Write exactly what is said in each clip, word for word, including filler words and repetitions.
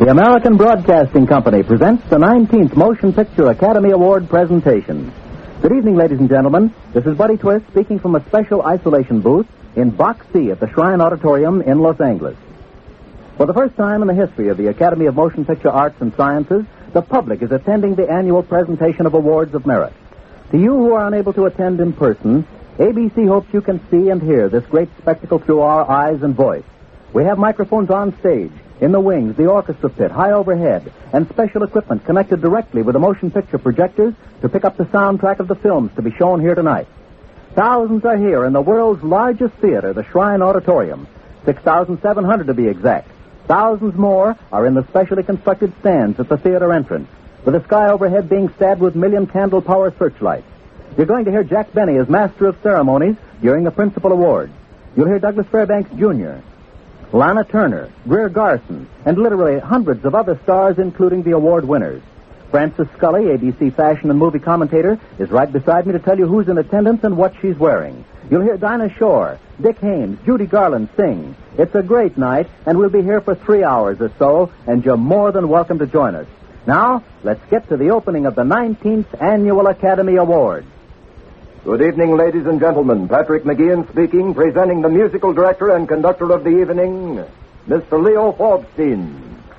The American Broadcasting Company presents the nineteenth Motion Picture Academy Award presentation. Good evening, ladies and gentlemen. This is Buddy Twist speaking from a special isolation booth in Box C at the Shrine Auditorium in Los Angeles. For the first time in the history of the Academy of Motion Picture Arts and Sciences, the public is attending the annual presentation of awards of merit. To you who are unable to attend in person, A B C hopes you can see and hear this great spectacle through our eyes and voice. We have microphones on stage, in the wings, the orchestra pit, high overhead, and special equipment connected directly with the motion picture projectors to pick up the soundtrack of the films to be shown here tonight. Thousands are here in the world's largest theater, the Shrine Auditorium, six thousand seven hundred to be exact. Thousands more are in the specially constructed stands at the theater entrance, with the sky overhead being stabbed with million-candle power searchlights. You're going to hear Jack Benny as Master of Ceremonies during the Principal Awards. You'll hear Douglas Fairbanks, Junior, Lana Turner, Greer Garson, and literally hundreds of other stars, including the award winners. Frances Scully, A B C fashion and movie commentator, is right beside me to tell you who's in attendance and what she's wearing. You'll hear Dinah Shore, Dick Haymes, Judy Garland sing. It's a great night, and we'll be here for three hours or so, and you're more than welcome to join us. Now, let's get to the opening of the nineteenth Annual Academy Awards. Good evening, ladies and gentlemen. Patrick McGeehan speaking, presenting the musical director and conductor of the evening, Mister Leo Farbstein.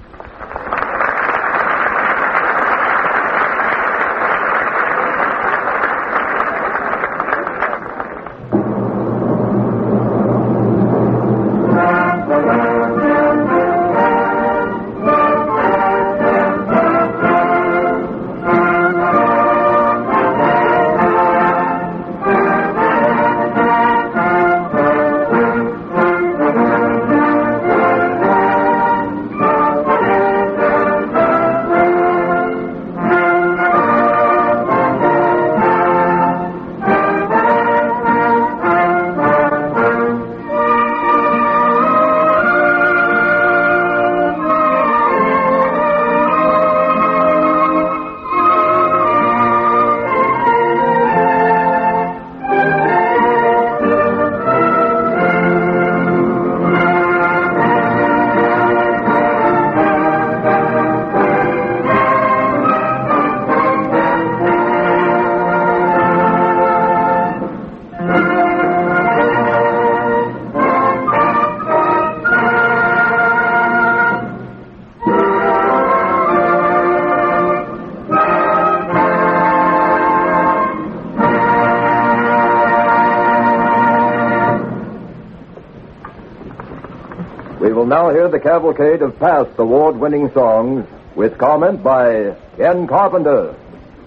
We will now hear the cavalcade of past award-winning songs with comment by Ken Carpenter.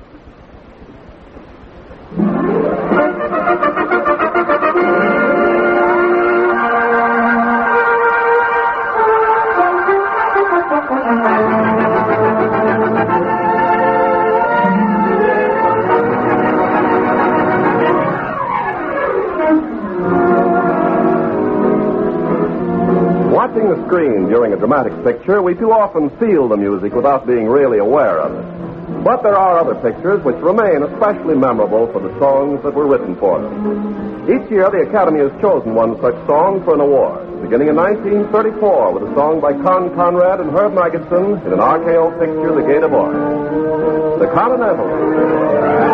Watching the screen during a dramatic picture, we too often feel the music without being really aware of it. But there are other pictures which remain especially memorable for the songs that were written for them. Each year, the Academy has chosen one such song for an award, beginning in nineteen thirty-four with a song by Con Conrad and Herb Magidson in an R K O picture, The Gate of Orange. The Continental.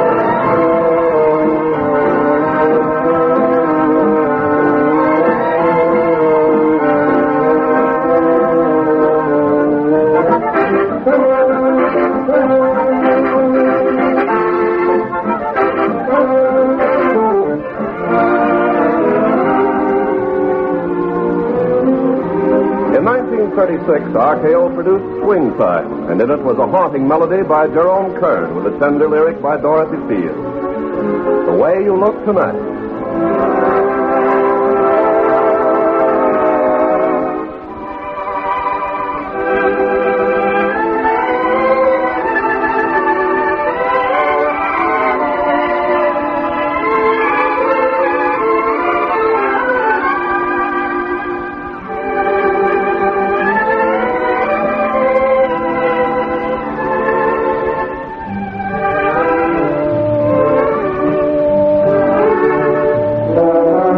In nineteen thirty-six, R K O produced Swing Time, and in it was a haunting melody by Jerome Kern with a tender lyric by Dorothy Field. The Way You Look Tonight. Thank you.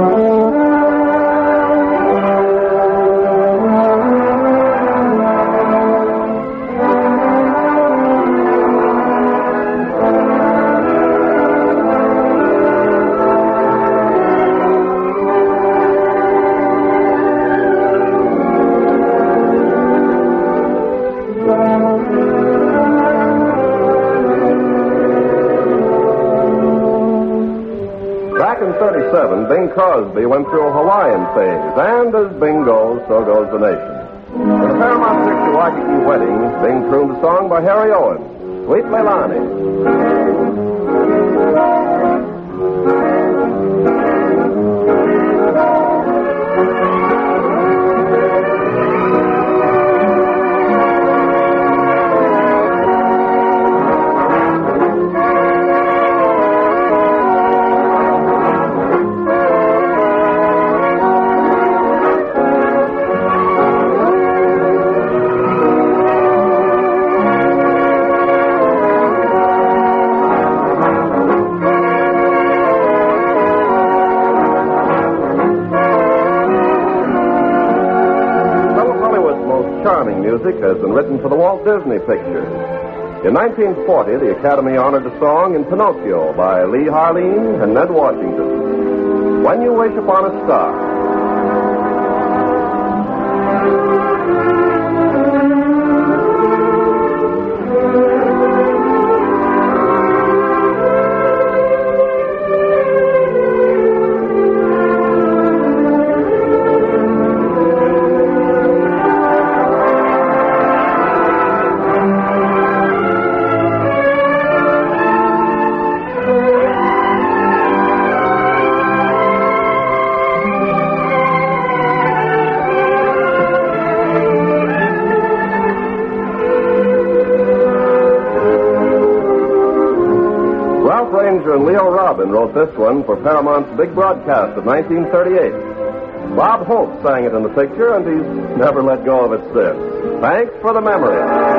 thirty-seven, Bing Crosby went through a Hawaiian phase, and as Bing goes, so goes the nation. In the Paramount picture Waikiki Wedding, Bing crooned a song by Harry Owens, Sweet Leilani. Charming music has been written for the Walt Disney Pictures. In nineteen forty, the Academy honored a song in Pinocchio by Lee Harleen and Ned Washington. When You Wish Upon a Star. Ranger and Leo Robin wrote this one for Paramount's big broadcast of nineteen thirty-eight. Bob Hope sang it in the picture, and he's never let go of it since. Thanks for the memory.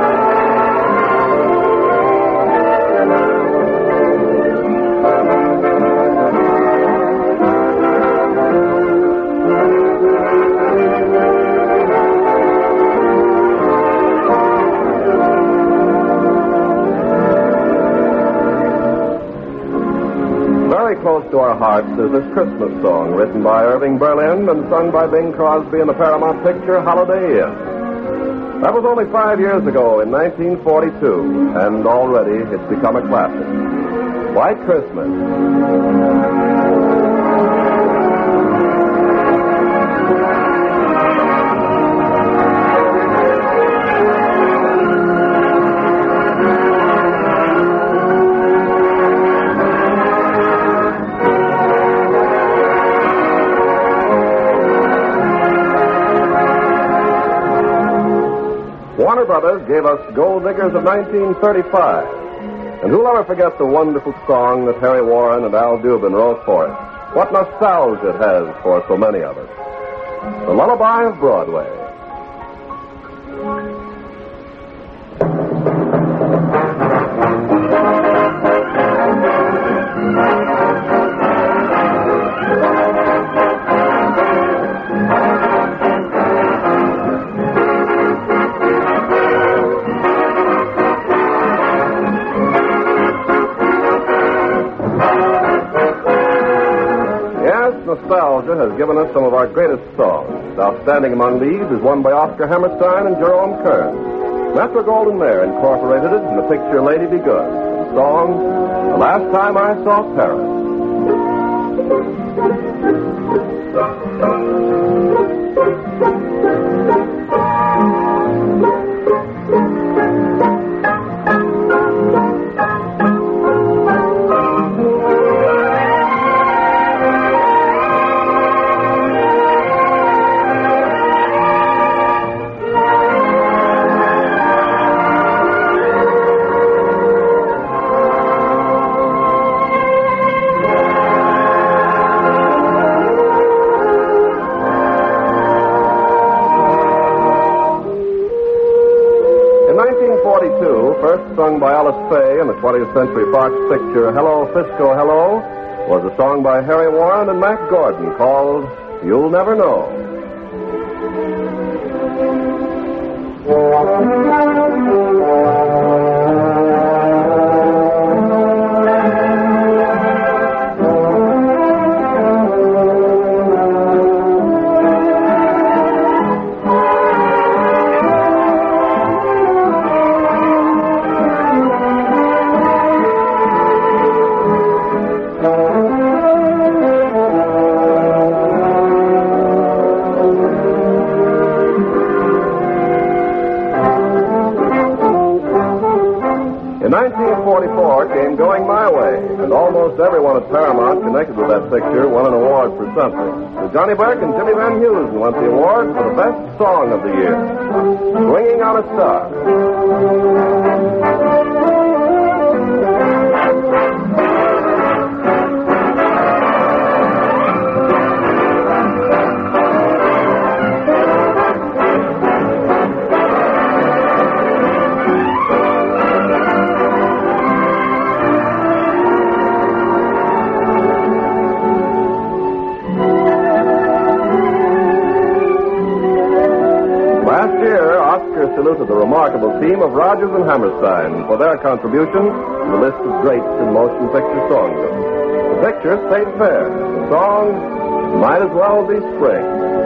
Close to our hearts is this Christmas song written by Irving Berlin and sung by Bing Crosby in the Paramount picture Holiday Inn. That was only five years ago in nineteen forty-two, and already it's become a classic. White Christmas. Warner Brothers gave us Gold Diggers of nineteen thirty-five. And who'll ever forget the wonderful song that Harry Warren and Al Dubin wrote for it? What nostalgia it has for so many of us. The Lullaby of Broadway. Nostalgia has given us some of our greatest songs. Outstanding among these is one by Oscar Hammerstein and Jerome Kern. Metro Goldwyn Mayer incorporated it in the picture Lady Be Good. The song, The Last Time I Saw Paris. First sung by Alice Faye in the twentieth Century Fox picture Hello, Fisco, Hello, was a song by Harry Warren and Mack Gordon called You'll Never Know. nineteen forty-four came Going My Way, and almost everyone at Paramount connected with that picture won an award for something. So Johnny Burke and Jimmy Van Heusen won the award for the best song of the year, Swinging on a Star. Saluted the remarkable team of Rogers and Hammerstein for their contribution to the list of greats in motion picture songdom. The picture stayed fair. The song might as well be Spring.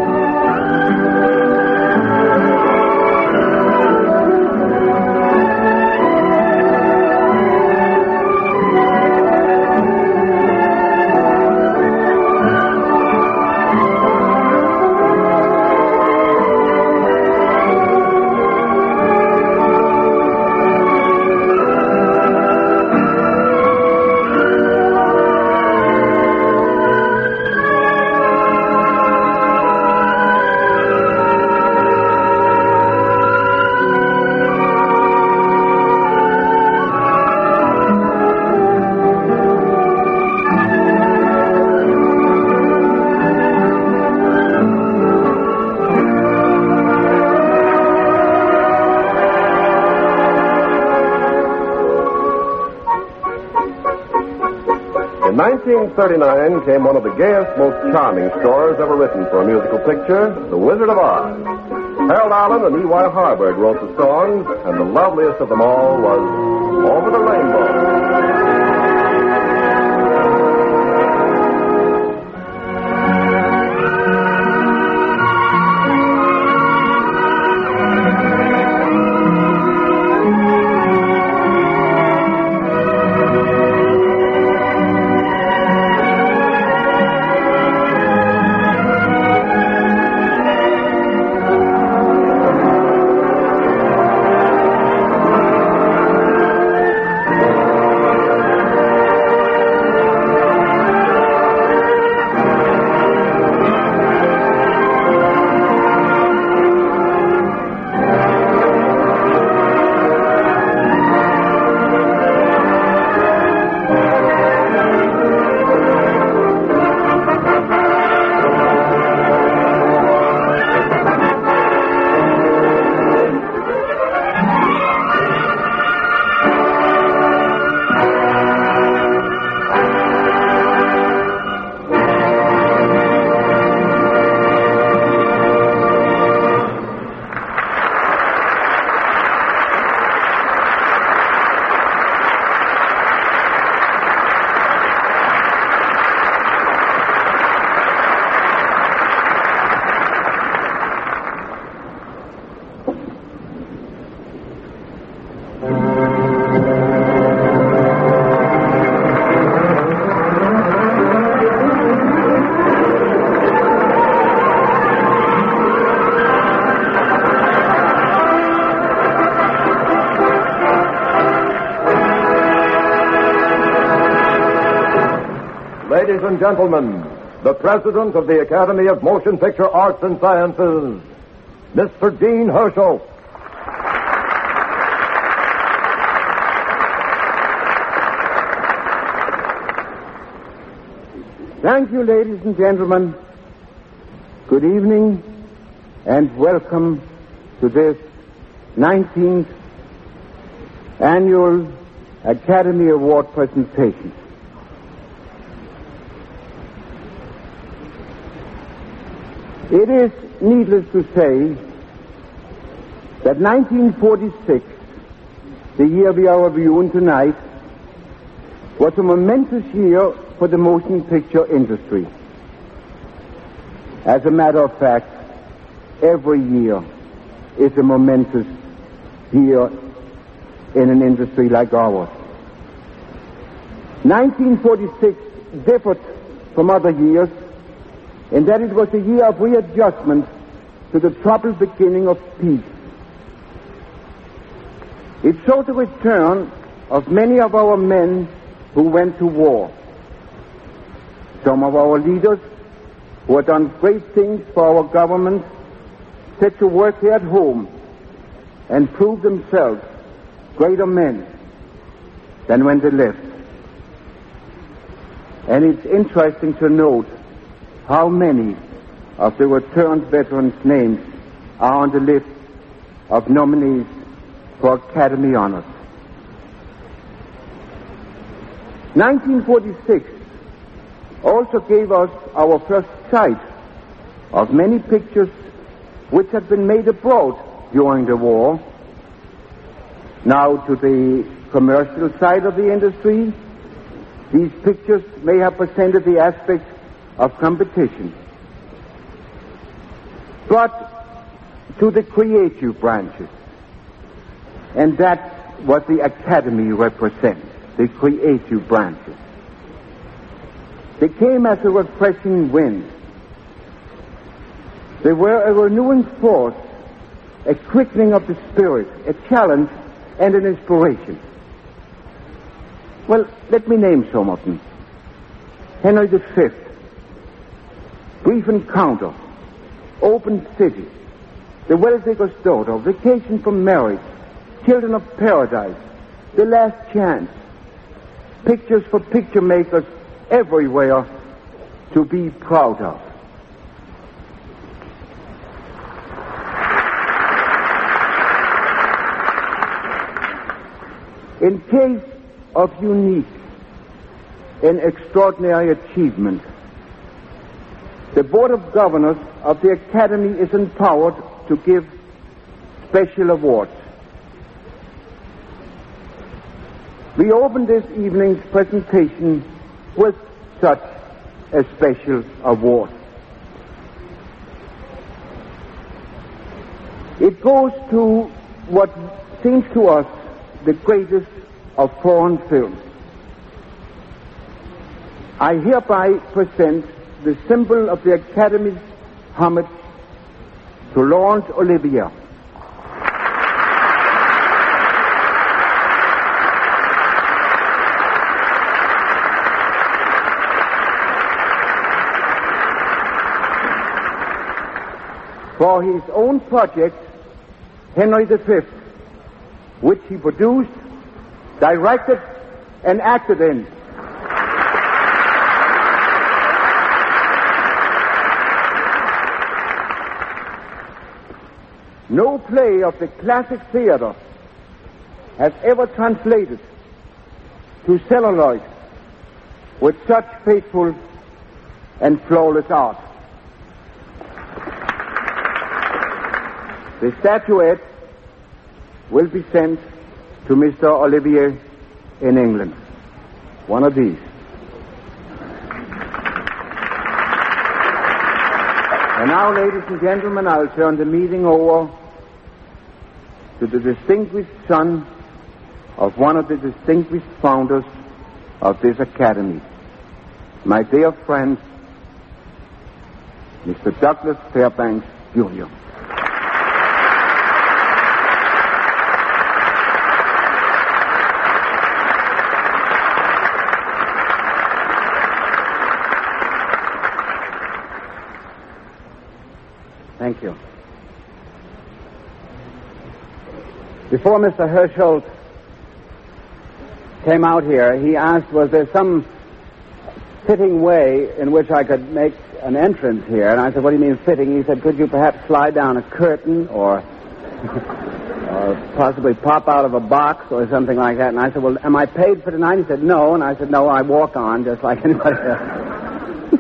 In nineteen thirty-nine came one of the gayest, most charming stories ever written for a musical picture, The Wizard of Oz. Harold Arlen and E Y. Harburg wrote the songs, and the loveliest of them all was Over the Rainbow. Ladies and gentlemen, the President of the Academy of Motion Picture Arts and Sciences, Mister Gene Herschel. Thank you, ladies and gentlemen. Good evening and welcome to this nineteenth Annual Academy Award presentation. It is needless to say that nineteen forty-six, the year we are reviewing tonight, was a momentous year for the motion picture industry. As a matter of fact, every year is a momentous year in an industry like ours. nineteen forty-six differed from other years in that it was a year of readjustment to the troubled beginning of peace. It showed a return of many of our men who went to war. Some of our leaders who had done great things for our government set to work here at home and prove themselves greater men than when they left. And it's interesting to note how many of the returned veterans' names are on the list of nominees for Academy honors. nineteen forty-six also gave us our first sight of many pictures which had been made abroad during the war. Now, to the commercial side of the industry, these pictures may have presented the aspect of competition. But to the creative branches, and that's what the Academy represents, the creative branches. They came as a refreshing wind. They were a renewing force, a quickening of the spirit, a challenge, and an inspiration. Well, let me name some of them. Henry the Fifth, Brief Encounter, Open City, The Well-Digger's Daughter, Vacation from Marriage, Children of Paradise, The Last Chance, pictures for picture makers everywhere to be proud of. In case of unique and extraordinary achievement, the Board of Governors of the Academy is empowered to give special awards. We open this evening's presentation with such a special award. It goes to what seems to us the greatest of foreign films. I hereby present the symbol of the Academy's homage to Laurence Olivier. For his own project, Henry the Fifth, which he produced, directed, and acted in. No play of the classic theater has ever translated to celluloid with such faithful and flawless art. The statuette will be sent to Mister Olivier in England. One of these. And now, ladies and gentlemen, I'll turn the meeting over to the distinguished son of one of the distinguished founders of this Academy, my dear friend, Mister Douglas Fairbanks, Junior Thank you. Before Mister Hirschholt came out here, he asked, was there some fitting way in which I could make an entrance here? And I said, what do you mean fitting? He said, could you perhaps slide down a curtain or, or possibly pop out of a box or something like that? And I said, well, am I paid for tonight? He said, no. And I said, no, I walk on just like anybody else.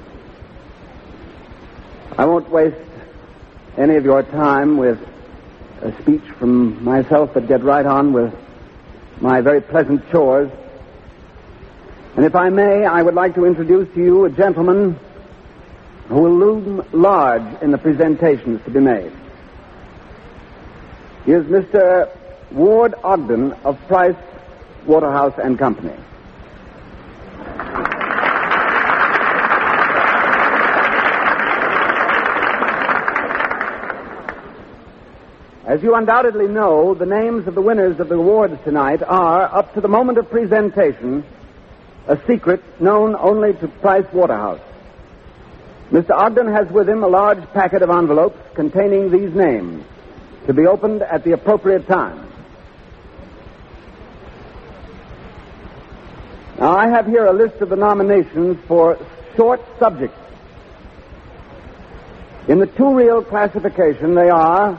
I won't waste any of your time with a speech from myself, but get right on with my very pleasant chores. And if I may, I would like to introduce to you a gentleman who will loom large in the presentations to be made. He is Mister Ward Ogden of Price Waterhouse and Company. As you undoubtedly know, the names of the winners of the awards tonight are, up to the moment of presentation, a secret known only to Price Waterhouse. Mister Ogden has with him a large packet of envelopes containing these names, to be opened at the appropriate time. Now, I have here a list of the nominations for short subjects. In the two-reel classification, they are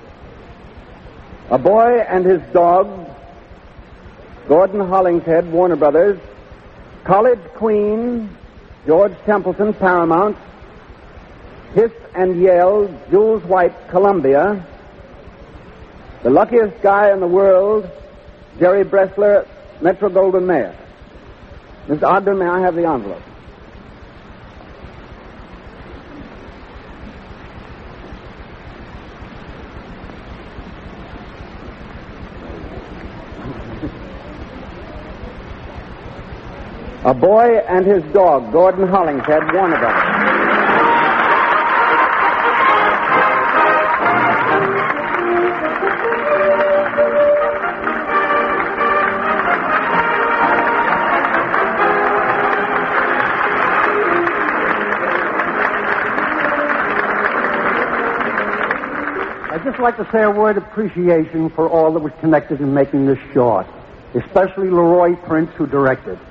A Boy and His Dog, Gordon Hollingshead, Warner Brothers, College Queen, George Templeton, Paramount, Hiss and Yell, Jules White, Columbia, The Luckiest Guy in the World, Jerry Bressler, Metro-Goldwyn-Mayer. Mister Ogden, may I have the envelope? A Boy and His Dog, Gordon Hollingshead, Warner Brothers. I'd just like to say a word of appreciation for all that was connected in making this short, especially Leroy Prince, who directed.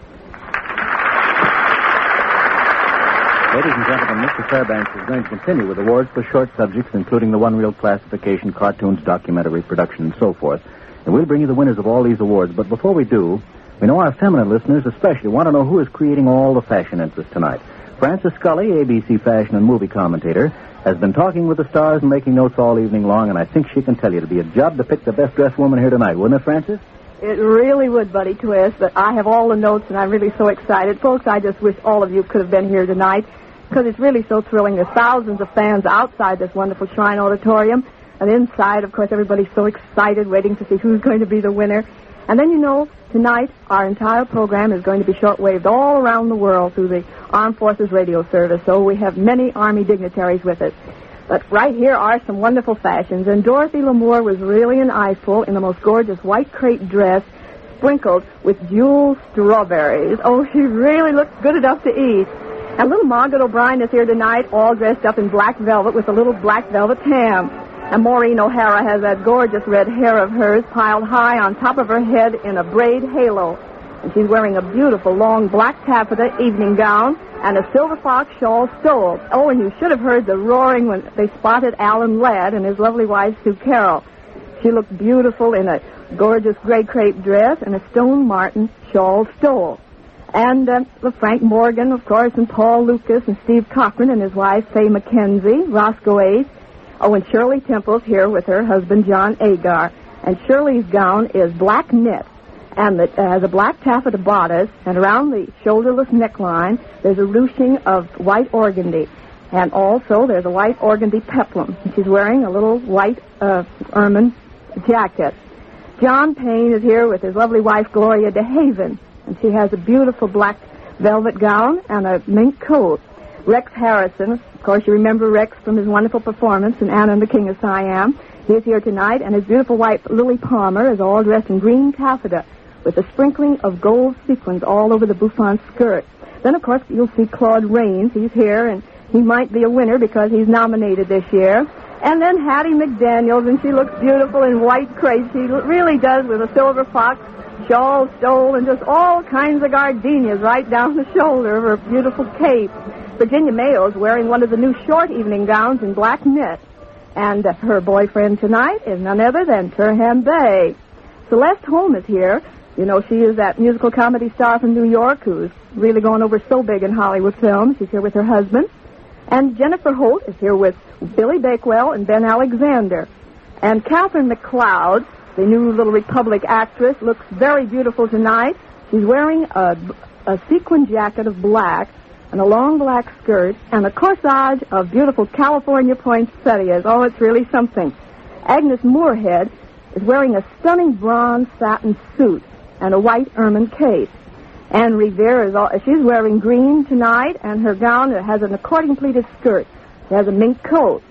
Ladies and gentlemen, Mister Fairbanks is going to continue with awards for short subjects, including the one-reel classification, cartoons, documentary, production, and so forth. And we'll bring you the winners of all these awards. But before we do, we know our feminine listeners especially want to know who is creating all the fashion interest tonight. Frances Scully, A B C fashion and movie commentator, has been talking with the stars and making notes all evening long, and I think she can tell you it'll be a job to pick the best-dressed woman here tonight, wouldn't it, Frances? It really would, Buddy Twist, but I have all the notes, and I'm really so excited. Folks, I just wish all of you could have been here tonight, because it's really so thrilling. There's thousands of fans outside this wonderful Shrine Auditorium, and inside, of course, everybody's so excited, waiting to see who's going to be the winner. And then, you know, tonight, our entire program is going to be shortwaved all around the world through the Armed Forces Radio Service, so we have many Army dignitaries with us. But right here are some wonderful fashions, and Dorothy Lamour was really an eyeful in the most gorgeous white crepe dress sprinkled with jewel strawberries. Oh, she really looks good enough to eat. And little Margaret O'Brien is here tonight, all dressed up in black velvet with a little black velvet tam. And Maureen O'Hara has that gorgeous red hair of hers piled high on top of her head in a braid halo. And she's wearing a beautiful long black taffeta evening gown and a silver fox shawl stole. Oh, and you should have heard the roaring when they spotted Alan Ladd and his lovely wife, Sue Carroll. She looked beautiful in a gorgeous gray crepe dress and a Stone Martin shawl stole. And uh, Frank Morgan, of course, and Paul Lucas and Steve Cochran and his wife, Faye McKenzie, Roscoe Ace. Oh, and Shirley Temple's here with her husband, John Agar. And Shirley's gown is black knit, and it has a black taffeta bodice, and around the shoulderless neckline, there's a ruching of white organdy. And also, there's a white organdy peplum. And she's wearing a little white uh, ermine jacket. John Payne is here with his lovely wife, Gloria DeHaven, and she has a beautiful black velvet gown and a mink coat. Rex Harrison, of course, you remember Rex from his wonderful performance in Anna and the King of Siam. He's here tonight, and his beautiful wife, Lily Palmer, is all dressed in green taffeta with a sprinkling of gold sequins all over the bouffant skirt. Then, of course, you'll see Claude Rains. He's here, and he might be a winner because he's nominated this year. And then Hattie McDaniels, and she looks beautiful in white crepe. She really does, with a silver fox shawl stole and just all kinds of gardenias right down the shoulder of her beautiful cape. Virginia Mayo's wearing one of the new short evening gowns in black knit. And uh, her boyfriend tonight is none other than Turhan Bey. Celeste Holm is here. You know, she is that musical comedy star from New York who's really gone over so big in Hollywood films. She's here with her husband. And Jennifer Holt is here with Billy Bakewell and Ben Alexander. And Catherine McLeod, the new Little Republic actress, looks very beautiful tonight. She's wearing a, a sequin jacket of black and a long black skirt and a corsage of beautiful California poinsettias. Oh, it's really something. Agnes Moorehead is wearing a stunning bronze satin suit and a white ermine cape. Anne Revere is all, she's wearing green tonight, and her gown has an accordion pleated skirt. She has a mink coat.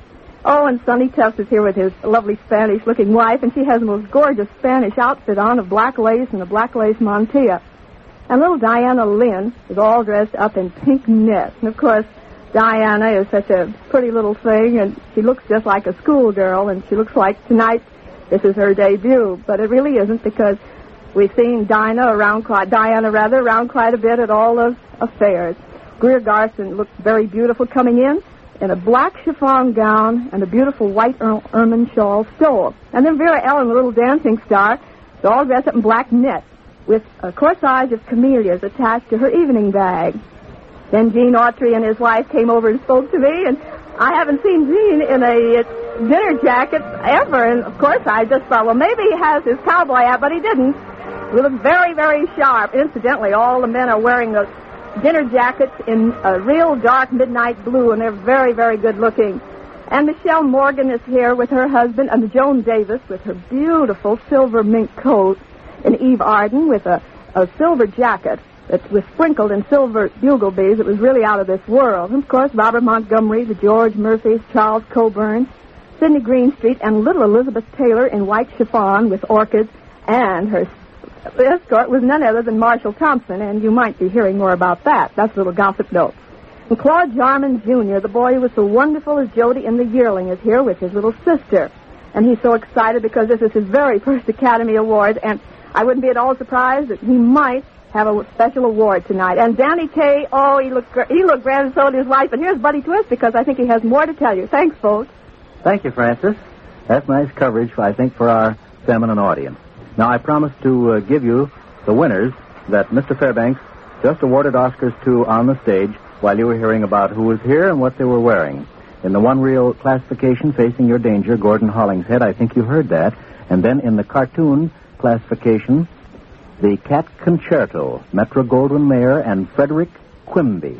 Oh, and Sonny Tufts is here with his lovely Spanish-looking wife, and she has the most gorgeous Spanish outfit on of black lace and a black lace mantilla. And little Diana Lynn is all dressed up in pink knit. And, of course, Diana is such a pretty little thing, and she looks just like a schoolgirl, and she looks like tonight this is her debut. But it really isn't, because we've seen Dinah around quite, Diana rather, around quite a bit at all of affairs. Greer Garson looked very beautiful coming in, in a black chiffon gown and a beautiful white er- ermine shawl stole. And then Vera Ellen, the little dancing star, is all dressed up in black knit, with a corsage of camellias attached to her evening bag. Then Gene Autry and his wife came over and spoke to me, and I haven't seen Gene in a uh, dinner jacket ever. And, of course, I just thought, well, maybe he has his cowboy hat, but he didn't. We look very, very sharp. Incidentally, all the men are wearing the dinner jackets in a real dark midnight blue, and they're very, very good looking. And Michelle Morgan is here with her husband, and Joan Davis with her beautiful silver mink coat, and Eve Arden with a, a silver jacket that was sprinkled in silver bugle beads. It was really out of this world. And, of course, Robert Montgomery, the George Murphys, Charles Coburn, Sidney Greenstreet, and little Elizabeth Taylor in white chiffon with orchids, and her escort was none other than Marshall Thompson, and you might be hearing more about that. That's a little gossip note. And Claude Jarman, Junior, the boy who was so wonderful as Jody in The Yearling, is here with his little sister. And he's so excited because this is his very first Academy Award, and I wouldn't be at all surprised that he might have a special award tonight. And Danny Kaye, oh, he looked he looked grand, and so did his wife. And here's Buddy Twist, because I think he has more to tell you. Thanks, folks. Thank you, Frances. That's nice coverage, I think, for our feminine audience. Now, I promised to uh, give you the winners that Mister Fairbanks just awarded Oscars to on the stage while you were hearing about who was here and what they were wearing. In the one-reel classification, Facing Your Danger, Gordon Hollingshead, I think you heard that. And then in the cartoon classification, the Cat Concerto, Metro Goldwyn Mayer and Frederick Quimby.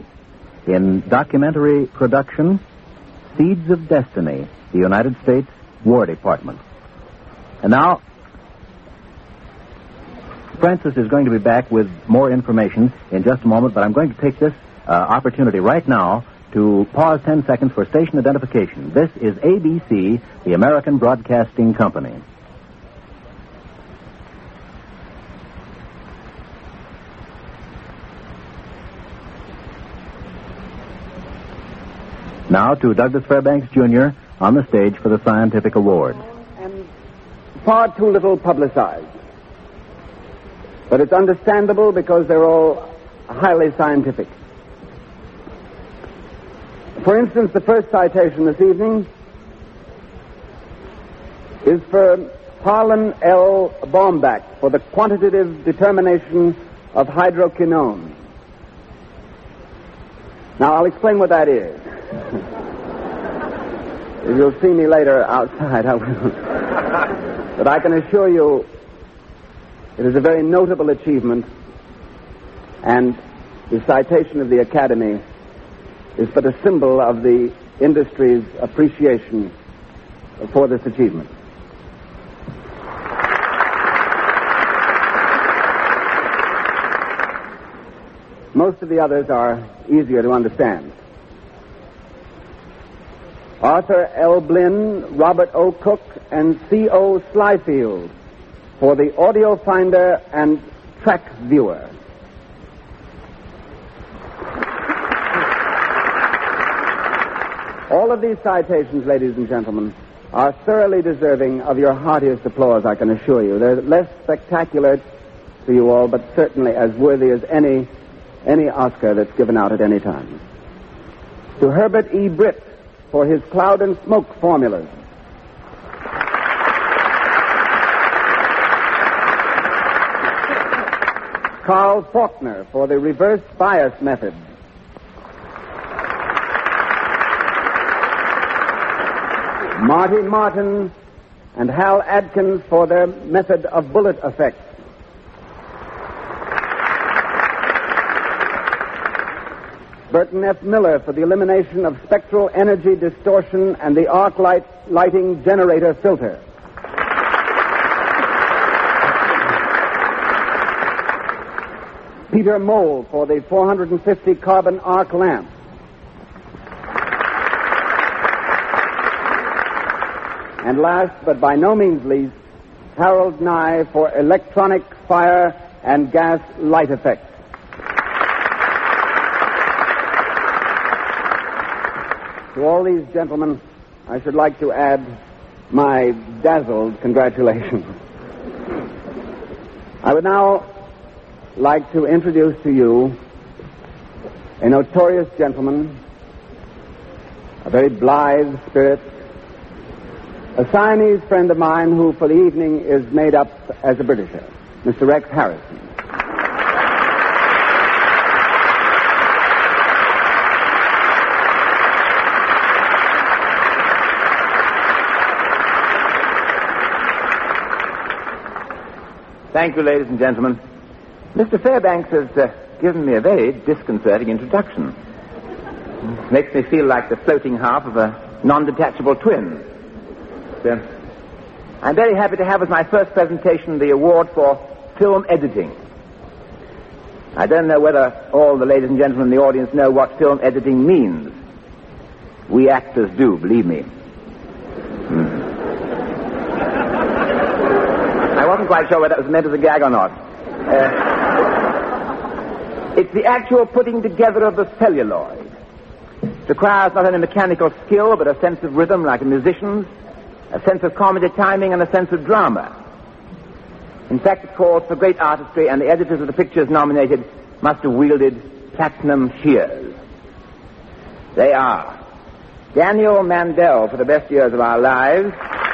In documentary production, Seeds of Destiny, the United States War Department. And now, Frances is going to be back with more information in just a moment, but I'm going to take this uh, opportunity right now to pause ten seconds for station identification. This is A B C, the American Broadcasting Company. Now to Douglas Fairbanks, Junior on the stage for the Scientific Award. And far too little publicized. But it's understandable because they're all highly scientific. For instance, the first citation this evening is for Harlan L. Baumbach for the quantitative determination of hydroquinone. Now, I'll explain what that is. If you'll see me later outside, I will. But I can assure you it is a very notable achievement, and the citation of the Academy is but a symbol of the industry's appreciation for this achievement. Most of the others are easier to understand. Arthur L. Blinn, Robert O. Cook, and C O. Slyfield for the audio finder and track viewer. All of these citations, ladies and gentlemen, are thoroughly deserving of your heartiest applause, I can assure you. They're less spectacular to you all, but certainly as worthy as any any Oscar that's given out at any time. To Herbert E. Britt for his cloud and smoke formulas. Carl Faulkner for the reverse bias method. Marty Martin and Hal Adkins for their method of bullet effect. Burton F. Miller for the elimination of spectral energy distortion and the arc light lighting generator filter. Peter Mole for the four hundred fifty carbon arc lamp. And last, but by no means least, Harold Nye for electronic fire and gas light effects. To all these gentlemen, I should like to add my dazzled congratulations. I would now like to introduce to you a notorious gentleman, a very blithe spirit, a Siamese friend of mine who for the evening is made up as a Britisher, Mister Rex Harrison. Thank you, ladies and gentlemen. Mister Fairbanks has uh, given me a very disconcerting introduction. It makes me feel like the floating half of a non-detachable twin. So, I'm very happy to have as my first presentation the award for film editing. I don't know whether all the ladies and gentlemen in the audience know what film editing means. We actors do, believe me. Hmm. I wasn't quite sure whether that was meant as a gag or not. Uh, it's the actual putting together of the celluloid. It requires not only mechanical skill, but a sense of rhythm like a musician's, a sense of comedy timing, and a sense of drama. In fact, it calls for great artistry, and the editors of the pictures nominated must have wielded platinum shears. They are Daniel Mandel for The Best Years of Our Lives,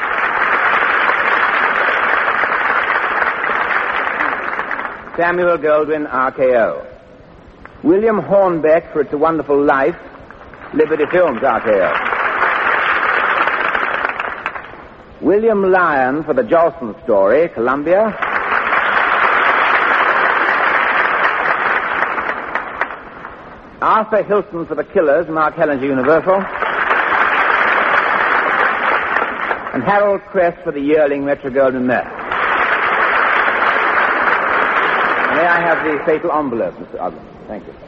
Samuel Goldwyn, R K O. William Hornbeck for It's a Wonderful Life, Liberty Films, R K O. William Lyon for The Jolson Story, Columbia. Arthur Hilton for The Killers, Mark Hellinger, Universal. And Harold Crest for The Yearling, Metro-Goldwyn-Mayer. May I have the fatal envelope, Mister Ogden? Thank you.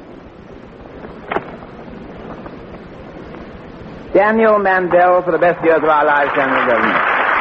Daniel Mandel for The Best Years of Our Lives, Samuel Goldwyn.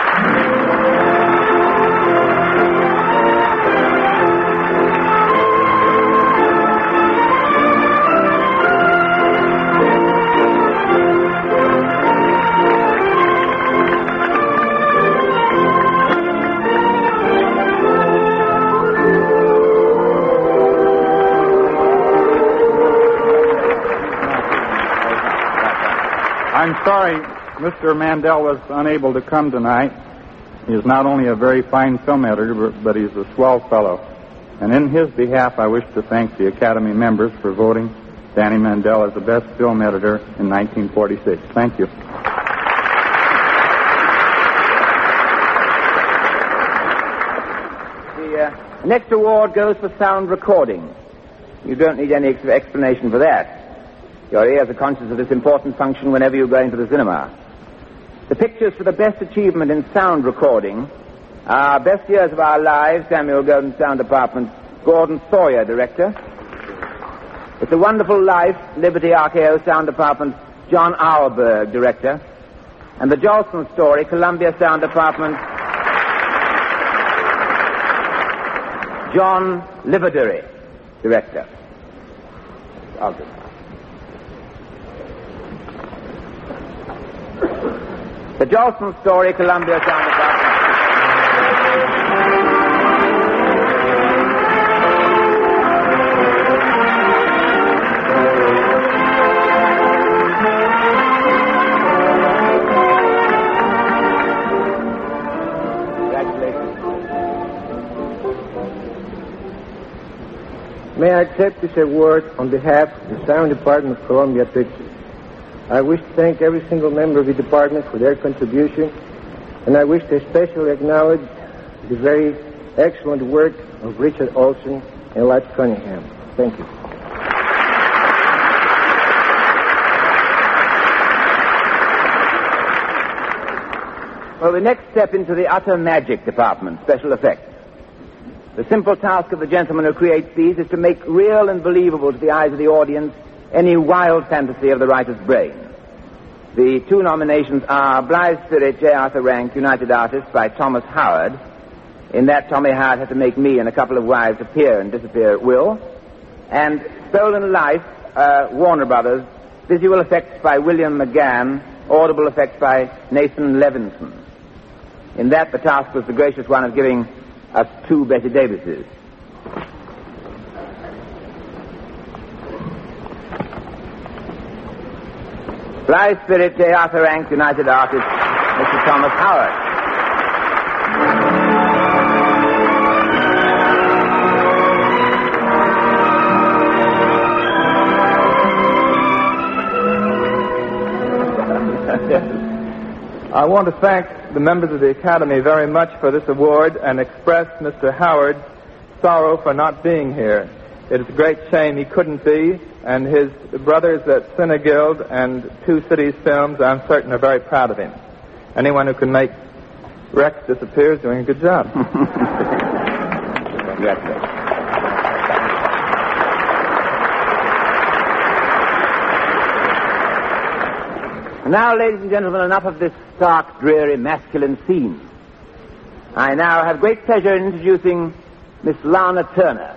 I'm sorry Mister Mandel was unable to come tonight. He is not only a very fine film editor, but he's a swell fellow. And in his behalf, I wish to thank the Academy members for voting Danny Mandel as the best film editor in nineteen forty-six. Thank you. The uh, next award goes for sound recording. You don't need any ex- explanation for that. Your ears are conscious of this important function whenever you're going to the cinema. The pictures for the best achievement in sound recording are Best Years of Our Lives, Samuel Goldwyn Sound Department, Gordon Sawyer, director. It's a Wonderful Life, Liberty R K O Sound Department, John Auerberg, director. And The Jolson Story, Columbia Sound Department, John Liverdery, director. August. The Jolson Story, Columbia Sound Department. Congratulations. May I accept this award on behalf of the Sound Department of Columbia Pictures. I wish to thank every single member of the department for their contribution, and I wish to especially acknowledge the very excellent work of Richard Olson and Lex Cunningham. Thank you. Well, we next step into the utter magic department, special effects. The simple task of the gentleman who creates these is to make real and believable to the eyes of the audience any wild fantasy of the writer's brain. The two nominations are Blithe Spirit, J. Arthur Rank, United Artists by Thomas Howard. In that, Tommy Howard had to make me and a couple of wives appear and disappear at will. And Stolen Life, uh, Warner Brothers, visual effects by William McGann, audible effects by Nathan Levinson. In that, the task was the gracious one of giving us two Betty Davises. Blithe Spirit, J. Arthur Rank, United Artists, Mister Thomas Howard. I want to thank the members of the Academy very much for this award and express Mister Howard's sorrow for not being here. It is a great shame he couldn't be, and his brothers at Cineguild and Two Cities Films, I'm certain, are very proud of him. Anyone who can make Rex disappear is doing a good job. Congratulations. And now, ladies and gentlemen, enough of this stark, dreary, masculine scene. I now have great pleasure in introducing Miss Lana Turner.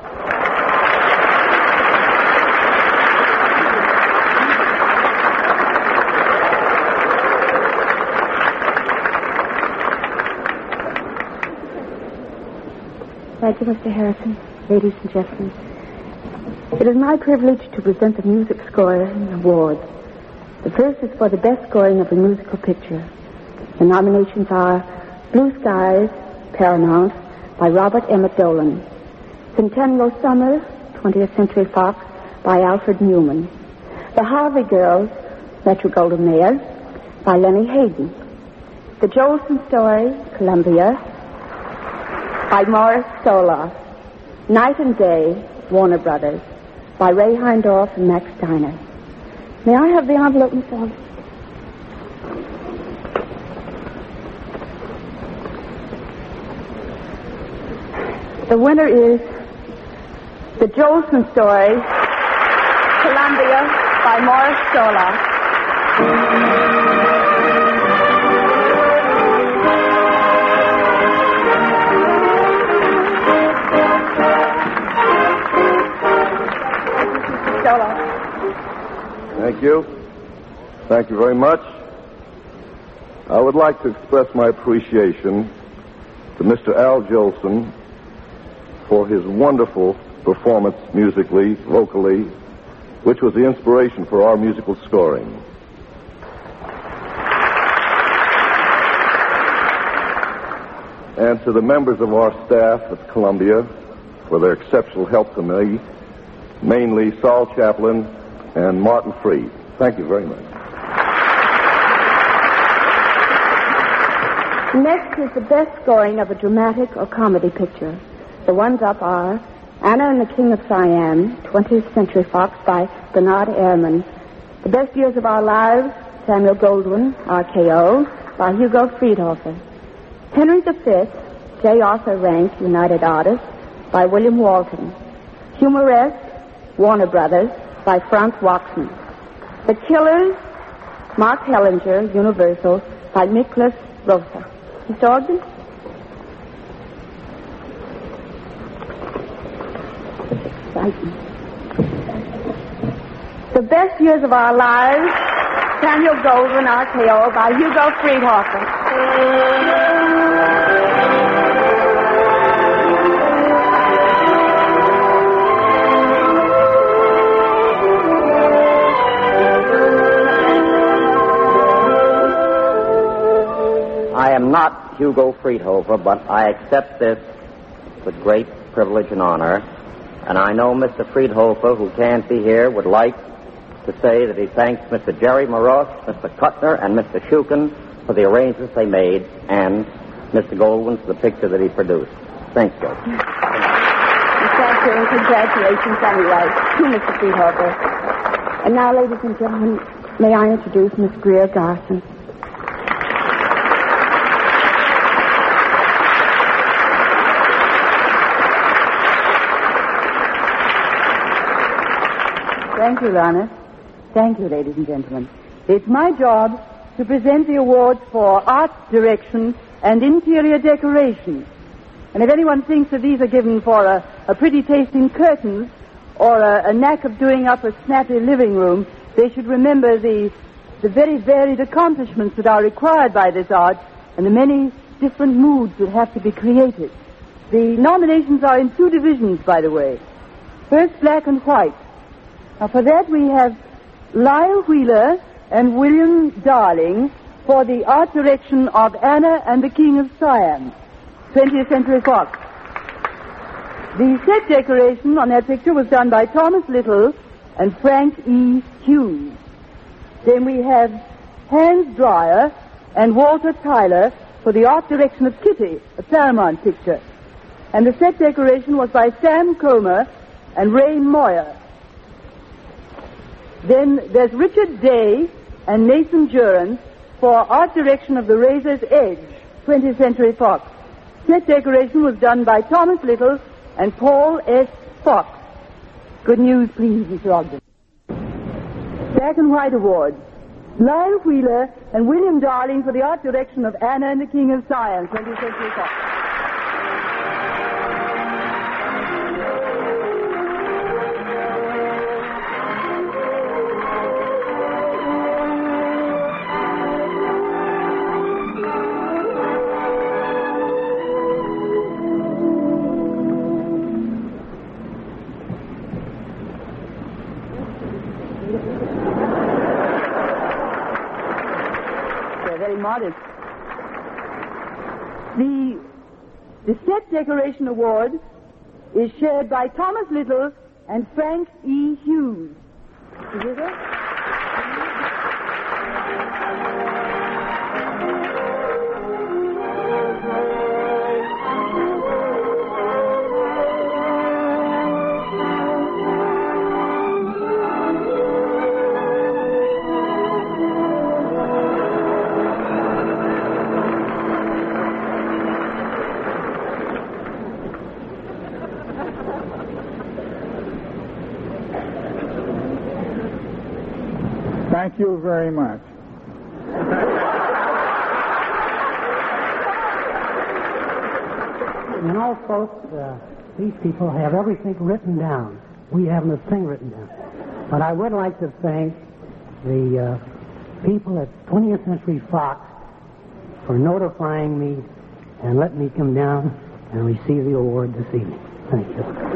Thank you, Mister Harrison. Ladies and gentlemen, it is my privilege to present the music score award. The first is for the best scoring of a musical picture. The nominations are Blue Skies, Paramount, by Robert Emmett Dolan. Centennial Summer, twentieth Century Fox, by Alfred Newman. The Harvey Girls, Metro-Goldwyn-Mayer, by Lenny Hayden. The Jolson Story, Columbia, by Morris Soloff. Night and Day, Warner Brothers, by Ray Heindorf and Max Steiner. May I have the envelope, Miss Ellis? The winner is The Jolson Story, Columbia, by Morris Soloff. Thank you. Thank you very much. I would like to express my appreciation to Mister Al Jolson for his wonderful performance musically, vocally, which was the inspiration for our musical scoring. And to the members of our staff at Columbia for their exceptional help to me, mainly Saul Chaplin and Martin Freed. Thank you very much. Next is the best scoring of a dramatic or comedy picture. The ones up are Anna and the King of Siam, twentieth Century Fox, by Bernard Ehrman. The Best Years of Our Lives, Samuel Goldwyn, R K O, by Hugo Friedhofer. Henry the Fifth, J. Arthur Rank, United Artists, by William Walton. Humoresque, Warner Brothers, by Franz Waxman. The Killers, Mark Hellinger, Universal, by Miklas Rosa. Mister Ogden? Exciting. The Best Years of Our Lives, Samuel Goldwyn, R K O, by Hugo Friedhofer. I am not Hugo Friedhofer, but I accept this with great privilege and honor. And I know Mister Friedhofer, who can't be here, would like to say that he thanks Mister Jerry Moross, Mister Kuttner, and Mister Shukin for the arrangements they made, and Mister Goldwyn for the picture that he produced. Thanks, Joe. Thank you, and congratulations anyway to Mister Friedhofer. And now, ladies and gentlemen, may I introduce Miss Greer Garson. Thank you, Lana. Thank you, ladies and gentlemen. It's my job to present the awards for art direction and interior decoration. And if anyone thinks that these are given for a, a pretty taste in curtains or a, a knack of doing up a snappy living room, they should remember the, the very varied accomplishments that are required by this art and the many different moods that have to be created. The nominations are in two divisions, by the way. First, black and white. Now, for that we have Lyle Wheeler and William Darling for the art direction of Anna and the King of Siam, twentieth Century Fox. The set decoration on that picture was done by Thomas Little and Frank E. Hughes. Then we have Hans Dreyer and Walter Tyler for the art direction of Kitty, a Paramount picture. And the set decoration was by Sam Comer and Ray Moyer. Then there's Richard Day and Nathan Juran for art direction of The Razor's Edge, twentieth Century Fox. Set decoration was done by Thomas Little and Paul S. Fox. Good news, please, Mister Ogden. Black and White Awards. Lyle Wheeler and William Darling for the art direction of Anna and the King of Siam, twentieth Century Fox. Modest. The, the set decoration award is shared by Thomas Little and Frank E. Hughes. Is it it? Thank you very much. You know, folks, uh, these people have everything written down. We haven't a thing written down. But I would like to thank the uh, people at twentieth Century Fox for notifying me and letting me come down and receive the award this evening. Thank you.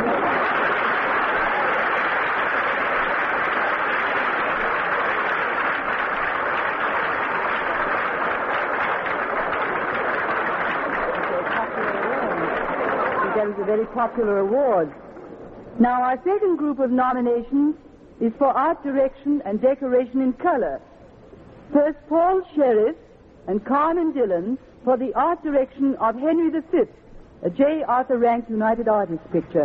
A very popular award. Now, our second group of nominations is for art direction and decoration in color. First, Paul Sheriff and Carmen Dillon for the art direction of Henry the Fifth, a J. Arthur Rank United Artists picture.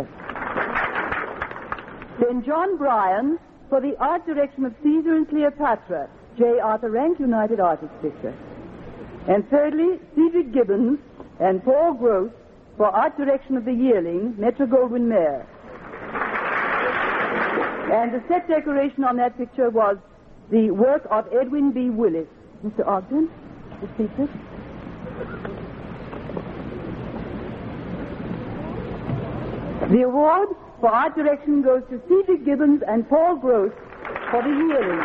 Then John Bryan for the art direction of Caesar and Cleopatra, J. Arthur Rank United Artists picture. And thirdly, Cedric Gibbons and Paul Gross for art direction of The Yearling, Metro-Goldwyn-Mayer. And the set decoration on that picture was the work of Edwin B. Willis. Mister Ogden, the speaker. The award for art direction goes to Cedric Gibbons and Paul Gross for The Yearling.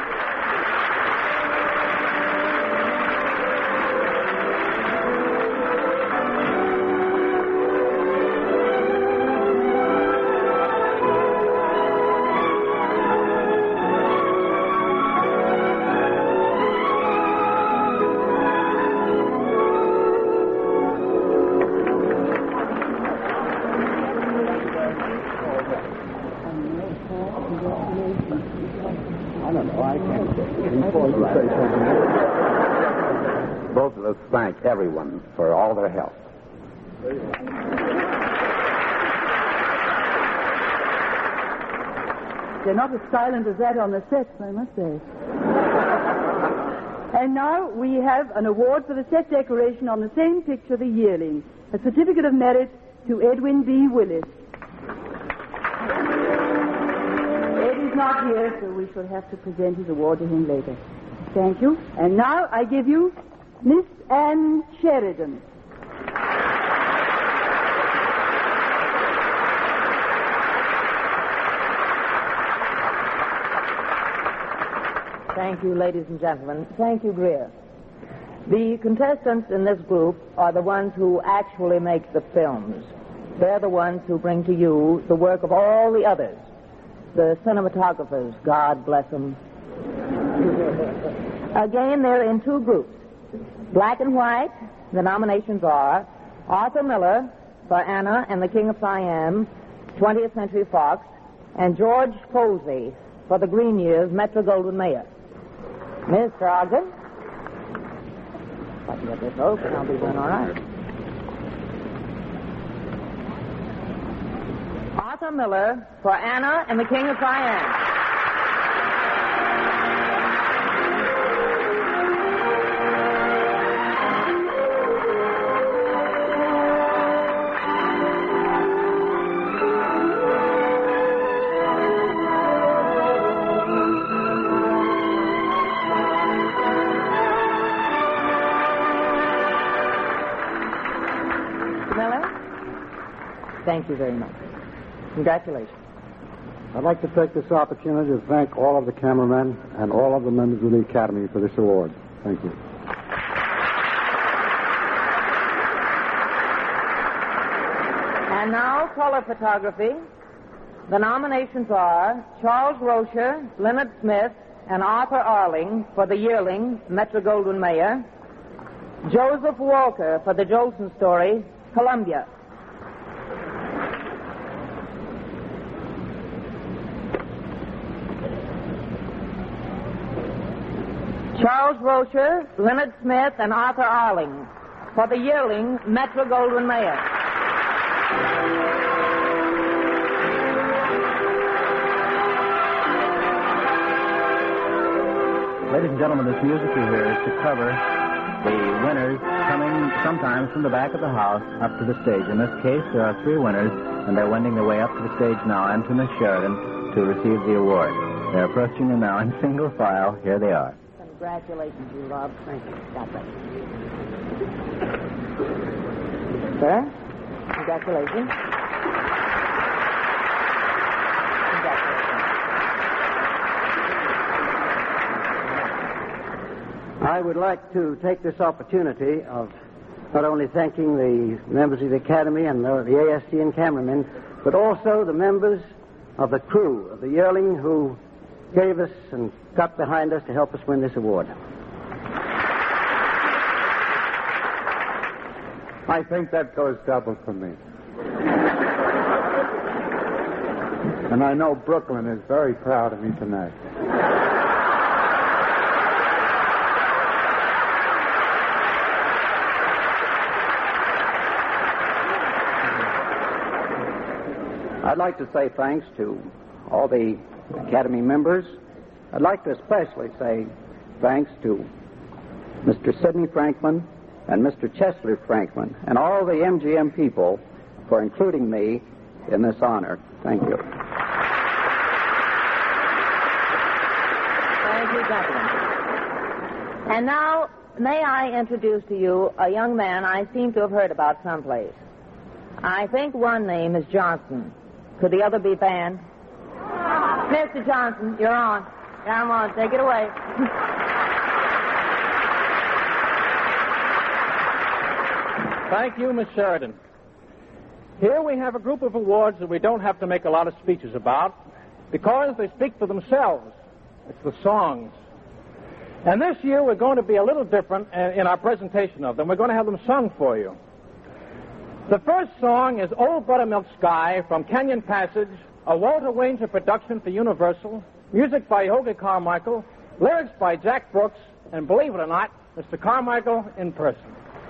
Both of us thank everyone for all their help. They're not as silent as that on the sets, I must say. And now we have an award for the set decoration on the same picture, The Yearling. A certificate of merit to Edwin B. Willis. Ed is not here, so we shall have to present his award to him later. Thank you. And now I give you Miss Anne Sheridan. Thank you, ladies and gentlemen. Thank you, Greer. The contestants in this group are the ones who actually make the films. They're the ones who bring to you the work of all the others. The cinematographers, God bless them. Again, they're in two groups. Black and white, the nominations are Arthur Miller for Anna and the King of Siam, twentieth Century Fox, and George Posey for the Green Years, Metro-Goldwyn-Mayer. Mister Ogden? If I can get this open, I'll be doing all right. Arthur Miller for Anna and the King of Siam. Thank you very much. Congratulations. I'd like to take this opportunity to thank all of the cameramen and all of the members of the Academy for this award. Thank you. And now, color photography. The nominations are Charles Rocher, Leonard Smith, and Arthur Arling for The Yearling, Metro-Goldwyn-Mayer. Joseph Walker for The Jolson Story, Columbia. Charles Rocher, Leonard Smith, and Arthur Arling for The Yearling, Metro-Goldwyn-Mayer. Ladies and gentlemen, this music you hear is to cover the winners coming sometimes from the back of the house up to the stage. In this case, there are three winners, and they're wending their way up to the stage now and to Miss Sheridan to receive the award. They're approaching them now in single file. Here they are. Congratulations, you, Rob. Thank you. God bless you. Sir, congratulations. I would like to take this opportunity of not only thanking the members of the Academy and the, the A S T and cameramen, but also the members of the crew of the Yearling who gave us and got behind us to help us win this award. I think that goes double for me. And I know Brooklyn is very proud of me tonight. I'd like to say thanks to all the Academy members. I'd like to especially say thanks to Mister Sidney Franklin and Mister Chesley Franklin and all the M G M people for including me in this honor. Thank you. Thank you, gentlemen. And now, may I introduce to you a young man I seem to have heard about someplace. I think one name is Johnson. Could the other be Van? Mister Johnson, you're on. Come on, take it away. Thank you, Miss Sheridan. Here we have a group of awards that we don't have to make a lot of speeches about because they speak for themselves. It's the songs. And this year we're going to be a little different in our presentation of them. We're going to have them sung for you. The first song is Old Buttermilk Sky from Kenyon Passage, a Walter Wanger production for Universal, music by Hoagy Carmichael, lyrics by Jack Brooks, and believe it or not, Mister Carmichael in person.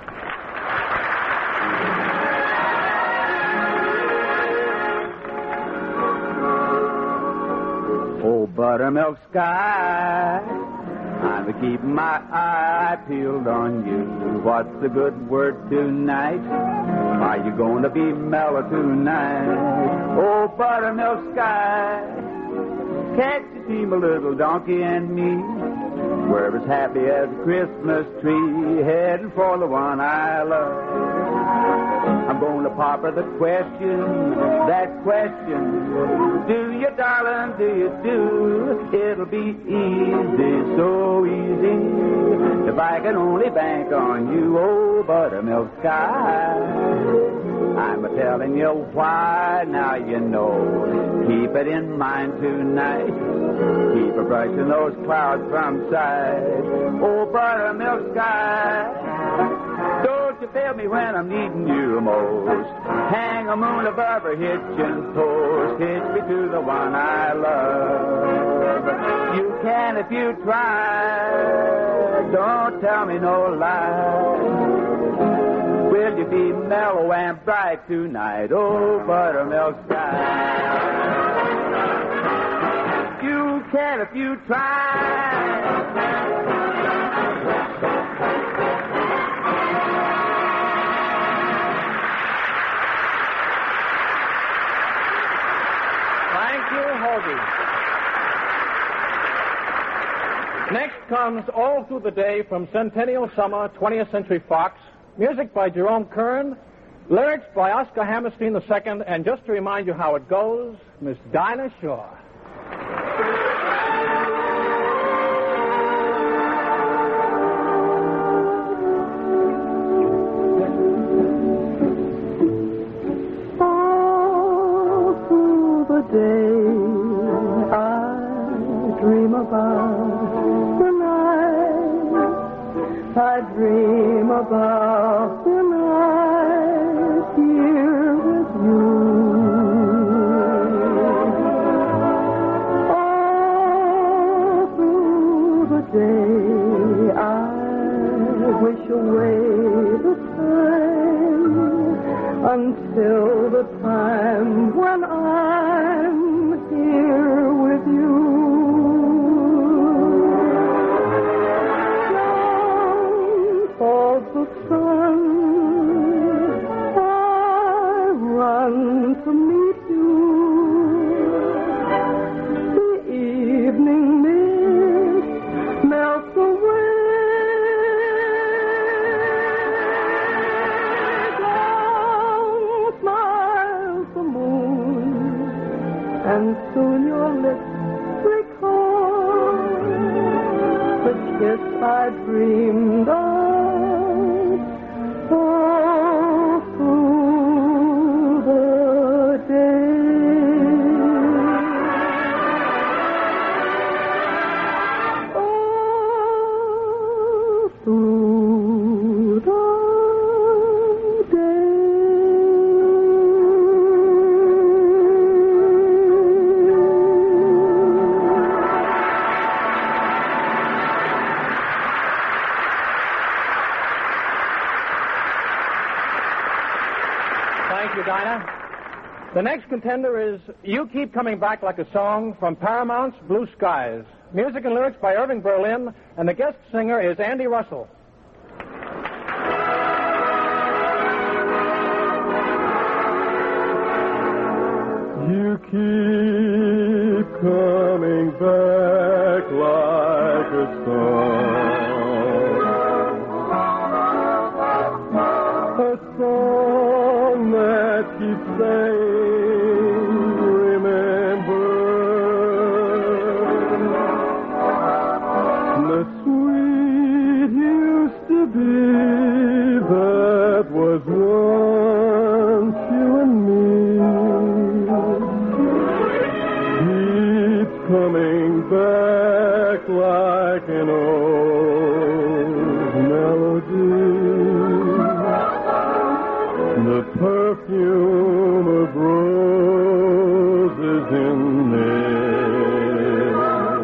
Oh, buttermilk sky, I'm a keeping my eye peeled on you. What's the good word tonight? Are you going to be mellow tonight? Oh, buttermilk sky, catch a team, a little donkey and me. We're as happy as a Christmas tree, heading for the one I love. I'm going to pop her the question, that question. Do you, darling, do you do? It'll be easy, so easy, if I can only bank on you, oh, buttermilk sky. I'm a-telling you why, now you know. Keep it in mind tonight. Keep a brushing those clouds from sight. Oh, buttermilk sky. Don't you fail me when I'm needing you most. Hang a moon above her hitching post. Hitch me to the one I love. You can if you try. Don't tell me no lie. Will you be mellow and bright tonight, oh, buttermilk sky? You can if you try. Thank you, Hoagie. Next comes All Through the Day from Centennial Summer, twentieth Century Fox. Music by Jerome Kern, lyrics by Oscar Hammerstein the Second, and just to remind you how it goes, Miss Dinah Shore. All through the day I dream about the night. I dream about the night here with you. All through the day I wish away the time until the time when I'm here with you. The sun, I run to meet you. The evening mist melts away. Down smiles the moon, and soon your lips recall the kiss I dreamed of. All through the day, all through the Thank you, Dinah. The next contender is You Keep Coming Back Like a Song from Paramount's Blue Skies. Music and lyrics by Irving Berlin, and the guest singer is Andy Russell. You keep coming back like a song. A song that keeps saying, remember, the sweet used to be that was once you and me. Keeps coming back like an old melody. The perfume of roses in there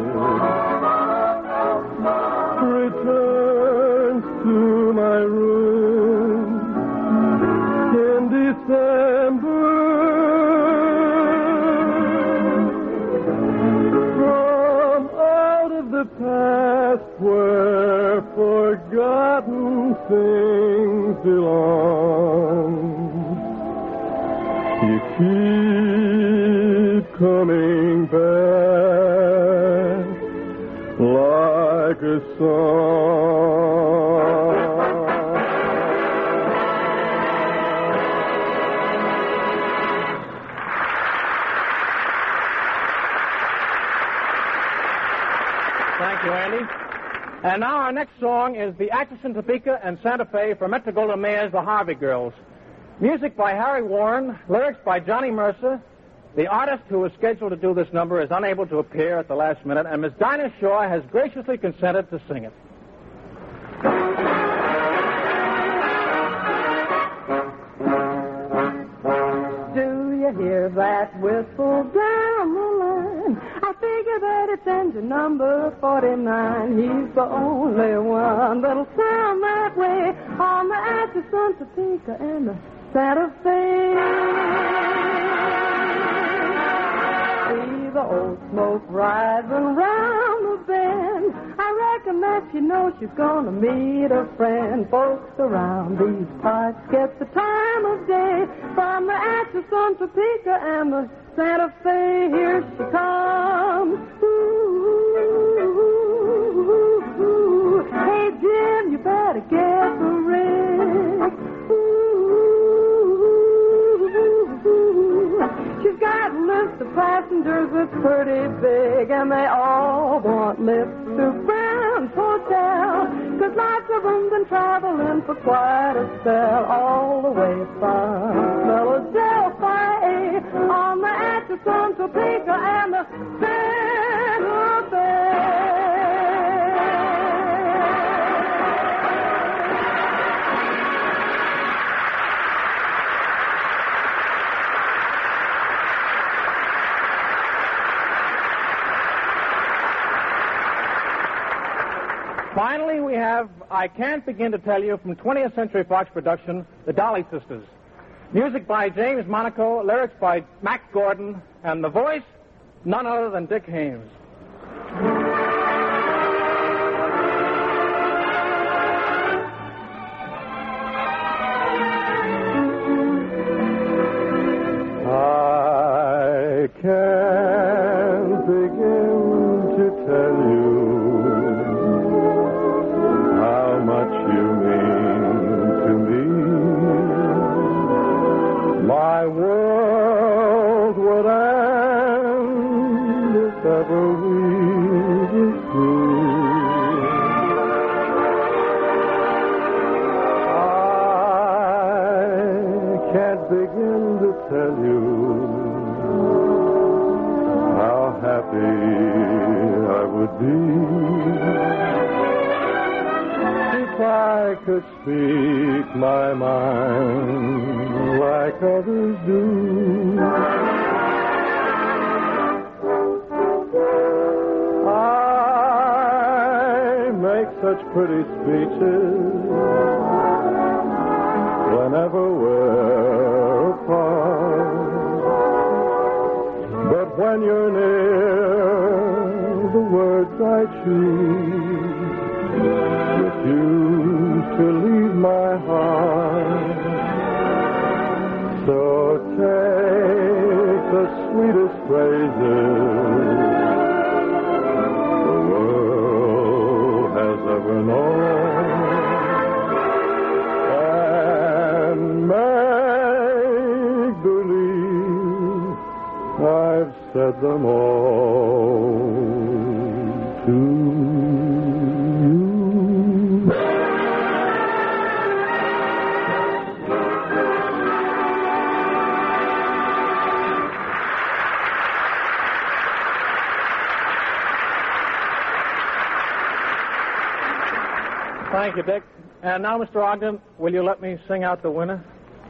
returns to my room in December. From out of the past where forgotten things belong. You keep coming back like like a song. Thank you, Andy. And now our next song is The Atchison, Topeka, and Santa Fe for Metro-Goldwyn-Mayer's The Harvey Girls. Music by Harry Warren, lyrics by Johnny Mercer. The artist who was scheduled to do this number is unable to appear at the last minute, and Miss Dinah Shaw has graciously consented to sing it. Do you hear that whistle down the line? I figure that it's engine number forty-nine. He's the only one that'll sound that way on the Atchison, Topeka, and the Santa Fe. See the old smoke rising round the bend. I reckon that she knows she's gonna meet a friend. Folks around these parts get the time of day from the Atchison, Topeka, and the Santa Fe. Here she comes. Ooh, ooh, ooh. Hey, Jim, you better get the rig. She's got a list of passengers that's pretty big, and they all want lifts to Brown's Hotel, 'cause lots of them been traveling for quite a spell, all the way from Philadelphia on the Atchison, Topeka, and the Santa Fe. Finally, we have I Can't Begin to Tell You from twentieth Century Fox production, The Dolly Sisters. Music by James Monaco, lyrics by Mac Gordon, and the voice, none other than Dick Haymes. I can't begin to tell you how much you mean to me. My world would end if ever we were through. I can't begin to tell you how happy I would be if I could speak my mind like others do. I make such pretty speeches whenever we're apart, but when you're near, the words I choose refuse to leave my heart. So take the sweetest phrases the world has ever known and make believe I've said them all to you. Thank you, Dick. And now, Mister Ogden, will you let me sing out the winner?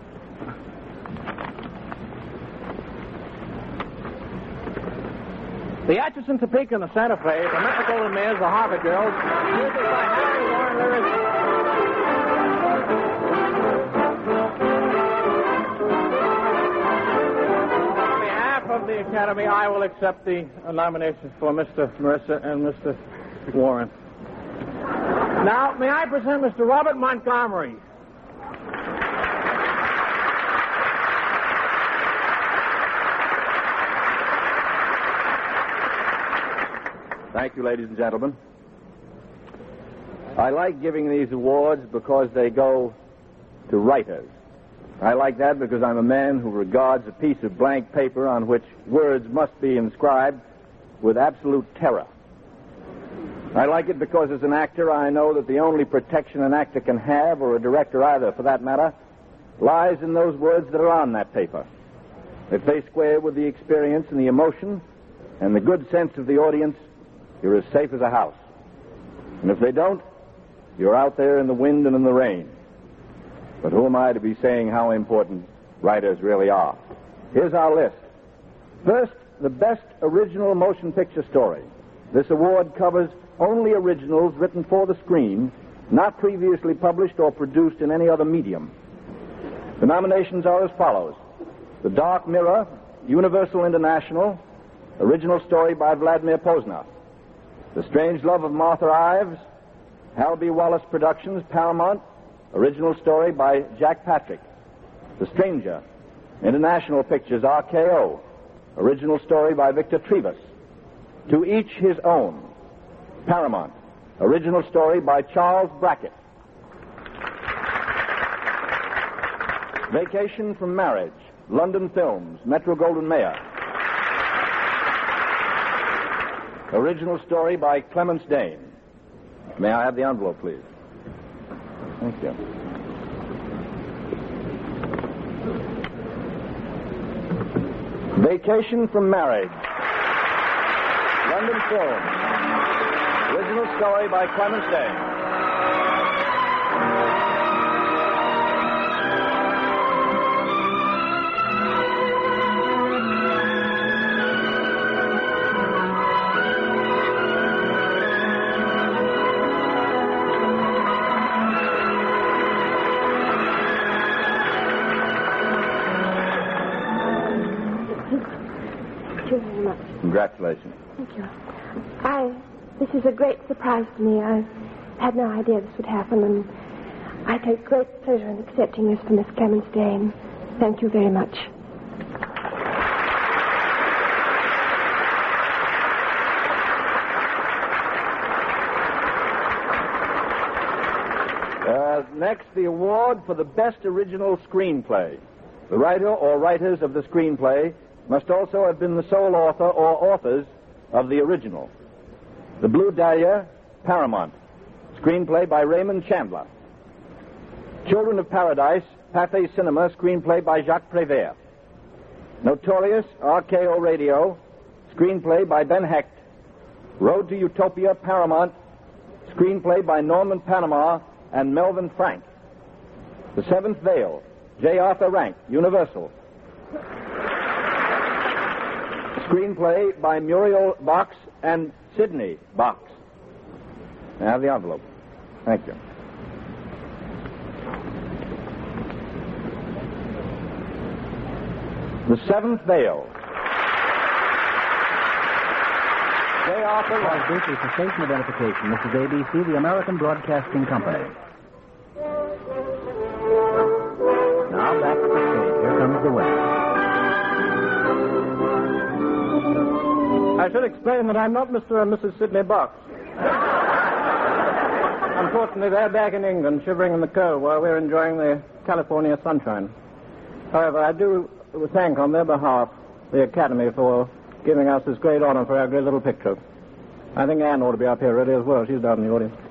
The Atchison, Topeka, and the Santa Fe, the Metro-Goldwyn-Mayer's, the Harvard Girls, music by Harry Warren, lyrics. On behalf of the Academy, I will accept the nominations for Mister Mercer and Mister Warren. Now, may I present Mister Robert Montgomery? Thank you, ladies and gentlemen. I like giving these awards because they go to writers. I like that because I'm a man who regards a piece of blank paper on which words must be inscribed with absolute terror. I like it because as an actor I know that the only protection an actor can have, or a director either for that matter, lies in those words that are on that paper. If they square with the experience and the emotion and the good sense of the audience, you're as safe as a house. And if they don't, you're out there in the wind and in the rain. But who am I to be saying how important writers really are? Here's our list. First, the best original motion picture story. This award covers only originals written for the screen, not previously published or produced in any other medium. The nominations are as follows. The Dark Mirror, Universal International, original story by Vladimir Posner. The Strange Love of Martha Ives, Hal B. Wallace Productions, Paramount, original story by Jack Patrick. The Stranger, International Pictures, R K O, original story by Victor Trevas. To Each His Own, Paramount, original story by Charles Brackett. Vacation from Marriage, London Films, Metro-Goldwyn-Mayer. Original story by Clemence Dane. May I have the envelope, please? Thank you. Vacation from Marriage, London Films. Original story by Clemence Dane. Congratulations. Thank you. I, this is a great surprise to me. I had no idea this would happen, and I take great pleasure in accepting this from Miss Clemence Dane. Thank you very much. Uh, next, the award for the best original screenplay. The writer or writers of the screenplay must also have been the sole author or authors of the original. The Blue Dahlia, Paramount. Screenplay by Raymond Chandler. Children of Paradise, Pathé Cinema. Screenplay by Jacques Prévert. Notorious, R K O Radio. Screenplay by Ben Hecht. Road to Utopia, Paramount. Screenplay by Norman Panama and Melvin Frank. The Seventh Veil, J. Arthur Rank, Universal. Screenplay by Muriel Box and Sidney Box. May I have the envelope? Thank you. The Seventh Veil. J. Arthur Rank. This is the station identification. This is A B C, the American Broadcasting Company. Now back to the stage. Here comes the winner. I should explain that I'm not Mister and Missus Sidney Box. Unfortunately, they're back in England, shivering in the cold while we're enjoying the California sunshine. However, I do thank on their behalf the Academy for giving us this great honor for our great little picture. I think Anne ought to be up here really as well. She's down in the audience.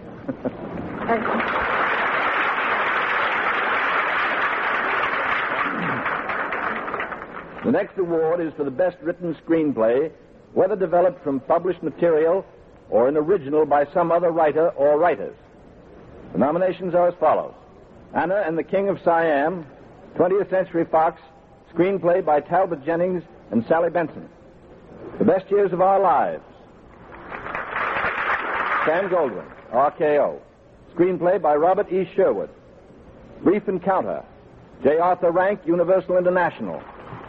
The next award is for the best written screenplay, whether developed from published material or an original by some other writer or writers. The nominations are as follows. Anna and the King of Siam, twentieth Century Fox, screenplay by Talbot Jennings and Sally Benson. The Best Years of Our Lives, Sam Goldwyn, R K O, screenplay by Robert E. Sherwood. Brief Encounter, J. Arthur Rank, Universal International.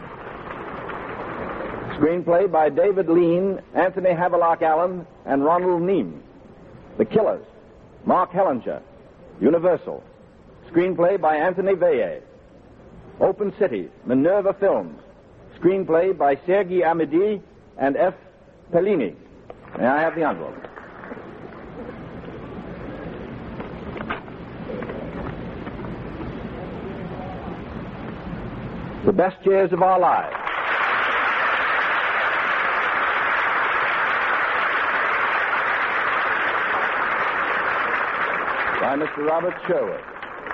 Screenplay by David Lean, Anthony Havelock Allen, and Ronald Neame. The Killers, Mark Hellinger, Universal. Screenplay by Anthony Veillez. Open City, Minerva Films. Screenplay by Sergei Amidi and F. Pellini. May I have the envelope? The Best Years of Our Lives. By Mister Robert Sherwood.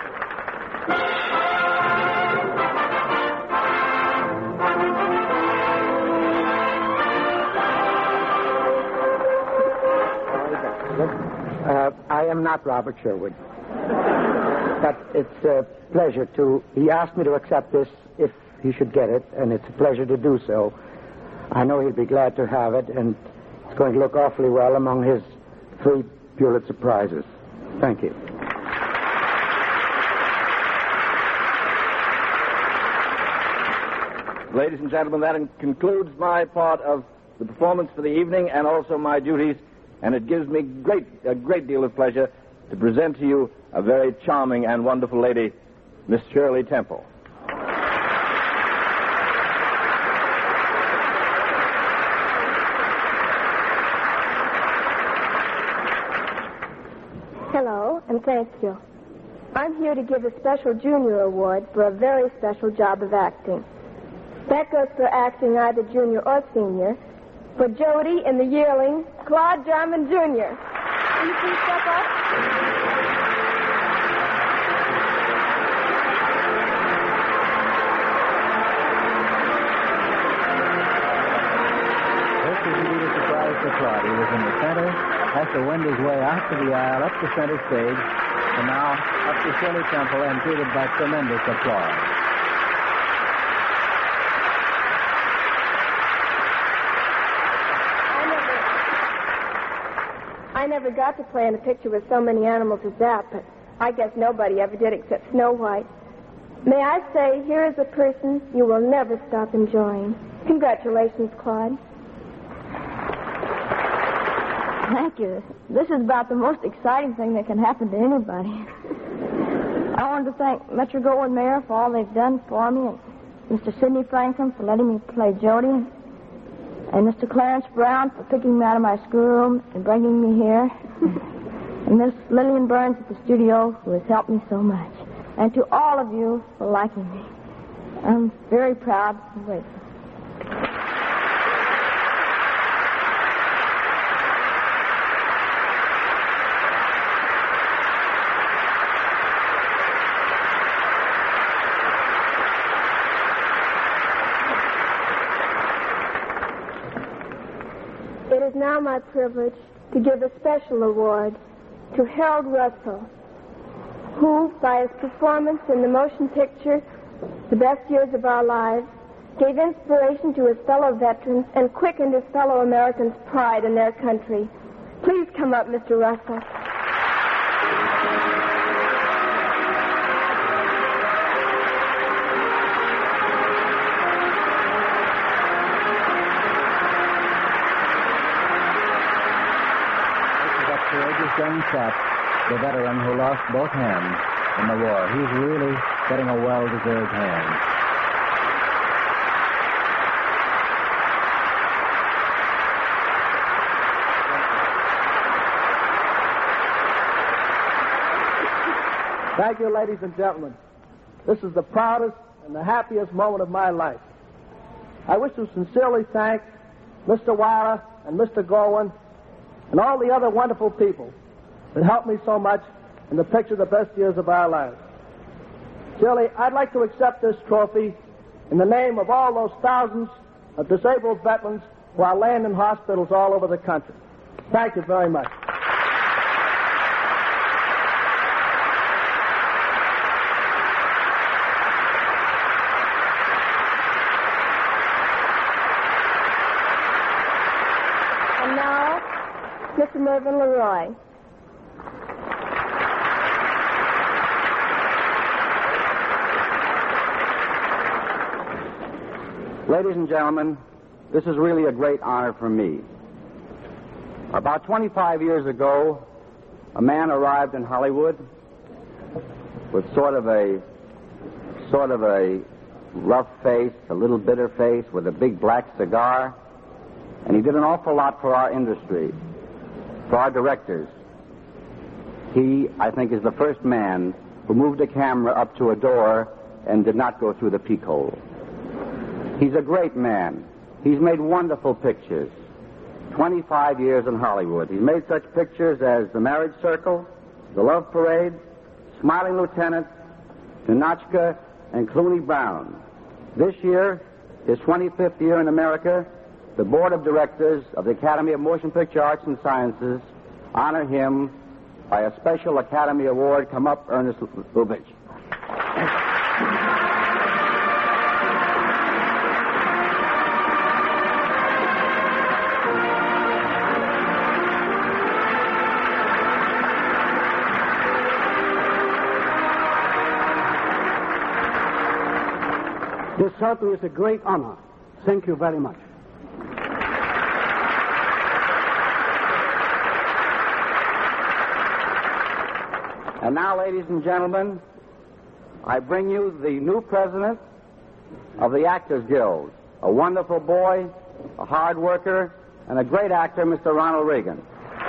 Uh, I am not Robert Sherwood. But it's a pleasure to... He asked me to accept this if he should get it, and it's a pleasure to do so. I know he'll be glad to have it, and it's going to look awfully well among his three Pulitzer Prizes. Thank you. Ladies and gentlemen, that concludes my part of the performance for the evening and also my duties, and it gives me great, a great deal of pleasure to present to you a very charming and wonderful lady, Miss Shirley Temple. Hello, and thank you. I'm here to give a special junior award for a very special job of acting. That goes for acting either junior or senior. For Jody in The Yearling, Claude Jarman Junior Will you please step up? This is indeed a surprise for Claude. He was in the center, has to wend his way out to the aisle, up the center stage, and now up to Shirley Temple and greeted by tremendous applause. I never got to play in a picture with so many animals as that, but I guess nobody ever did except Snow White. May I say, here is a person you will never stop enjoying. Congratulations, Claude. Thank you. This is about the most exciting thing that can happen to anybody. I wanted to thank Metro-Goldwyn-Mayer for all they've done for me, and Mister Sidney Franklin for letting me play Jody, and Mister Clarence Brown for picking me out of my schoolroom and bringing me here, and Miss Lillian Burns at the studio, who has helped me so much, and to all of you for liking me. I'm very proud and grateful. It is now my privilege to give a special award to Harold Russell, who, by his performance in the motion picture The Best Years of Our Lives, gave inspiration to his fellow veterans and quickened his fellow Americans' pride in their country. Please come up, Mister Russell. Young chap, the veteran who lost both hands in the war. He's really getting a well-deserved hand. Thank you, ladies and gentlemen. This is the proudest and the happiest moment of my life. I wish to sincerely thank Mister Weiler and Mister Goldwyn and all the other wonderful people that helped me so much in the picture The Best Years of Our Lives. Shirley, I'd like to accept this trophy in the name of all those thousands of disabled veterans who are laying in hospitals all over the country. Thank you very much. And now, Mister Mervyn Leroy. Ladies and gentlemen, this is really a great honor for me. About twenty-five years ago, a man arrived in Hollywood with sort of a sort of a rough face, a little bitter face, with a big black cigar, and he did an awful lot for our industry, for our directors. He, I think, is the first man who moved a camera up to a door and did not go through the peek hole. He's a great man. He's made wonderful pictures. twenty-five years in Hollywood. He's made such pictures as The Marriage Circle, The Love Parade, Smiling Lieutenant, Tunachka, and Clooney Brown. This year, his twenty-fifth year in America, the Board of Directors of the Academy of Motion Picture Arts and Sciences honor him by a special Academy Award. Come up, Ernest Lubitsch. This certainly is a great honor. Thank you very much. And now, ladies and gentlemen, I bring you the new president of the Actors Guild, a wonderful boy, a hard worker, and a great actor, Mister Ronald Reagan.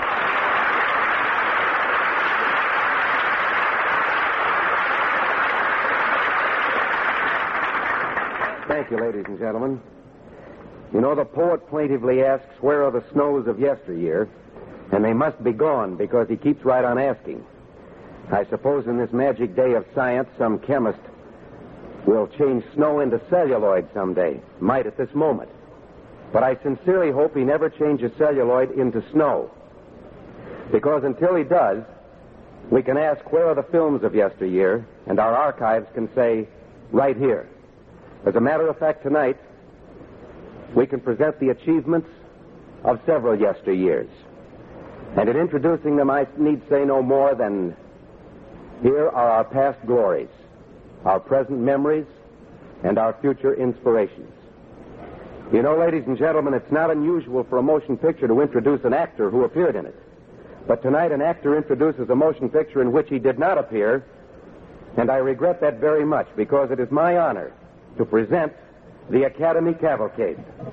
Thank you, ladies and gentlemen. You know, the poet plaintively asks, where are the snows of yesteryear? And they must be gone, because he keeps right on asking. I suppose in this magic day of science, some chemist will change snow into celluloid someday. Might at this moment. But I sincerely hope he never changes celluloid into snow. Because until he does, we can ask, where are the films of yesteryear? And our archives can say, right here. As a matter of fact, tonight, we can present the achievements of several yesteryears. And in introducing them, I need say no more than, here are our past glories, our present memories, and our future inspirations. You know, ladies and gentlemen, it's not unusual for a motion picture to introduce an actor who appeared in it. But tonight, an actor introduces a motion picture in which he did not appear, and I regret that very much, because it is my honor to present the Academy Cavalcade.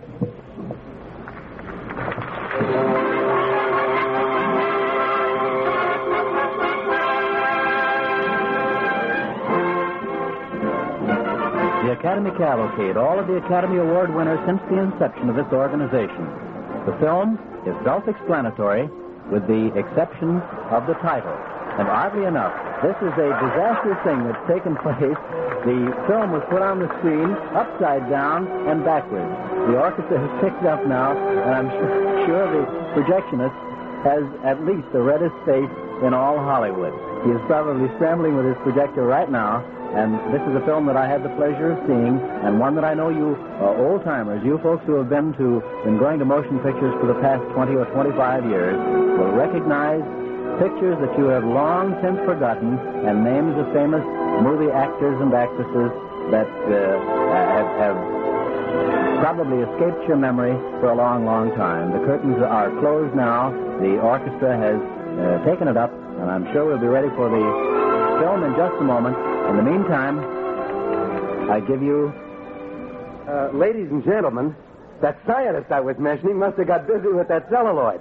The Academy Cavalcade, all of the Academy Award winners since the inception of this organization. The film is self-explanatory, with the exception of the title. And oddly enough, this is a disastrous thing that's taken place. The film was put on the screen upside down and backwards. The orchestra has picked it up now, and I'm sure, sure the projectionist has at least the reddest face in all Hollywood. He is probably scrambling with his projector right now, and this is a film that I had the pleasure of seeing, and one that I know you uh, old-timers, you folks who have been to, been going to motion pictures for the past twenty or twenty-five years, will recognize pictures that you have long since forgotten, and names of famous movie actors and actresses that uh, have, have probably escaped your memory for a long, long time. The curtains are closed now. The orchestra has uh, taken it up, and I'm sure we'll be ready for the film in just a moment. In the meantime, I give you... Uh, ladies and gentlemen, that scientist I was mentioning must have got busy with that celluloid.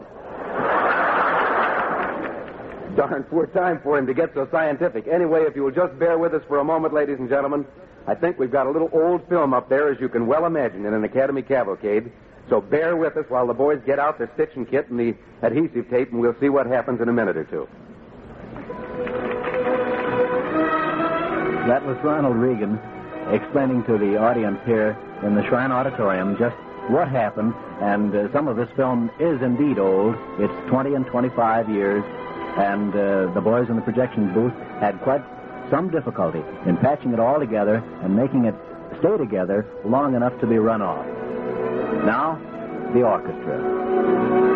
Darn poor time for him to get so scientific. Anyway, if you will just bear with us for a moment, ladies and gentlemen, I think we've got a little old film up there, as you can well imagine, in an Academy Cavalcade. So bear with us while the boys get out their stitching kit and the adhesive tape, and we'll see what happens in a minute or two. That was Ronald Reagan explaining to the audience here in the Shrine Auditorium just what happened, and uh, some of this film is indeed old. It's twenty and twenty-five years. And uh, the boys in the projection booth had quite some difficulty in patching it all together and making it stay together long enough to be run off. Now, the orchestra.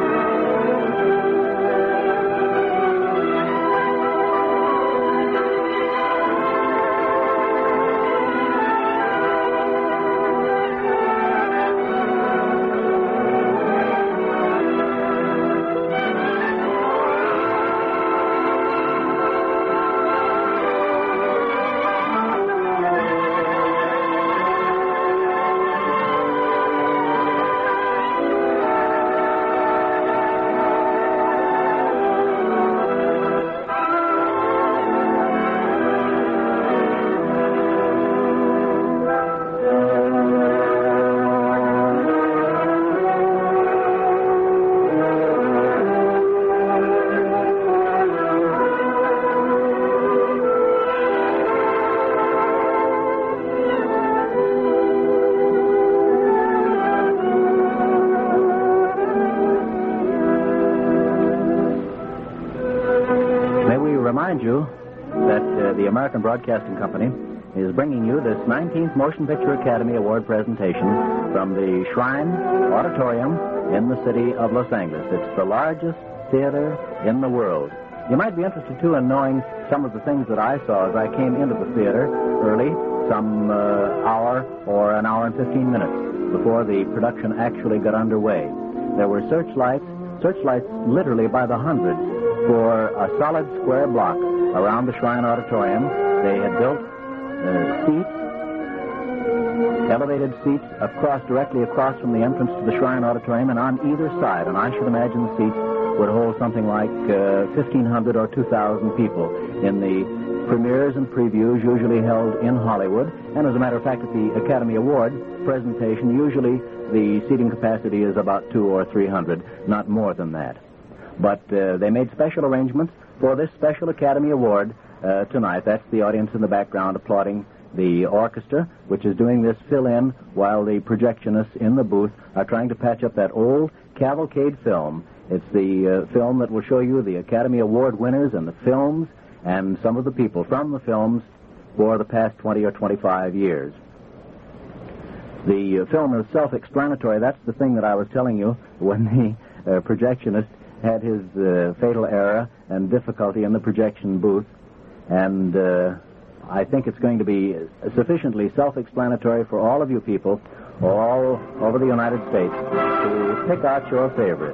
remind you that uh, the American Broadcasting Company is bringing you this nineteenth Motion Picture Academy Award presentation from the Shrine Auditorium in the city of Los Angeles. It's the largest theater in the world. You might be interested, too, in knowing some of the things that I saw as I came into the theater early, some uh, hour or an hour and fifteen minutes before the production actually got underway. There were searchlights, searchlights literally by the hundreds, for a solid square block around the Shrine Auditorium. They had built uh, seats, elevated seats across, directly across from the entrance to the Shrine Auditorium and on either side. And I should imagine the seats would hold something like uh, fifteen hundred or two thousand people in the premieres and previews usually held in Hollywood. And as a matter of fact, at the Academy Award presentation, usually the seating capacity is about two or three hundred, not more than that. But uh, they made special arrangements for this special Academy Award uh, tonight. That's the audience in the background applauding the orchestra, which is doing this fill-in while the projectionists in the booth are trying to patch up that old cavalcade film. It's the uh, film that will show you the Academy Award winners and the films and some of the people from the films for the past twenty or twenty-five years. The uh, film is self-explanatory. That's the thing that I was telling you when the uh, projectionist had his uh, fatal error and difficulty in the projection booth. And uh, I think it's going to be sufficiently self-explanatory for all of you people all over the United States to pick out your favorite.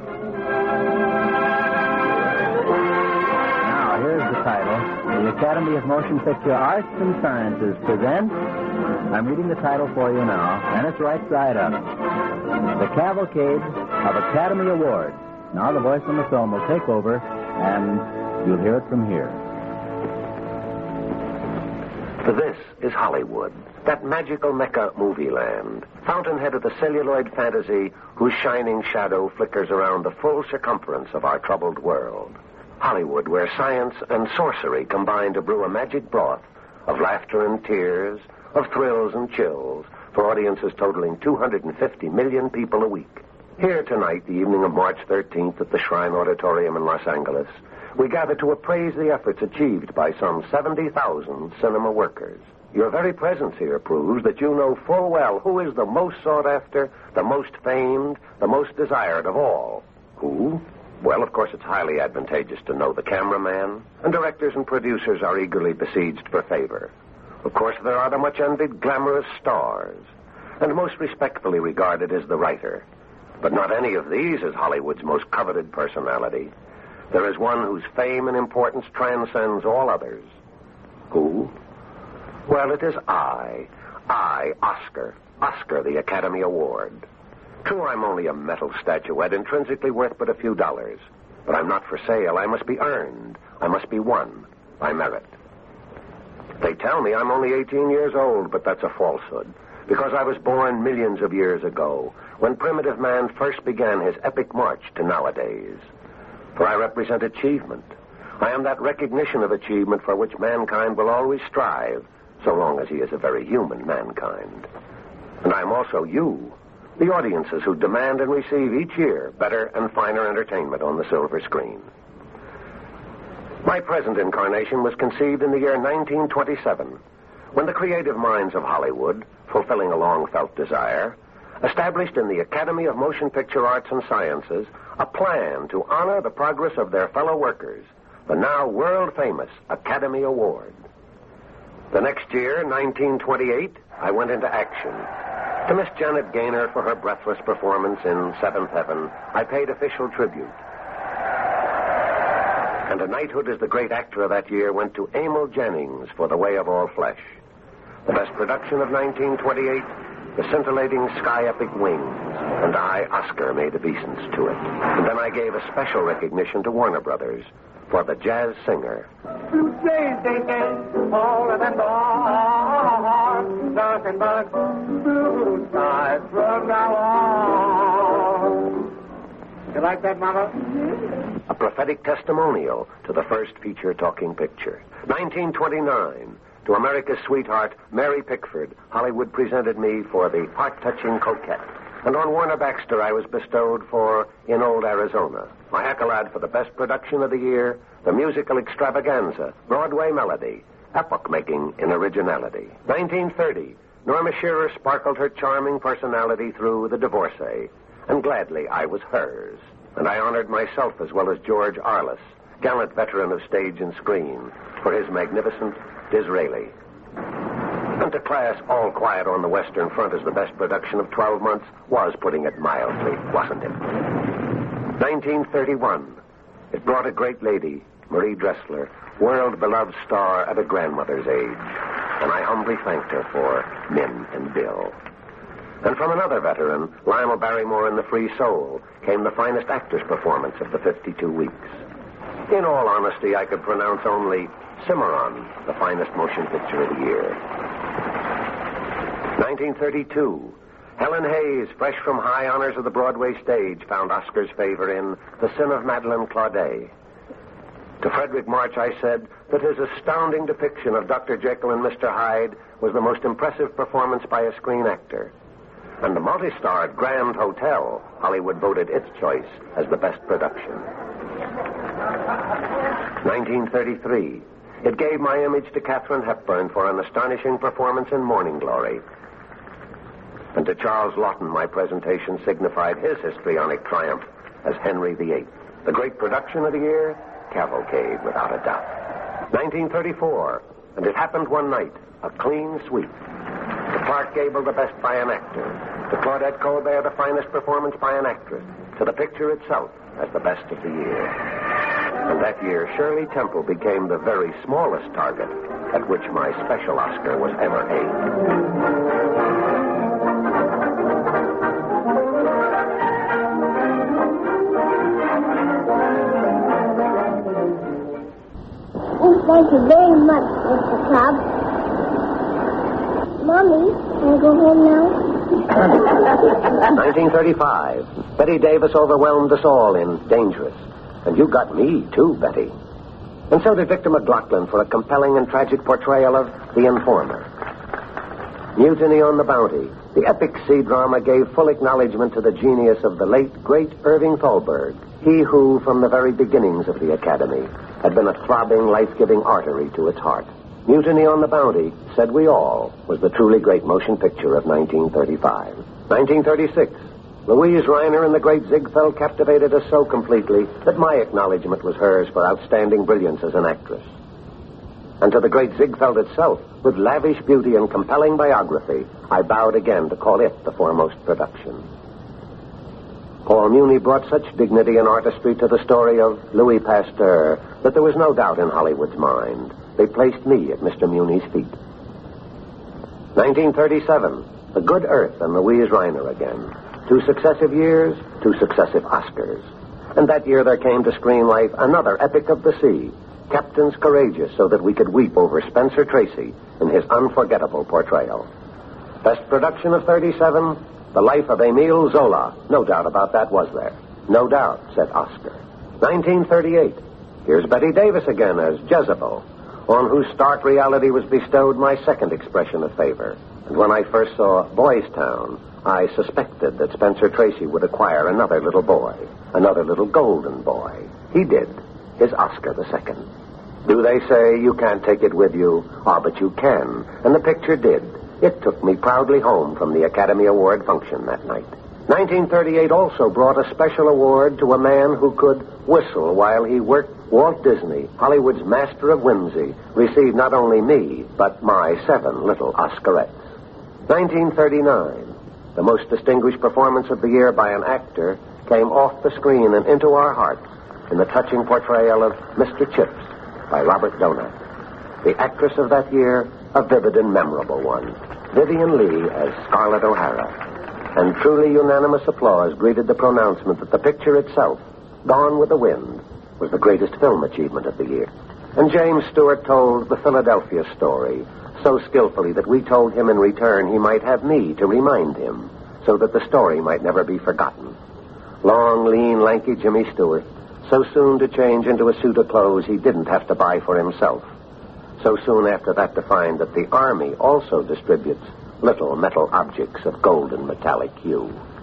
Now, here's the title. The Academy of Motion Picture Arts and Sciences presents, I'm reading the title for you now, and it's right side up, The Cavalcade of Academy Awards. Now the voice on the film will take over, and you'll hear it from here. This is Hollywood, that magical Mecca movie land, fountainhead of the celluloid fantasy whose shining shadow flickers around the full circumference of our troubled world. Hollywood, where science and sorcery combine to brew a magic broth of laughter and tears, of thrills and chills, for audiences totaling two hundred fifty million people a week. Here tonight, the evening of March thirteenth at the Shrine Auditorium in Los Angeles, we gather to appraise the efforts achieved by some seventy thousand cinema workers. Your very presence here proves that you know full well who is the most sought after, the most famed, the most desired of all. Who? Well, of course, it's highly advantageous to know the cameraman, and directors and producers are eagerly besieged for favor. Of course, there are the much-envied glamorous stars, and most respectfully regarded as the writer. But not any of these is Hollywood's most coveted personality. There is one whose fame and importance transcends all others. Who? Well, it is I. I, Oscar. Oscar, the Academy Award. True, I'm only a metal statuette, intrinsically worth but a few dollars. But I'm not for sale. I must be earned. I must be won by merit. They tell me I'm only eighteen years old, but that's a falsehood. Because I was born millions of years ago, when primitive man first began his epic march to nowadays. For I represent achievement. I am that recognition of achievement for which mankind will always strive, so long as he is a very human mankind. And I am also you, the audiences who demand and receive each year better and finer entertainment on the silver screen. My present incarnation was conceived in the year nineteen twenty-seven, when the creative minds of Hollywood, fulfilling a long-felt desire, established in the Academy of Motion Picture Arts and Sciences a plan to honor the progress of their fellow workers, the now world-famous Academy Award. The next year, nineteen twenty-eight, I went into action. To Miss Janet Gaynor for her breathless performance in Seventh Heaven, I paid official tribute. And a knighthood as the great actor of that year went to Emil Jennings for The Way of All Flesh. The best production of nineteen twenty-eight, the scintillating sky epic Wings, and I, Oscar, made obeisance to it. And then I gave a special recognition to Warner Brothers for The Jazz Singer. Blue days they came, all than dawn, nothing but blue skies from now on. You like that, Mama? Mm-hmm. A prophetic testimonial to the first feature talking picture. nineteen twenty-nine, to America's sweetheart, Mary Pickford, Hollywood presented me for The Heart-Touching Coquette. And on Warner Baxter, I was bestowed for In Old Arizona, my accolade for the best production of the year, the musical extravaganza, Broadway melody, epoch-making in originality. nineteen thirty, Norma Shearer sparkled her charming personality through The Divorcee, and gladly I was hers. And I honored myself as well as George Arliss, gallant veteran of stage and screen, for his magnificent Disraeli. And to class All Quiet on the Western Front as the best production of twelve months was putting it mildly, wasn't it? nineteen thirty-one. It brought a great lady, Marie Dressler, world-beloved star at a grandmother's age. And I humbly thanked her for Min and Bill. And from another veteran, Lionel Barrymore in The Free Soul, came the finest actor's performance of the fifty-two weeks. In all honesty, I could pronounce only Cimarron the finest motion picture of the year. nineteen thirty-two. Helen Hayes, fresh from high honors of the Broadway stage, found Oscar's favor in The Sin of Madeleine Claudet. To Frederick March, I said that his astounding depiction of Doctor Jekyll and Mister Hyde was the most impressive performance by a screen actor. And the multi-starred Grand Hotel, Hollywood voted its choice as the best production. nineteen thirty-three. It gave my image to Katharine Hepburn for an astonishing performance in Morning Glory. And to Charles Laughton, my presentation signified his histrionic triumph as Henry the Eighth. The great production of the year, Cavalcade, without a doubt. nineteen thirty-four, and it happened one night, a clean sweep. To Clark Gable, the best by an actor. To Claudette Colbert, the finest performance by an actress. To the picture itself as the best of the year. And that year, Shirley Temple became the very smallest target at which my special Oscar was ever aimed. Thank you very much, Mister Cobb. Mommy, can I go home now? nineteen thirty-five. Betty Davis overwhelmed us all in Dangerous. And you got me, too, Betty. And so did Victor McLaughlin for a compelling and tragic portrayal of The Informer. Mutiny on the Bounty, the epic sea drama, gave full acknowledgement to the genius of the late, great Irving Thalberg, he who, from the very beginnings of the Academy, had been a throbbing, life-giving artery to its heart. Mutiny on the Bounty, said we all, was the truly great motion picture of nineteen thirty-five. nineteen thirty-six. Louise Reiner and the great Ziegfeld captivated us so completely that my acknowledgement was hers for outstanding brilliance as an actress. And to the great Ziegfeld itself, with lavish beauty and compelling biography, I bowed again to call it the foremost production. Paul Muni brought such dignity and artistry to the story of Louis Pasteur that there was no doubt in Hollywood's mind. They placed me at Mister Muni's feet. nineteen thirty-seven, The Good Earth and Louise Reiner again. Two successive years, two successive Oscars. And that year there came to screen life another epic of the sea, Captains Courageous, so that we could weep over Spencer Tracy in his unforgettable portrayal. Best production of thirty-seven, The Life of Emile Zola. No doubt about that, was there? No doubt, said Oscar. nineteen thirty-eight. Here's Betty Davis again as Jezebel, on whose stark reality was bestowed my second expression of favor. And when I first saw Boys Town, I suspected that Spencer Tracy would acquire another little boy, another little golden boy. He did. His Oscar the second. Do they say you can't take it with you? Ah, but you can. And the picture did. It took me proudly home from the Academy Award function that night. nineteen thirty-eight also brought a special award to a man who could whistle while he worked. Walt Disney, Hollywood's master of whimsy, received not only me, but my seven little Oscarettes. nineteen thirty-nine. The most distinguished performance of the year by an actor came off the screen and into our hearts in the touching portrayal of Mister Chips by Robert Donat. The actress of that year, a vivid and memorable one, Vivian Leigh as Scarlett O'Hara. And truly unanimous applause greeted the pronouncement that the picture itself, Gone with the Wind, was the greatest film achievement of the year. And James Stewart told the Philadelphia story so skillfully that we told him in return he might have me to remind him so that the story might never be forgotten. Long, lean, lanky Jimmy Stewart, so soon to change into a suit of clothes he didn't have to buy for himself. So soon after that to find that the Army also distributes little metal objects of golden metallic hue.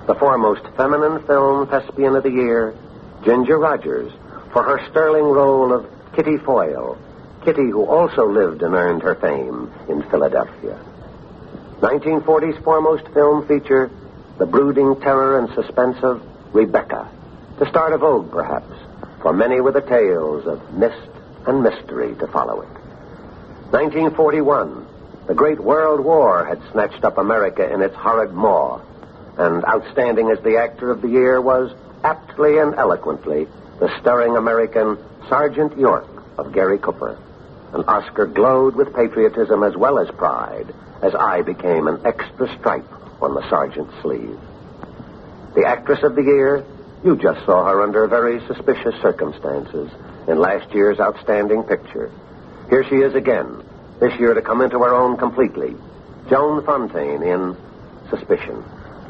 the foremost feminine film thespian of the year, Ginger Rogers, for her sterling role of Kitty Foyle, Kitty who also lived and earned her fame in Philadelphia. nineteen forty's foremost film feature, the brooding terror and suspense of Rebecca, the start of Vogue, perhaps, for many were the tales of mist and mystery to follow it. nineteen forty-one, the Great World War had snatched up America in its horrid maw, and outstanding as the actor of the year was, aptly and eloquently, the stirring American Sergeant York of Gary Cooper. An Oscar glowed with patriotism as well as pride, as I became an extra stripe on the sergeant's sleeve. The actress of the year, you just saw her under very suspicious circumstances in last year's outstanding picture. Here she is again, this year to come into her own completely, Joan Fontaine in Suspicion.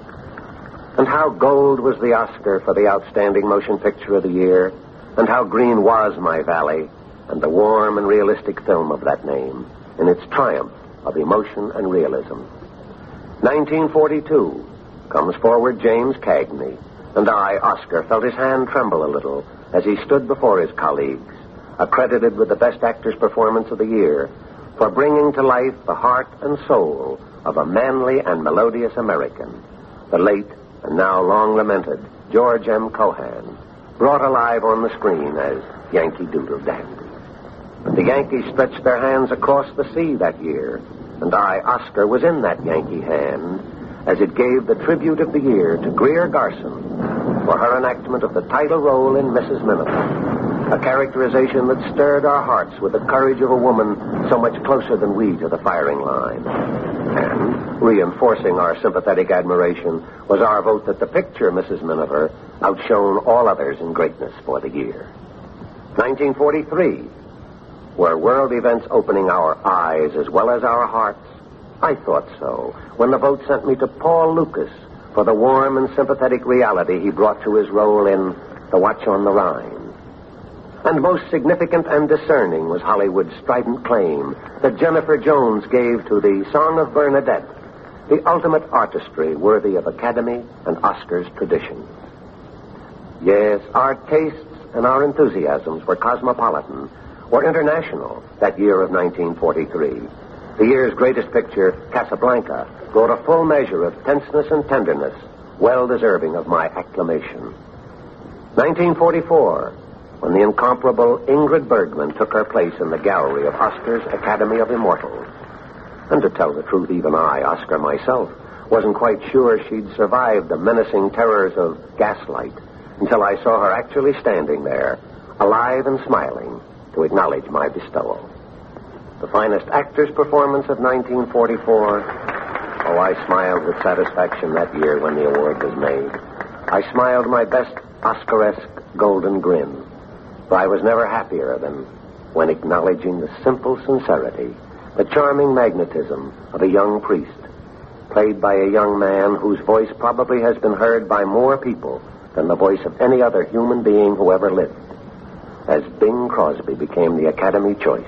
And how gold was the Oscar for the outstanding motion picture of the year, and how green was My Valley, and the warm and realistic film of that name, in its triumph of emotion and realism. nineteen forty-two comes forward James Cagney, and I, Oscar, felt his hand tremble a little as he stood before his colleagues, accredited with the Best Actor's Performance of the Year, for bringing to life the heart and soul of a manly and melodious American, the late and now long lamented George M. Cohan, brought alive on the screen as Yankee Doodle Dandy. But the Yankees stretched their hands across the sea that year, and I, Oscar, was in that Yankee hand as it gave the tribute of the year to Greer Garson for her enactment of the title role in Missus Miniver, a characterization that stirred our hearts with the courage of a woman so much closer than we to the firing line. And, reinforcing our sympathetic admiration, was our vote that the picture, Missus Miniver, outshone all others in greatness for the year. nineteen forty-three, were world events opening our eyes as well as our hearts? I thought so, when the vote sent me to Paul Lucas for the warm and sympathetic reality he brought to his role in The Watch on the Rhine. And most significant and discerning was Hollywood's strident claim that Jennifer Jones gave to the Song of Bernadette, the ultimate artistry worthy of Academy and Oscars traditions. Yes, our tastes and our enthusiasms were cosmopolitan, were international that year of nineteen forty-three. The year's greatest picture, Casablanca, brought a full measure of tenseness and tenderness, well deserving of my acclamation. nineteen forty-four, when the incomparable Ingrid Bergman took her place in the gallery of Oscar's Academy of Immortals. And to tell the truth, even I, Oscar myself, wasn't quite sure she'd survived the menacing terrors of Gaslight until I saw her actually standing there, alive and smiling, to acknowledge my bestowal. The finest actor's performance of nineteen forty-four. Oh, I smiled with satisfaction that year when the award was made. I smiled my best Oscar-esque golden grin, for I was never happier than when acknowledging the simple sincerity, the charming magnetism of a young priest, played by a young man whose voice probably has been heard by more people than the voice of any other human being who ever lived, as Bing Crosby became the Academy choice.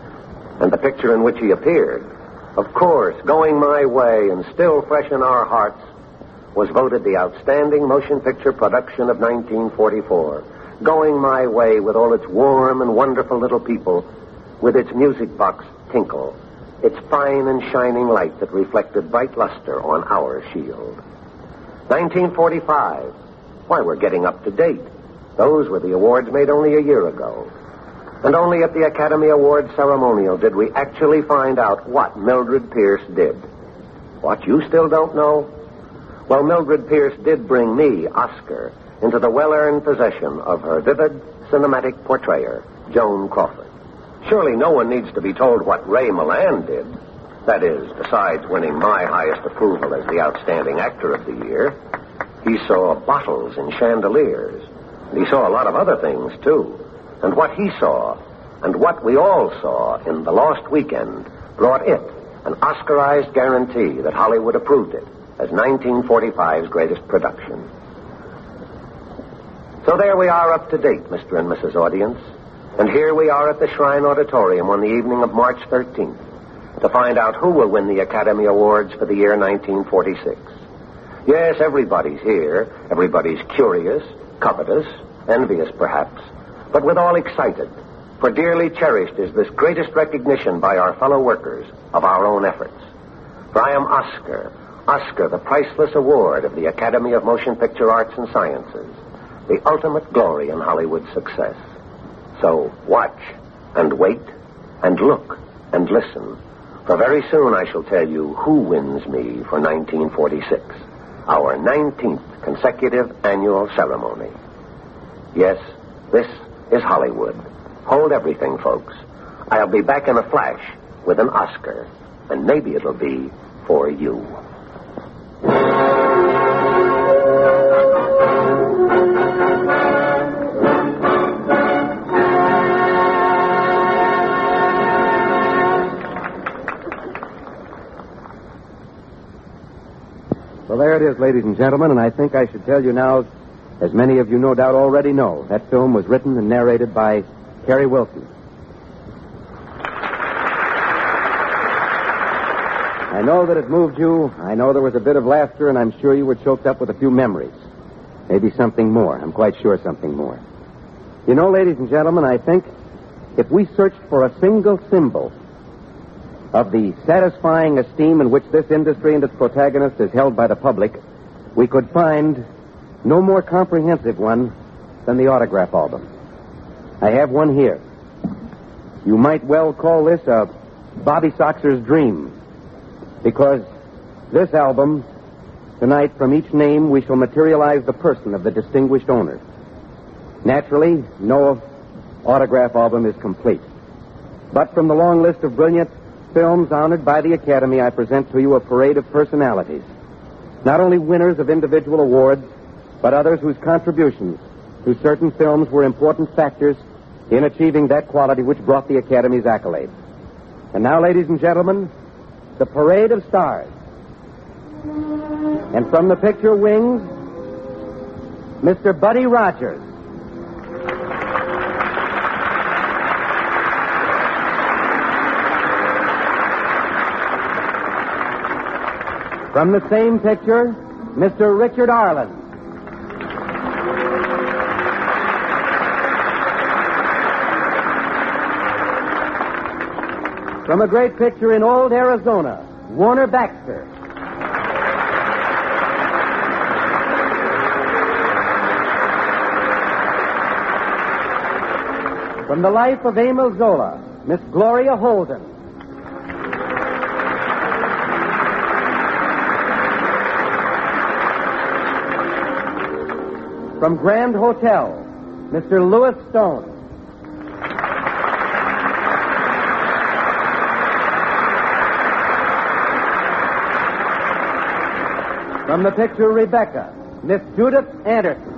And the picture in which he appeared, of course, Going My Way and still fresh in our hearts, was voted the outstanding motion picture production of nineteen forty-four. Going My Way, with all its warm and wonderful little people, with its music box tinkle, its fine and shining light that reflected bright luster on our shield. nineteen forty-five. Why, we're getting up to date. Those were the awards made only a year ago. And only at the Academy Awards ceremonial did we actually find out what Mildred Pierce did. What, you still don't know? Well, Mildred Pierce did bring me, Oscar, into the well-earned possession of her vivid, cinematic portrayer, Joan Crawford. Surely no one needs to be told what Ray Milland did. That is, besides winning my highest approval as the outstanding actor of the year, he saw bottles and chandeliers. And he saw a lot of other things, too. And what he saw, and what we all saw in The Lost Weekend, brought it an Oscarized guarantee that Hollywood approved it as nineteen forty-five's greatest production. So there we are up to date, Mister and Missus Audience. And here we are at the Shrine Auditorium on the evening of March thirteenth to find out who will win the Academy Awards for the year nineteen forty-six. Yes, everybody's here. Everybody's curious, covetous, envious perhaps, but withal excited. For dearly cherished is this greatest recognition by our fellow workers of our own efforts. For I am Oscar, Oscar, the priceless award of the Academy of Motion Picture Arts and Sciences, the ultimate glory in Hollywood success. So watch and wait and look and listen, for very soon I shall tell you who wins me for nineteen forty-six, our nineteenth consecutive annual ceremony. Yes, this is Hollywood. Hold everything, folks. I'll be back in a flash with an Oscar, and maybe it'll be for you. Well, there it is, ladies and gentlemen, and I think I should tell you now, as many of you no doubt already know, that film was written and narrated by Kerry Wilson. I know that it moved you. I know there was a bit of laughter, and I'm sure you were choked up with a few memories. Maybe something more. I'm quite sure something more. You know, ladies and gentlemen, I think if we searched for a single symbol of the satisfying esteem in which this industry and its protagonist is held by the public, we could find no more comprehensive one than the autograph album. I have one here. You might well call this a Bobby Soxer's dream, because this album, tonight, from each name, we shall materialize the person of the distinguished owner. Naturally, no autograph album is complete. But from the long list of brilliant films honored by the Academy, I present to you a parade of personalities. Not only winners of individual awards, but others whose contributions to certain films were important factors in achieving that quality which brought the Academy's accolades. And now, ladies and gentlemen, the parade of stars. And from the picture Wings, Mister Buddy Rogers. From the same picture, Mister Richard Arlen. From a great picture in old Arizona, Warner Baxter. From the life of Emil Zola, Miss Gloria Holden. From Grand Hotel, Mister Louis Stone. From the picture Rebecca, Miss Judith Anderson.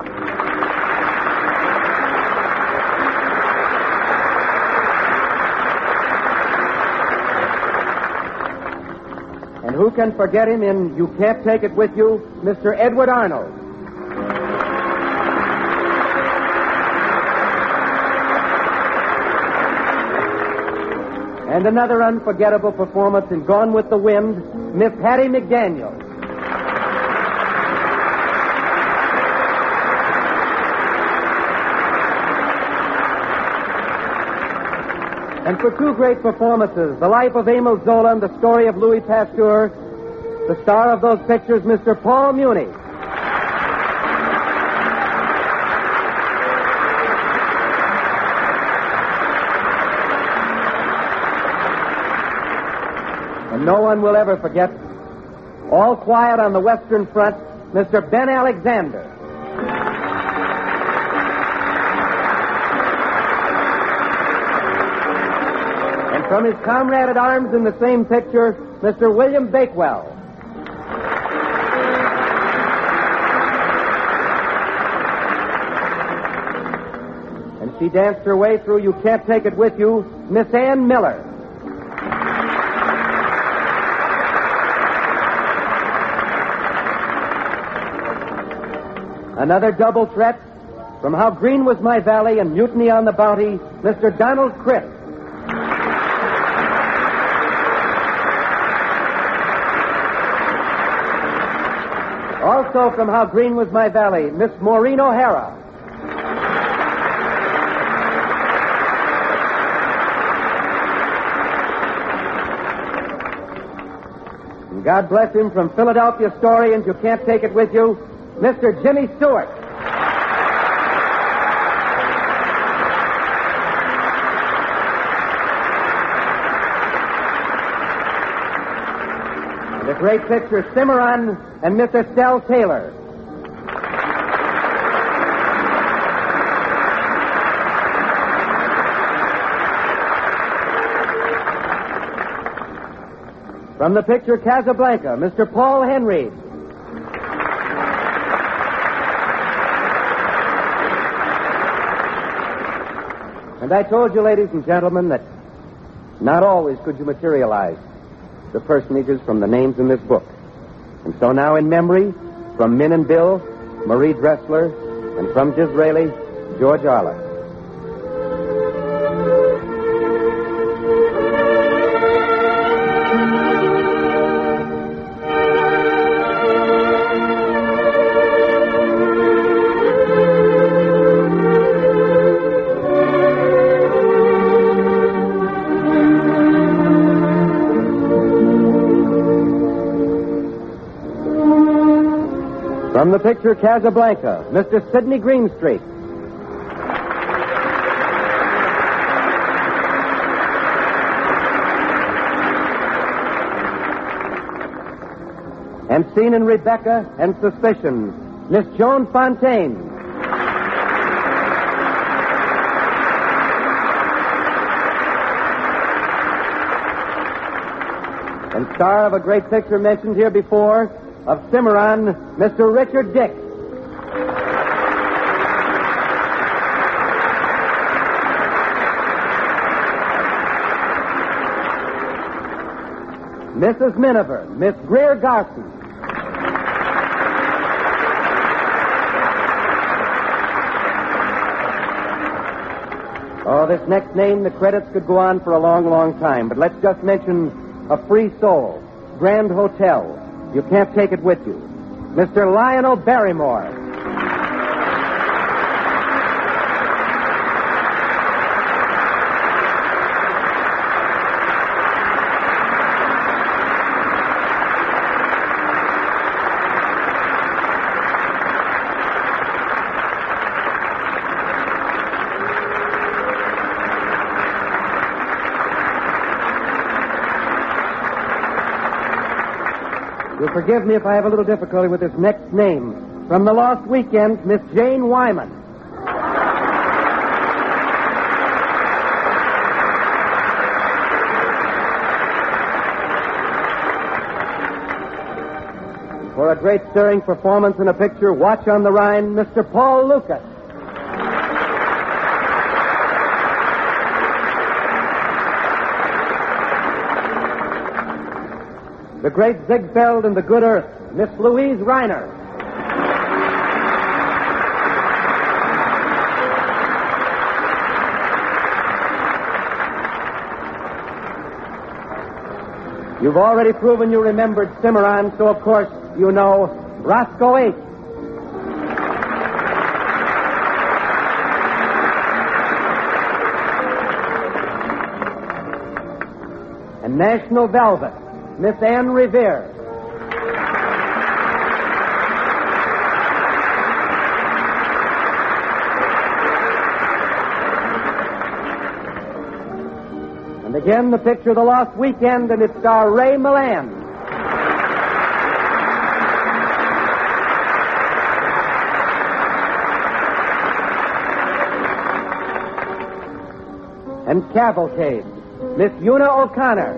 And who can forget him in You Can't Take It With You, Mister Edward Arnold. And another unforgettable performance in Gone with the Wind, Miss Hattie McDaniel. And for two great performances, The Life of Emil Zola and The Story of Louis Pasteur, the star of those pictures, Mister Paul Muni. And no one will ever forget, All Quiet on the Western Front, Mister Ben Alexander. And from his comrade at arms in the same picture, Mister William Bakewell. And she danced her way through You Can't Take It With You, Miss Ann Miller. Another double threat from How Green Was My Valley and Mutiny on the Bounty, Mister Donald Crisp. Also from How Green Was My Valley, Miss Maureen O'Hara. And God bless him, from Philadelphia Story and You Can't Take It With You, Mister Jimmy Stewart. The great picture, Cimarron and Miss Estelle Taylor. From the picture Casablanca, Mister Paul Henry. And I told you, ladies and gentlemen, that not always could you materialize the personages from the names in this book. And so now, in memory, from Min and Bill, Marie Dressler, and from Disraeli, George Arlitt. From the picture Casablanca, Mister Sidney Greenstreet. And seen in Rebecca and Suspicion, Miss Joan Fontaine. And star of a great picture mentioned here before, of Cimarron, Mister Richard Dick. Missus Miniver, Miss Greer Garson. Oh, this next name, the credits could go on for a long, long time, but let's just mention A Free Soul, Grand Hotel, You Can't Take It With You, Mister Lionel Barrymore. You'll forgive me if I have a little difficulty with this next name. From The Lost Weekend, Miss Jane Wyman. For a great stirring performance in a picture, Watch on the Rhine, Mister Paul Lucas. The Great Ziegfeld and the Good Earth, Miss Louise Reiner. You've already proven you remembered Cimarron, so of course you know Roscoe H. And National Velvet, Miss Anne Revere. And again, the picture of The Lost Weekend, and its star Ray Milland. And Cavalcade, Miss Una O'Connor.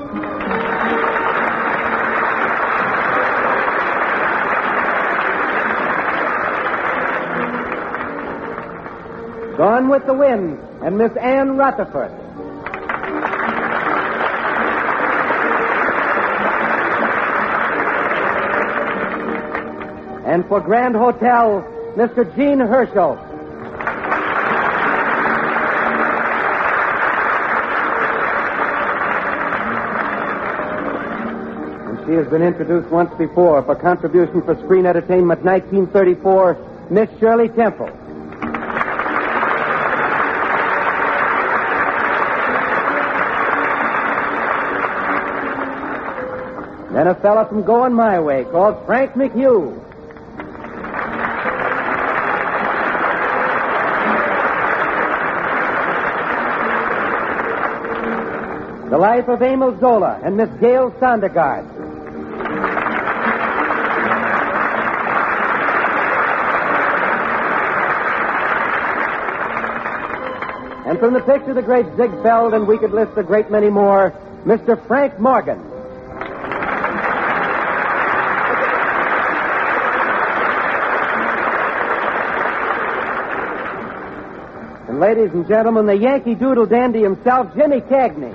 Gone with the Wind, and Miss Anne Rutherford. And for Grand Hotel, Mister Gene Herschel. And She has been introduced once before for contribution for Screen Entertainment nineteen thirty-four, Miss Shirley Temple. Then a fella from Going My Way called Frank McHugh. The Life of Emil Zola and Miss Gail Sondergaard. And from the picture, The Great Ziegfeld, and we could list a great many more, Mister Frank Morgan. And ladies and gentlemen, the Yankee Doodle dandy himself, Jimmy Cagney.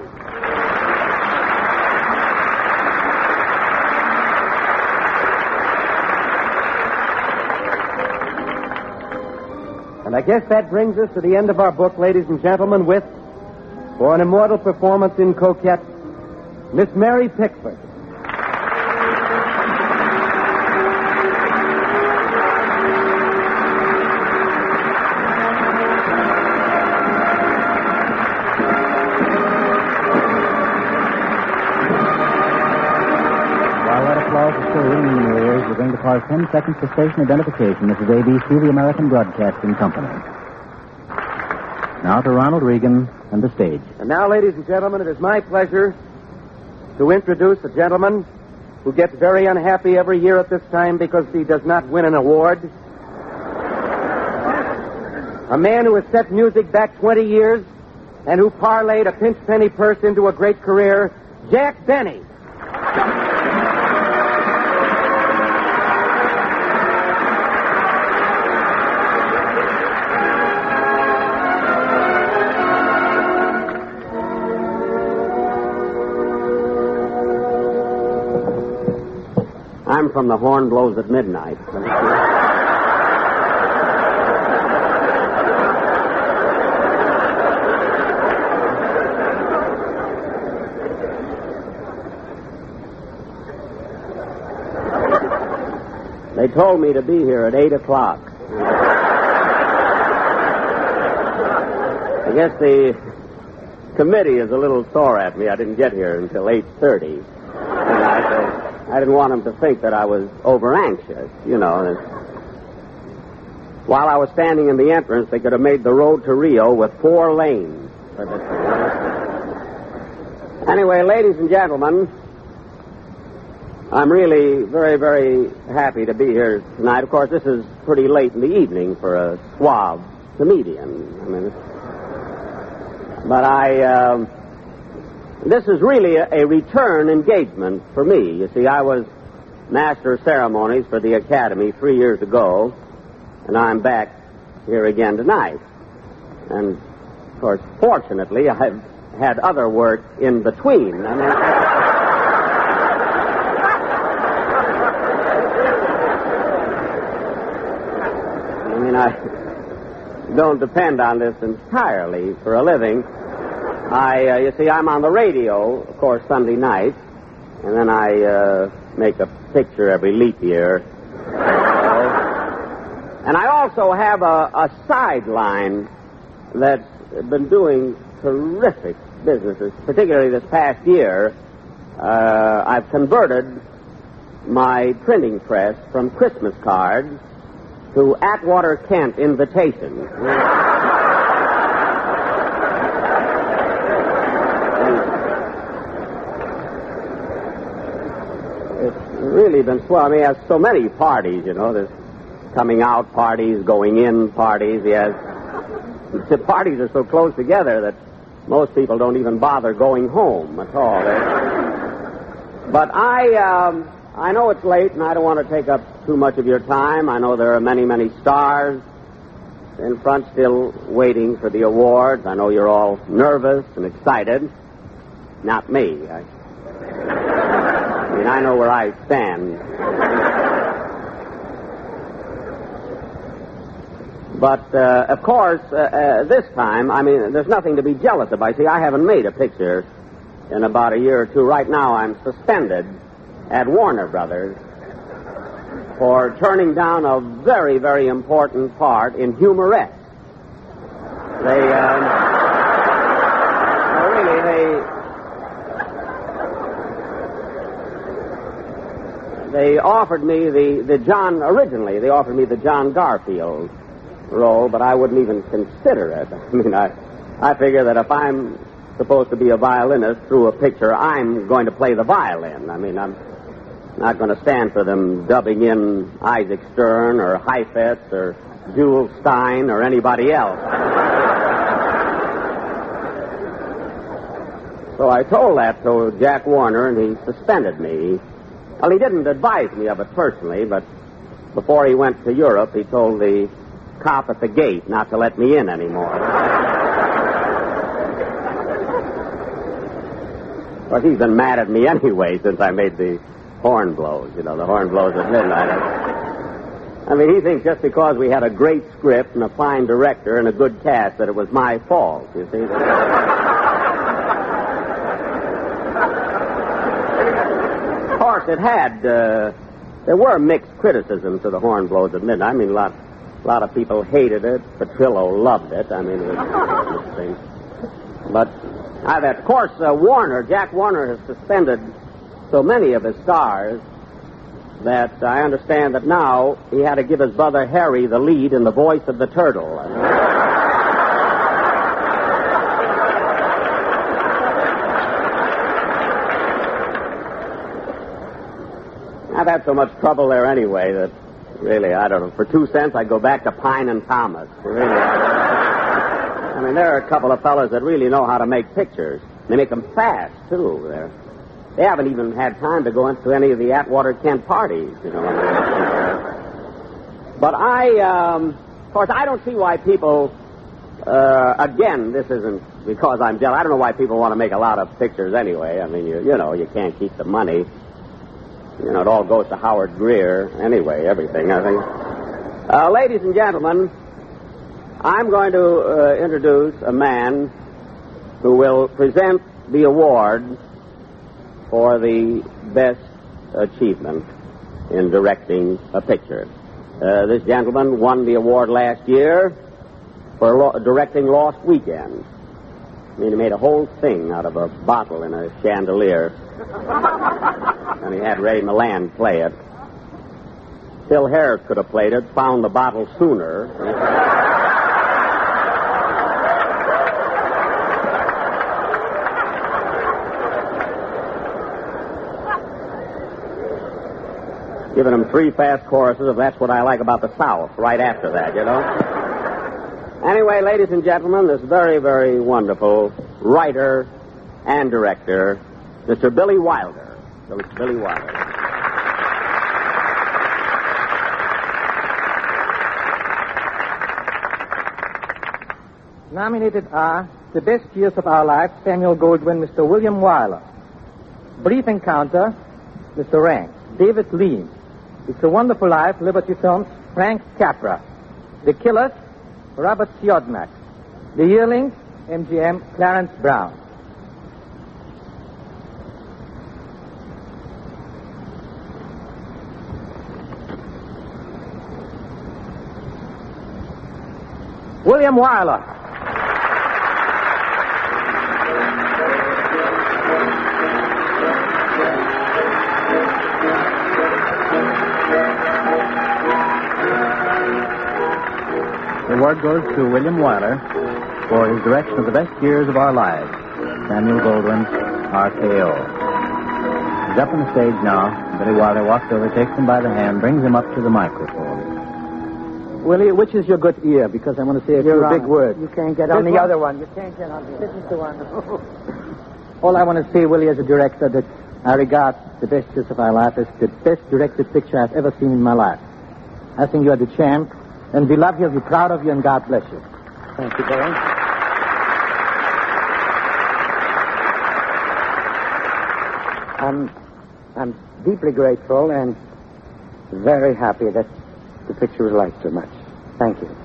And I guess that brings us to the end of our book, ladies and gentlemen, with, for an immortal performance in Coquette, Miss Mary Pickford. We're going to pause ten seconds for station identification. This is A B C, the American Broadcasting Company. Now to Ronald Reagan and the stage. And now, ladies and gentlemen, it is my pleasure to introduce a gentleman who gets very unhappy every year at this time because he does not win an award. A man who has set music back twenty years and who parlayed a pinch penny purse into a great career, Jack Benny. I'm from the Horn Blows at Midnight. They told me to be here at eight o'clock. I guess the committee is a little sore at me. I didn't get here until eight thirty. And I said, I didn't want them to think that I was over anxious, you know. While I was standing in the entrance, they could have made the road to Rio with four lanes. Anyway, ladies and gentlemen, I'm really very, very happy to be here tonight. Of course, this is pretty late in the evening for a suave comedian. I mean, but I. Um, This is really a, a return engagement for me. You see, I was master of ceremonies for the Academy three years ago, and I'm back here again tonight. And, of course, fortunately, I've had other work in between. I mean, I mean, I don't depend on this entirely for a living. I, uh, you see, I'm on the radio, of course, Sunday night, and then I uh, make a picture every leap year. And I also have a, a sideline that's been doing terrific businesses, particularly this past year. Uh, I've converted my printing press from Christmas cards to Atwater Kent invitations. Really been swell. I mean, he has so many parties, you know. There's coming out parties, going in parties. He has... The parties are so close together that most people don't even bother going home at all. But I, um, I know it's late, and I don't want to take up too much of your time. I know there are many, many stars in front still waiting for the awards. I know you're all nervous and excited. Not me. I... I mean, I know where I stand. But, uh, of course, uh, uh, this time, I mean, there's nothing to be jealous about. See, I haven't made a picture in about a year or two. Right now, I'm suspended at Warner Brothers for turning down a very, very important part in Humorette. They, um, well, really, they, they offered me the, the John, originally, they offered me the John Garfield role, but I wouldn't even consider it. I mean, I, I figure that if I'm supposed to be a violinist through a picture, I'm going to play the violin. I mean, I'm not going to stand for them dubbing in Isaac Stern or Heifetz or Jules Stein or anybody else. So I told that to Jack Warner, and he suspended me. Well, he didn't advise me of it personally, but before he went to Europe, he told the cop at the gate not to let me in anymore. Well, he's been mad at me anyway since I made the horn blows, you know, the horn blows at midnight. I mean, he thinks just because we had a great script and a fine director and a good cast that it was my fault, you see. Of course, it had, uh, there were mixed criticisms of the horn blows at midnight. I mean, a lot, a lot of people hated it. Petrillo loved it. I mean, it was interesting. But, I've, of course, uh, Warner, Jack Warner has suspended so many of his stars that I understand that now he had to give his brother Harry the lead in The Voice of the Turtle. I've had so much trouble there anyway that really, I don't know, for two cents I'd go back to Pine and Thomas. Really. I mean, there are a couple of fellas that really know how to make pictures. They make them fast, too. They're, they haven't even had time to go into any of the Atwater Kent parties, you know. But I, um, of course, I don't see why people, uh, again, this isn't because I'm jealous. I don't know why people want to make a lot of pictures anyway. I mean, you, you know, you can't keep the money. You know, it all goes to Howard Greer anyway, everything, I think. Uh, ladies and gentlemen, I'm going to uh, introduce a man who will present the award for the best achievement in directing a picture. Uh, this gentleman won the award last year for lo- directing Lost Weekend. I mean, he made a whole thing out of a bottle in a chandelier. And he had Ray Milland play it. Phil Harris could have played it, found the bottle sooner. Giving him three fast choruses, if that's what I like about the South, right after that, you know? Anyway, ladies and gentlemen, this very, very wonderful writer and director, Mister Billy Wilder. Mister Billy Wilder. Nominated are The Best Years of Our Life, Samuel Goldwyn, Mister William Wyler. Brief Encounter, Mister Rank. David Lean. It's a Wonderful Life, Liberty Films, Frank Capra. The Killers, Robert Siodmak. The Yearlings, M G M, Clarence Brown. William Wyler. The award goes to William Wyler for his direction of The Best Years of Our Lives. Samuel Goldwyn, R K O. He's up on the stage now. Billy Wyler walks over, takes him by the hand, brings him up to the microphone. Willie, which is your good ear? Because I want to say a few big words. You can't get This on the one? other one. You can't get on the This is the one. All I want to say, Willie, as a director, that I regard The Best Years of Our Life as the best directed picture I've ever seen in my life. I think you are the champ, and we love you, we're proud of you, and God bless you. Thank you, Billy. I'm, I'm deeply grateful and very happy that the picture was liked so much. Thank you.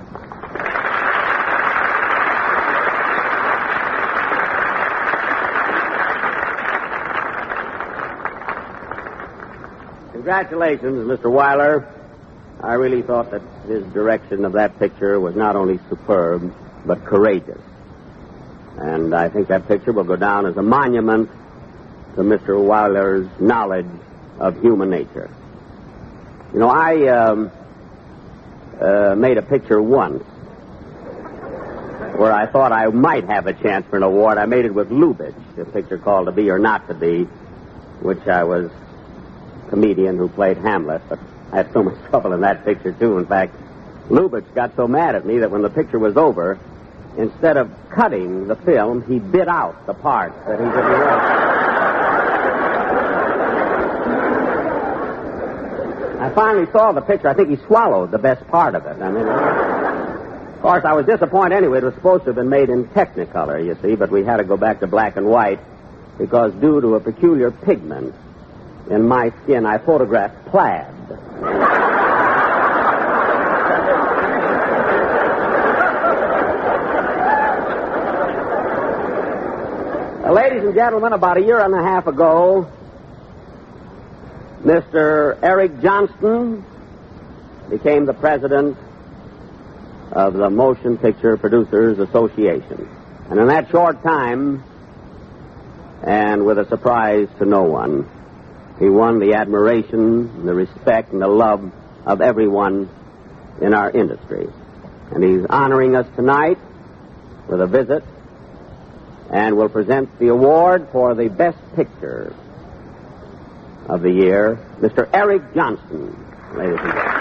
Congratulations, Mister Weiler. I really thought that his direction of that picture was not only superb, but courageous. And I think that picture will go down as a monument to Mister Weiler's knowledge of human nature. You know, I um, uh, made a picture once where I thought I might have a chance for an award. I made it with Lubitsch, a picture called To Be or Not to Be, which I was a comedian who played Hamlet, but I had so much trouble in that picture, too. In fact, Lubitsch got so mad at me that when the picture was over, instead of cutting the film, he bit out the parts that he didn't want. I finally saw the picture. I think he swallowed the best part of it. I mean, of course, I was disappointed anyway. It was supposed to have been made in Technicolor, you see, but we had to go back to black and white because due to a peculiar pigment in my skin, I photographed plaid. Uh, ladies and gentlemen, about a year and a half ago, Mister Eric Johnston became the president of the Motion Picture Producers Association. And in that short time, and with a surprise to no one, he won the admiration, the respect, and the love of everyone in our industry. And he's honoring us tonight with a visit and will present the award for the best picture of the year, Mister Eric Johnston, ladies and gentlemen.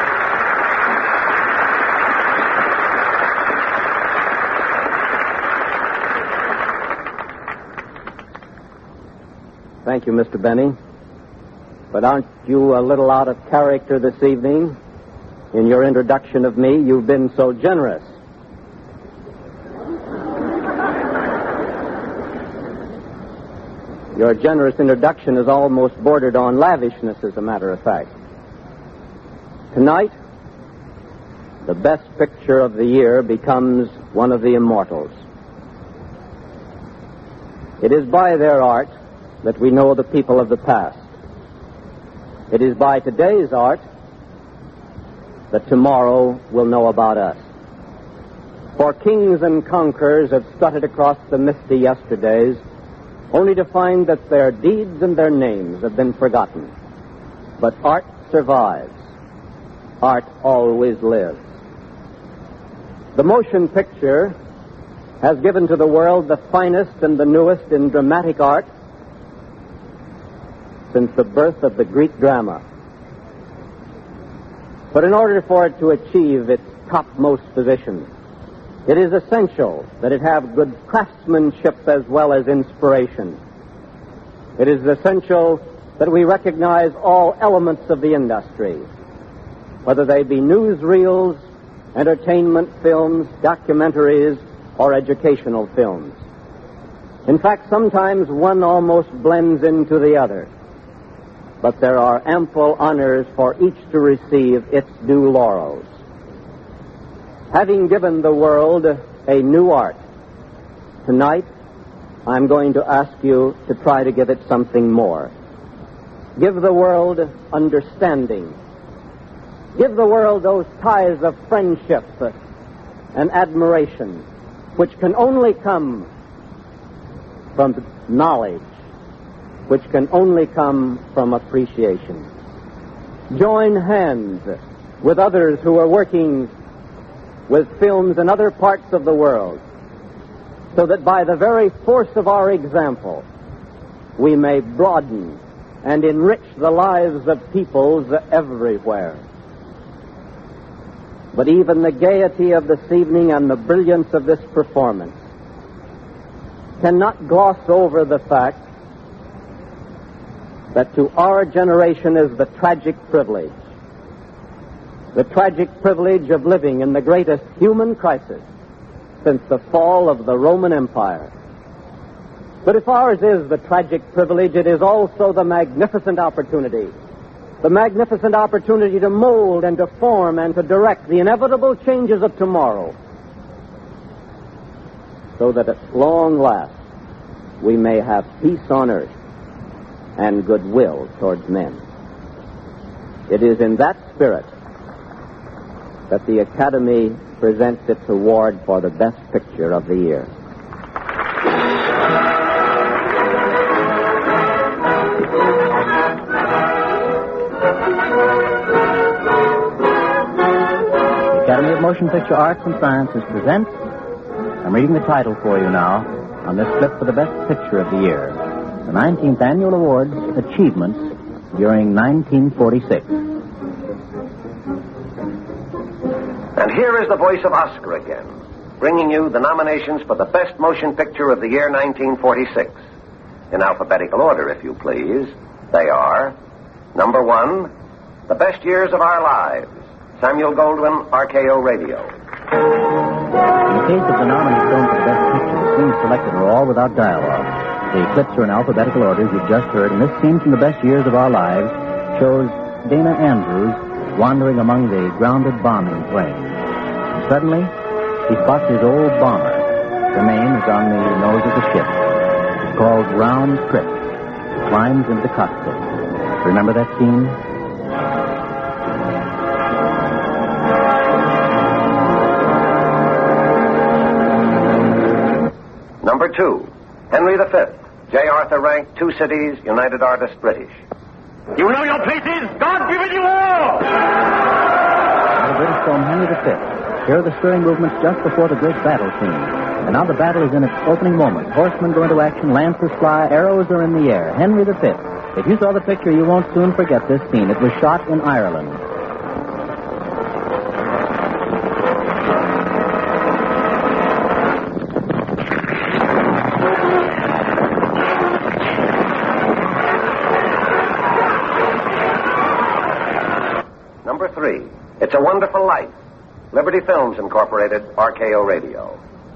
Thank you, Mister Benny. But aren't you a little out of character this evening? In your introduction of me, you've been so generous. Your generous introduction has almost bordered on lavishness, as a matter of fact. Tonight, the best picture of the year becomes one of the immortals. It is by their art that we know the people of the past. It is by today's art that tomorrow will know about us. For kings and conquerors have strutted across the misty yesterdays only to find that their deeds and their names have been forgotten. But art survives. Art always lives. The motion picture has given to the world the finest and the newest in dramatic art since the birth of the Greek drama. But in order for it to achieve its topmost position, it is essential that it have good craftsmanship as well as inspiration. It is essential that we recognize all elements of the industry, whether they be newsreels, entertainment films, documentaries, or educational films. In fact, sometimes one almost blends into the other. But there are ample honors for each to receive its due laurels. Having given the world a new art, tonight I'm going to ask you to try to give it something more. Give the world understanding. Give the world those ties of friendship and admiration which can only come from knowledge, which can only come from appreciation. Join hands with others who are working with films in other parts of the world, so that by the very force of our example, we may broaden and enrich the lives of peoples everywhere. But even the gaiety of this evening and the brilliance of this performance cannot gloss over the fact that to our generation is the tragic privilege, the tragic privilege of living in the greatest human crisis since the fall of the Roman Empire. But if ours is the tragic privilege, it is also the magnificent opportunity, the magnificent opportunity to mold and to form and to direct the inevitable changes of tomorrow, so that at long last we may have peace on earth and goodwill towards men. It is in that spirit that the Academy presents its award for the Best Picture of the Year. The Academy of Motion Picture Arts and Sciences presents, I'm reading the title for you now, on this clip for the Best Picture of the Year, the nineteenth Annual Award, Achievements during nineteen forty-six. And here is the voice of Oscar again, bringing you the nominations for the Best Motion Picture of the Year nineteen forty-six. In alphabetical order, if you please. They are, number one, The Best Years of Our Lives, Samuel Goldwyn, R K O Radio. In the case of the nominee film for the Best Picture, the scenes selected are all without dialogue. The clips are in alphabetical order, as you've just heard, and this scene from The Best Years of Our Lives shows Dana Andrews wandering among the grounded bombing planes. And suddenly, he spots his old bomber. The name is on the nose of the ship. It's called Round Trip. He climbs into the cockpit. Remember that scene? Number two, Henry the Fifth, J. Arthur Rank, Two Cities, United Artists, British. You know your places. God give it you all. The British film Henry the Fifth. Here are the stirring movements just before the great battle scene. And now the battle is in its opening moment. Horsemen go into action, lances fly, arrows are in the air. Henry the Fifth. If you saw the picture, you won't soon forget this scene. It was shot in Ireland. Number three, It's a Wonderful Life, Liberty Films Incorporated, R K O Radio.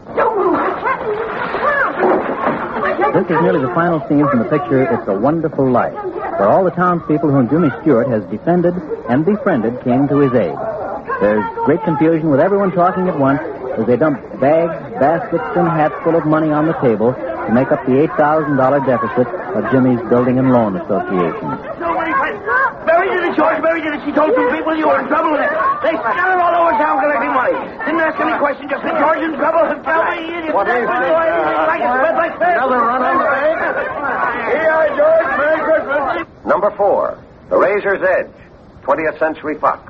This is nearly the final scene from the picture It's a Wonderful Life, where all the townspeople whom Jimmy Stewart has defended and befriended came to his aid. There's great confusion with everyone talking at once as they dump bags, baskets, and hats full of money on the table to make up the eight thousand dollars deficit of Jimmy's Building and Loan Association. Mary did it, George. Mary did it. She told two people you were in trouble with it. They scattered all over town collecting money. Didn't ask any questions. Just said, George in trouble. Tell me. What is it? Another run on the bank? Here, George. Merry Christmas. Number four, The Razor's Edge, twentieth Century Fox.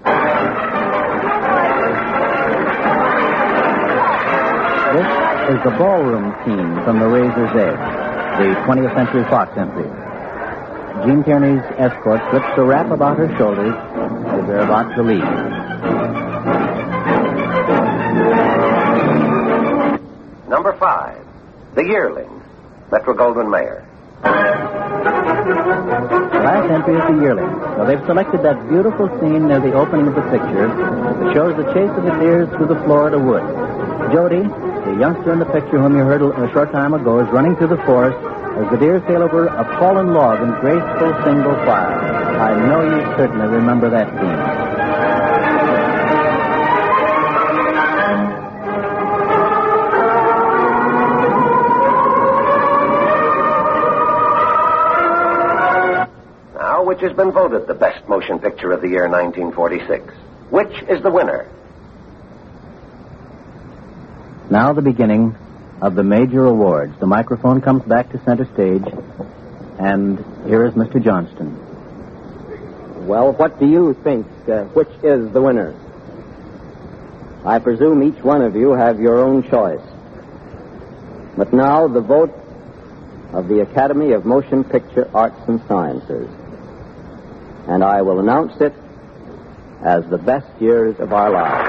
This is the ballroom scene from The Razor's Edge, the twentieth Century Fox entry. Gene Tierney's escort slips the wrap about her shoulders as they're about to leave. Number five, The Yearling, Metro-Goldwyn-Mayer. The last entry is The Yearling. Now, they've selected that beautiful scene near the opening of the picture that shows the chase of the deers through the Florida woods. Jody, the youngster in the picture whom you heard a short time ago, is running through the forest as the deer sail over a fallen log in graceful single file. I know you certainly remember that scene. Now, which has been voted the best motion picture of the year nineteen forty-six? Which is the winner? Now the beginning of the major awards. The microphone comes back to center stage, and here is Mister Johnston. Well, what do you think? Uh, which is the winner? I presume each one of you have your own choice. But now the vote of the Academy of Motion Picture Arts and Sciences. And I will announce it as the best years of our lives.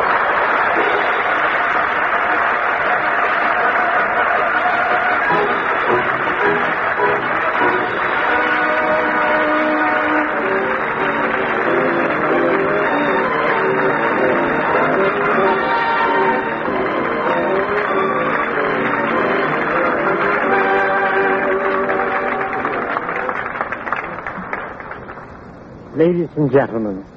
Ladies and gentlemen,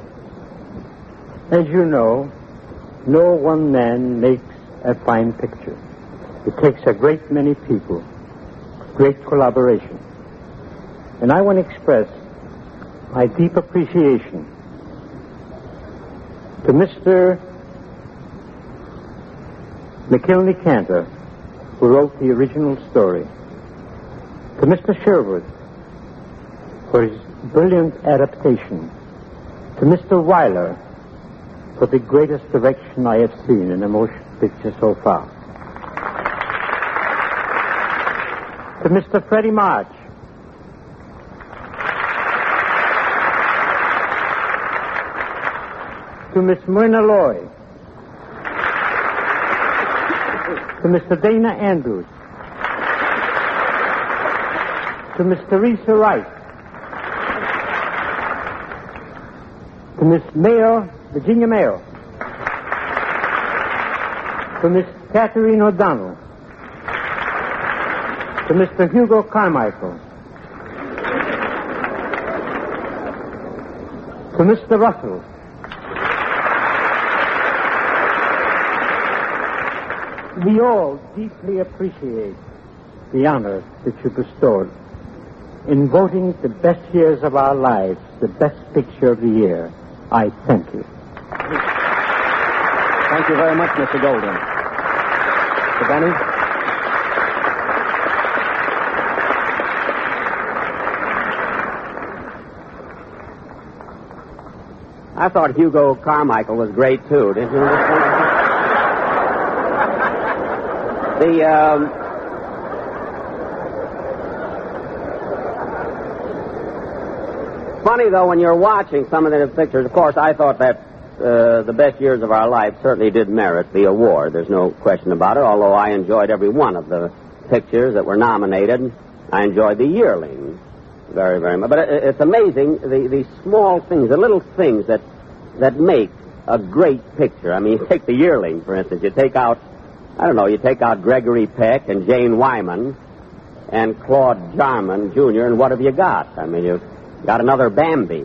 as you know, no one man makes a fine picture. It takes a great many people, great collaboration. And I want to express my deep appreciation to Mister McKinley Cantor, who wrote the original story, to Mister Sherwood for his brilliant adaptation, to Mister Weiler for the greatest direction I have seen in a motion picture so far, to Mister Freddie March, to Miss Myrna Loy, to Mister Dana Andrews, to Miss Teresa Wright, to Miss Mayo, Virginia Mayo, to Miss Catherine O'Donnell, to Mister Hugo Carmichael, to Mister Russell, we all deeply appreciate the honor that you bestowed in voting the best years of our lives the best picture of the year. I thank you. Thank you very much, Mister Goldwyn. Mister Benny? I thought Hugo Carmichael was great, too, didn't you? the, um... Funny, though, when you're watching some of the pictures, of course, I thought that uh, the best years of our life certainly did merit the award. There's no question about it, although I enjoyed every one of the pictures that were nominated. I enjoyed The Yearling very, very much. But it, it's amazing, the, the small things, the little things that, that make a great picture. I mean, you take The Yearling, for instance. You take out, I don't know, you take out Gregory Peck and Jane Wyman and Claude Jarman, Junior, and what have you got? I mean, you've got another Bambi.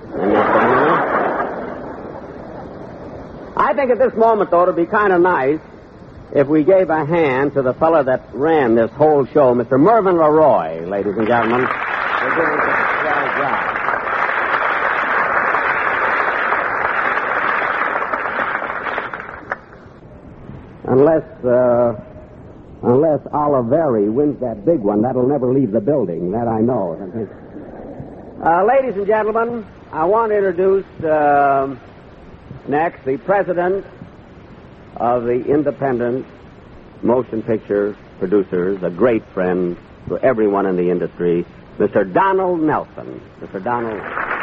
I think at this moment, though, it'd be kind of nice if we gave a hand to the fellow that ran this whole show, Mister Mervyn LeRoy, ladies and gentlemen. They're doing such a swell job. Unless, uh, unless Oliveri wins that big one, that'll never leave the building. That I know. Uh, ladies and gentlemen, I want to introduce uh, next the president of the Independent Motion Picture Producers, a great friend to everyone in the industry, Mister Donald Nelson. Mister Donald.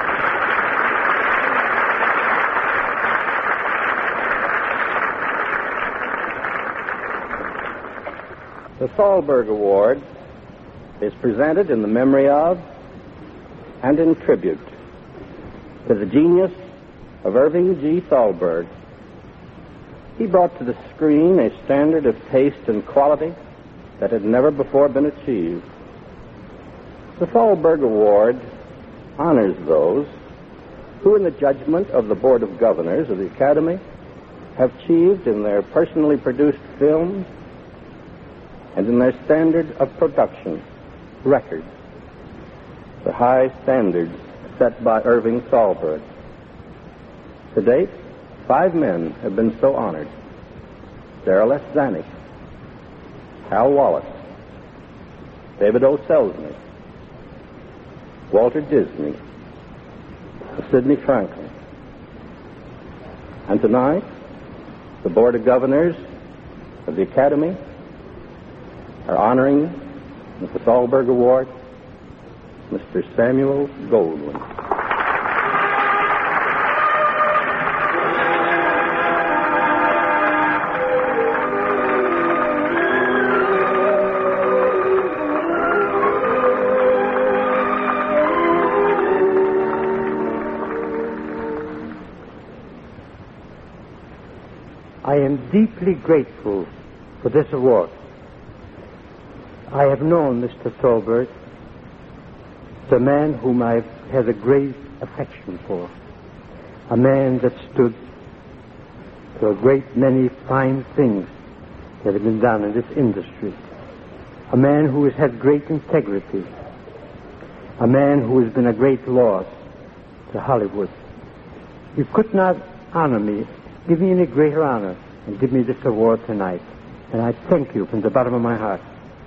The Thalberg Award is presented in the memory of and in tribute to the genius of Irving G. Thalberg. He brought to the screen a standard of taste and quality that had never before been achieved. The Thalberg Award honors those who, in the judgment of the Board of Governors of the Academy, have achieved in their personally produced films and in their standard of production records the high standards set by Irving Thalberg. To date, five men have been so honored. Darrell S. Zanuck, Hal Wallace, David O. Selznick, Walter Disney, Sidney Franklin. And tonight, the Board of Governors of the Academy are honoring with the Thalberg Award Mister Samuel Goldwyn. I am deeply grateful for this award. I have known Mister Thalberg, the man whom I've had a great affection for, a man that stood for a great many fine things that have been done in this industry, a man who has had great integrity, a man who has been a great loss to Hollywood. You could not honor me, give me any greater honor, and give me this award tonight. And I thank you from the bottom of my heart.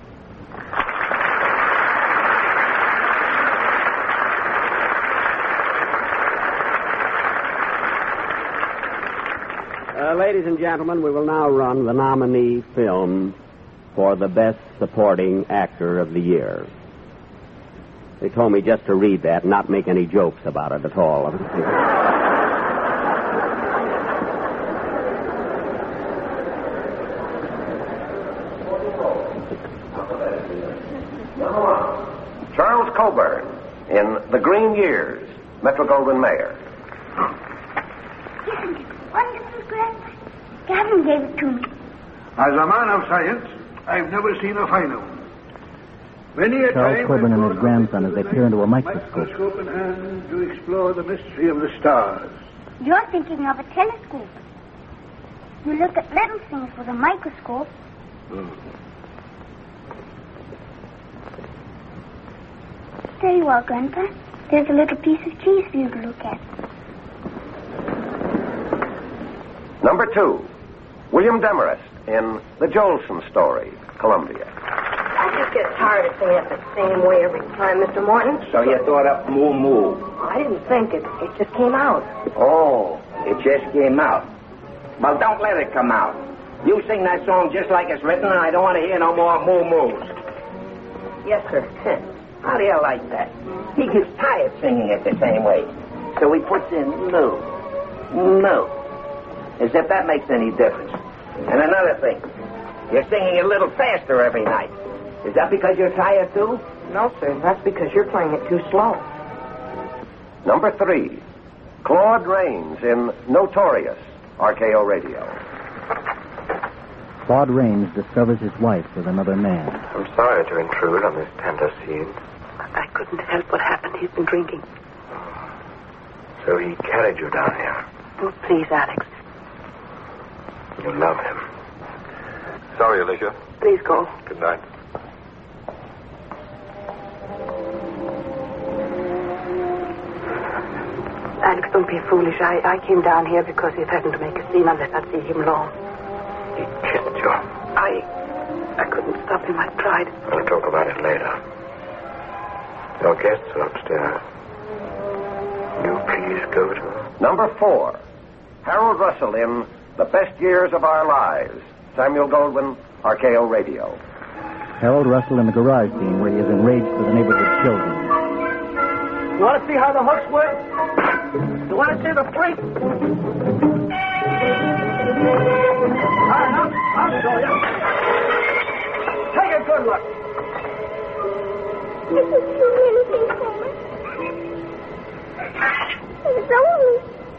Uh, ladies and gentlemen, we will now run the nominee film for the Best Supporting Actor of the Year. They told me just to read that and not make any jokes about it at all. Charles Coburn in The Green Years, Metro-Goldwyn-Mayer. Isn't it wonderful, Grandpa? Gavin gave it to me. As a man of science, I've never seen a finer one. Many a Charles time Coburn I've and his grandson as they peer into a microscope. microscope in hand to explore the mystery of the stars. You're thinking of a telescope. You look at little things with a microscope. Oh. There you are, Grandpa. There's a little piece of cheese for you to look at. Number two, William Demarest in The Jolson Story, Columbia. I just get tired of singing it the same way every time, Mister Morton. So you thought up Moo Moo. I didn't think it. It just came out. Oh, it just came out. Well, don't let it come out. You sing that song just like it's written, and I don't want to hear no more Moo Moos. Yes, sir. How do you like that? He gets tired singing it the same way. So he puts in moo, moo. As if that makes any difference. And another thing, you're singing a little faster every night. Is that because you're tired, too? No, sir. That's because you're playing it too slow. Number three, Claude Rains in Notorious, R K O Radio. Claude Rains discovers his wife with another man. I'm sorry to intrude on this tender scene. I couldn't help what happened. He's been drinking. So he carried you down here. Oh, please, Alex. You love him. Sorry, Alicia. Please go. Good night. Alex, don't be foolish. I, I came down here because he threatened to make a scene unless I'd see him alone. He kissed you. I... I couldn't stop him. I tried. We'll talk about it later. Your guests are upstairs. You please go to... Number four, Harold Russell in The Best Years of Our Lives, Samuel Goldwyn, R K O Radio. Harold Russell in the garage scene where he is enraged with the neighborhood children. You want to see how the hooks work? You want to see the freak? All right, I'll, I'll show you. Take a good look. This is you really think so much? It's only...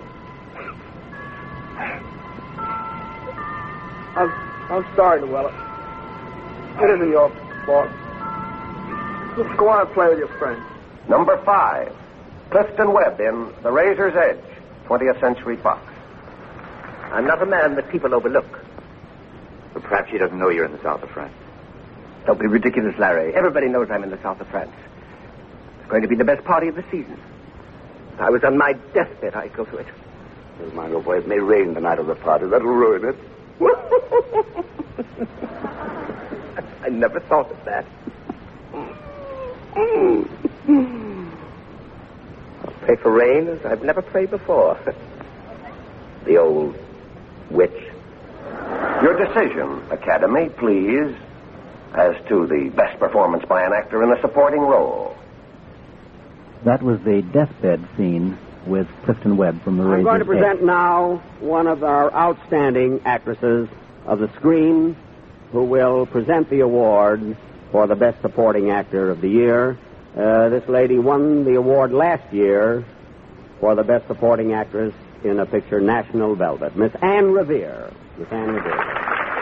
I'm, I'm sorry, Noella. It isn't your fault. Just go on and play with your friends. Number five, Clifton Webb in The Razor's Edge, twentieth Century Fox. I'm not a man that people overlook. But perhaps she doesn't know you're in the south of France. Don't be ridiculous, Larry. Everybody knows I'm in the south of France. It's going to be the best party of the season. If I was on my deathbed, I'd go to it. Never mind, old boy. It may rain the night of the party. That'll ruin it. I never thought of that. I'll pray for rain as I've never prayed before. The old witch. Your decision, Academy, please, as to the best performance by an actor in a supporting role. That was the deathbed scene with Clifton Webb from The Razor's Edge. I'm going to present now one of our outstanding actresses of the screen who will present the award for the Best Supporting Actor of the Year. Uh, this lady won the award last year for the Best Supporting Actress in a picture, National Velvet. Miss Anne Revere. Miss Anne Revere.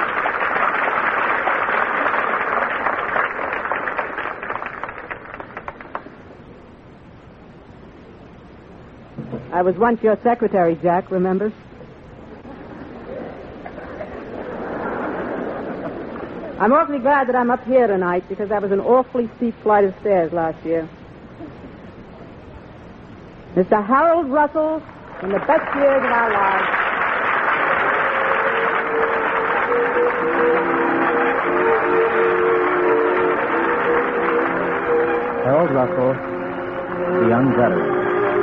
I was once your secretary, Jack, remember? I'm awfully glad that I'm up here tonight because that was an awfully steep flight of stairs last year. Mister Harold Russell in The Best Years of Our Lives. Harold Russell, the young veteran.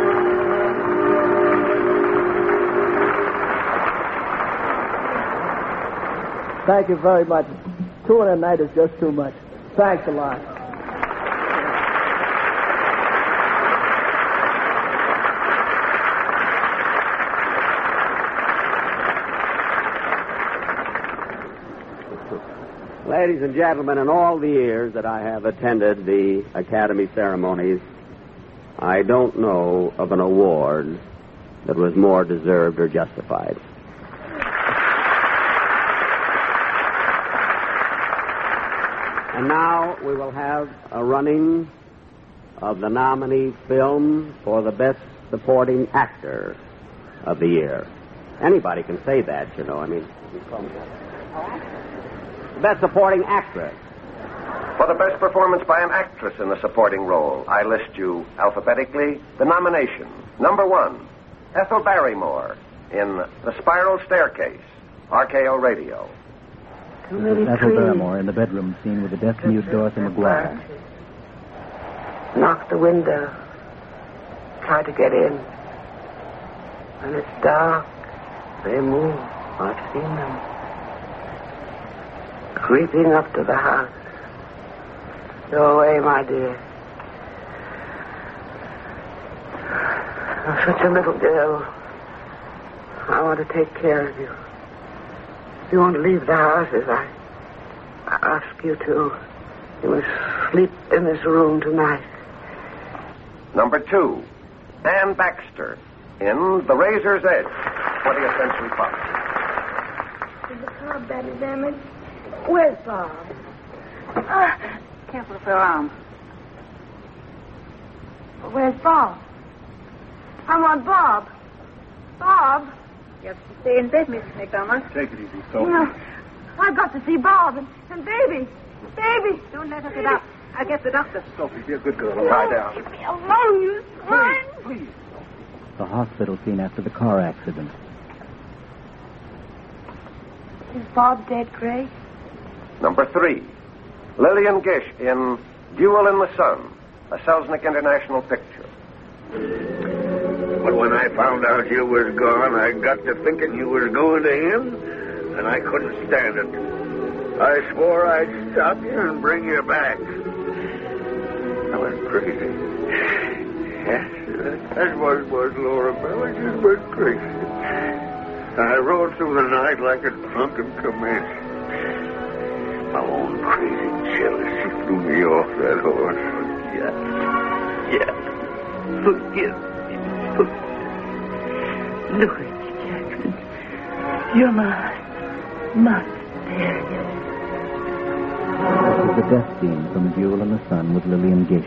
Thank you very much. Two in a night is just too much. Thanks a lot. Ladies and gentlemen, in all the years that I have attended the Academy ceremonies, I don't know of an award that was more deserved or justified. And now we will have a running of the nominee film for the Best Supporting Actor of the Year. Anybody can say that, you know. I mean, Best Supporting Actress. For the best performance by an actress in a supporting role, I list you alphabetically the nomination. Number one, Ethel Barrymore in The Spiral Staircase, R K O Radio. This is Ethel Barrymore in the bedroom scene with the deaf-mute Dorothy McGuire. Knock the window. Try to get in. When it's dark, they move. I've seen them. Creeping up to the house. Go away, my dear. I'm such a little girl. I want to take care of you. You won't leave the house as I ask you to. You must sleep in this room tonight. Number two, Ann Baxter in The Razor's Edge, twentieth Century Fox. Is the car badly damaged? Where's Bob? Uh, careful of her arm. Where's Bob? I want Bob. Bob? You have to stay in bed, Missus McDermott. Take it easy, Sophie. No, I've got to see Bob and, and Baby. Baby. Don't let her get up. I'll get the doctor. Sophie, be a good girl. No, Lie down. leave me alone, you swine. Please, please. The hospital scene after the car accident. Is Bob dead, Gray? Number three, Lillian Gish in Duel in the Sun, a Selznick International picture. But when I found out you was gone, I got to thinking you was going to him, and I couldn't stand it. I swore I'd stop you and bring you back. I went crazy. Yes, that's what it was, Laura Bell. I just went crazy. I rode through the night like a drunken comanche. My own crazy jealousy threw me off that horse. Yeah. Yeah. Forgive me. Forgive me. Louis Jackson, you're my, my dear. This is the death scene from Duel in the Sun with Lillian Gish.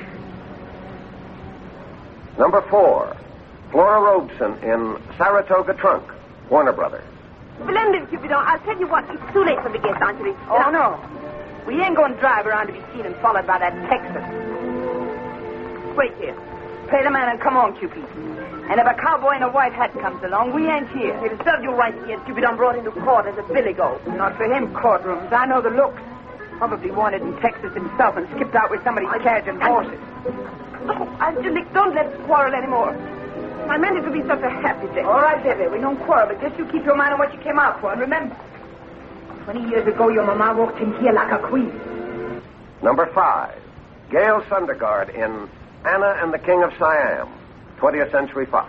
Number four, Flora Robeson in Saratoga Trunk, Warner Brothers. Splendid, Cupidon. I'll tell you what, it's too late for the guest entry. Oh, no. We ain't going to drive around to be seen and followed by that Texan. Wait here. Play the man and come on, Cupid. And if a cowboy in a white hat comes along, we ain't here. It'll serve you right to get Cupidon brought into court as a billy goat. Not for him, courtrooms. I know the looks. Probably wanted in Texas himself and skipped out with somebody's carriage and horses. Oh, Angelique, don't let's quarrel anymore. I meant it to be such a happy day. All right, Debbie, we don't quarrel, but just you keep your mind on what you came out for. And remember, twenty years ago, your mama walked in here like a queen. Number five, Gail Sundergaard in Anna and the King of Siam, twentieth Century Fox.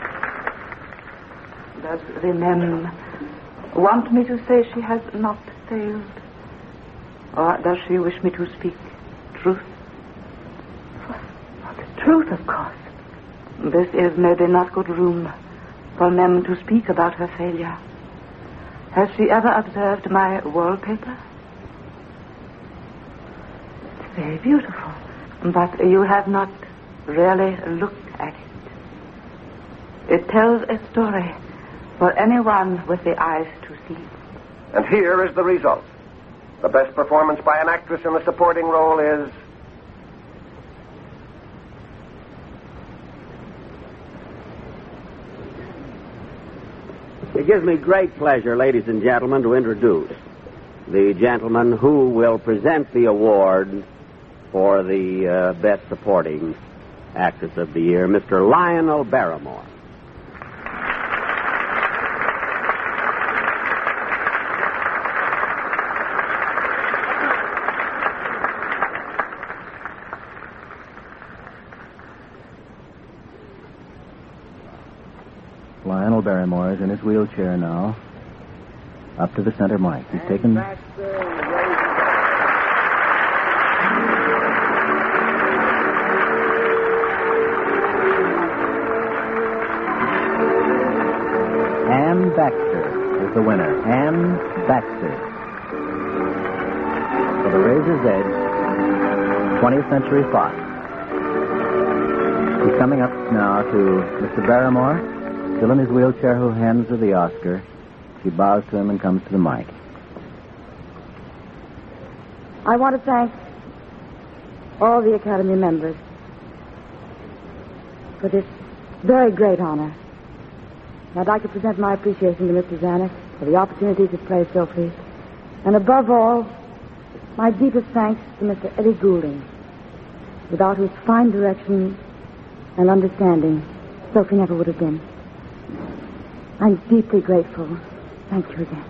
Does Remem want me to say she has not failed? Or does she wish me to speak truth? For the truth, of course. This is maybe not good room for Mem to speak about her failure. Has she ever observed my wallpaper? It's very beautiful, but you have not really looked at it. It tells a story for anyone with the eyes to see. And here is the result. The best performance by an actress in a supporting role is It gives me great pleasure, ladies and gentlemen, to introduce the gentleman who will present the award for the uh, Best Supporting Actress of the Year, Mister Lionel Barrymore. Lionel Barrymore is in his wheelchair now, up to the center mic. He's taken... Anne Baxter is the winner. Anne Baxter. For the Razor's Edge, twentieth Century Fox. He's coming up now to Mister Barrymore, still in his wheelchair, who hands her the Oscar. She bows to him and comes to the mic. I want to thank all the Academy members for this very great honor. I'd like to present my appreciation to Mister Zanuck for the opportunity to play Sophie. And above all, my deepest thanks to Mister Eddie Goulding, without whose fine direction and understanding Sophie never would have been. I'm deeply grateful. Thank you again.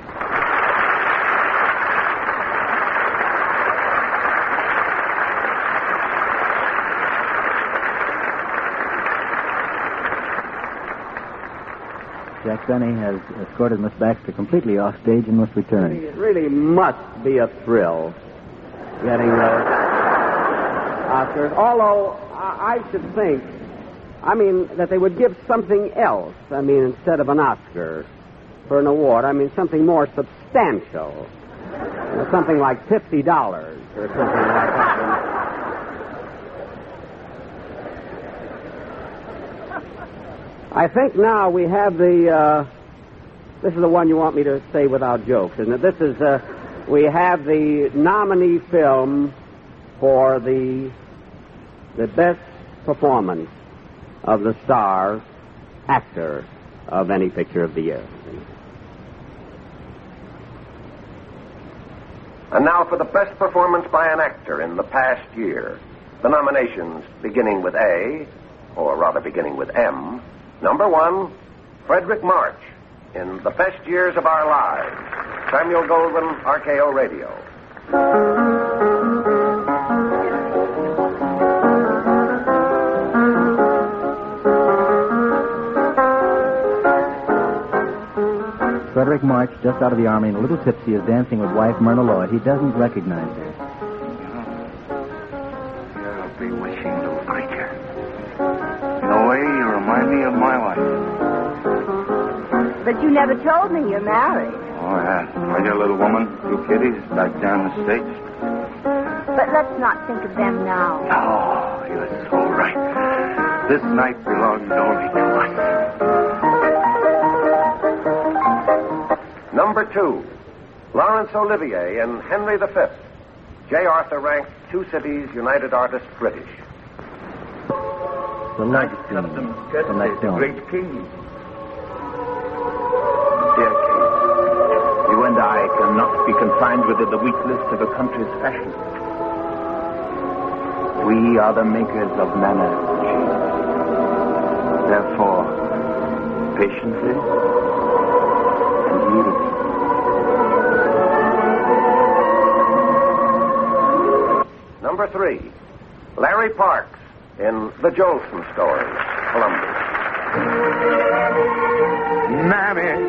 Jack Benny has escorted Miss Baxter completely off stage and must return. It really must be a thrill getting those Oscars. Although I should think, I mean, that they would give something else. I mean, instead of an Oscar for an award, I mean, something more substantial. You know, something like fifty dollars or something like that. I think now we have the, uh, this is the one you want me to say without jokes, isn't it? This is, uh, we have the nominee film for the, the best performance of the star actor of any picture of the year. And now for the best performance by an actor in the past year. The nominations beginning with A, or rather beginning with M. Number one, Frederick March in The Best Years of Our Lives. Samuel Goldwyn, R K O Radio. Frederick March, just out of the Army and a little tipsy, is dancing with wife Myrna Lloyd. He doesn't recognize her. You're a bewitching little creature. In a way, you remind me of my wife. But you never told me you're married. Oh, yeah. My dear little woman, two kiddies back down the States. But let's not think of them now. Oh, you're so right. This night belongs only to us. Number two, Laurence Olivier in Henry the Fifth. J. Arthur ranked Two Cities, United Artists, British. The next scene from that film. Great king. Dear king, you and I cannot be confined within the weak list of a country's fashion. We are the makers of manners, Chief. Therefore, patiently and yielding. Number three, Larry Parks in The Jolson Story, Columbia. Mammy,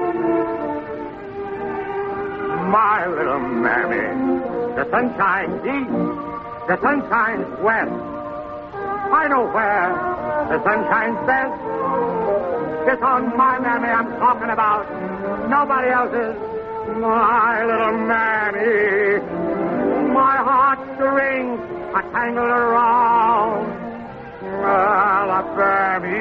my little Mammy, the sun shines east, the sun shines west. I know where the sun shines best. It's on my Mammy I'm talking about, nobody else's. My little Mammy, my heartstrings are tangled around Alabama.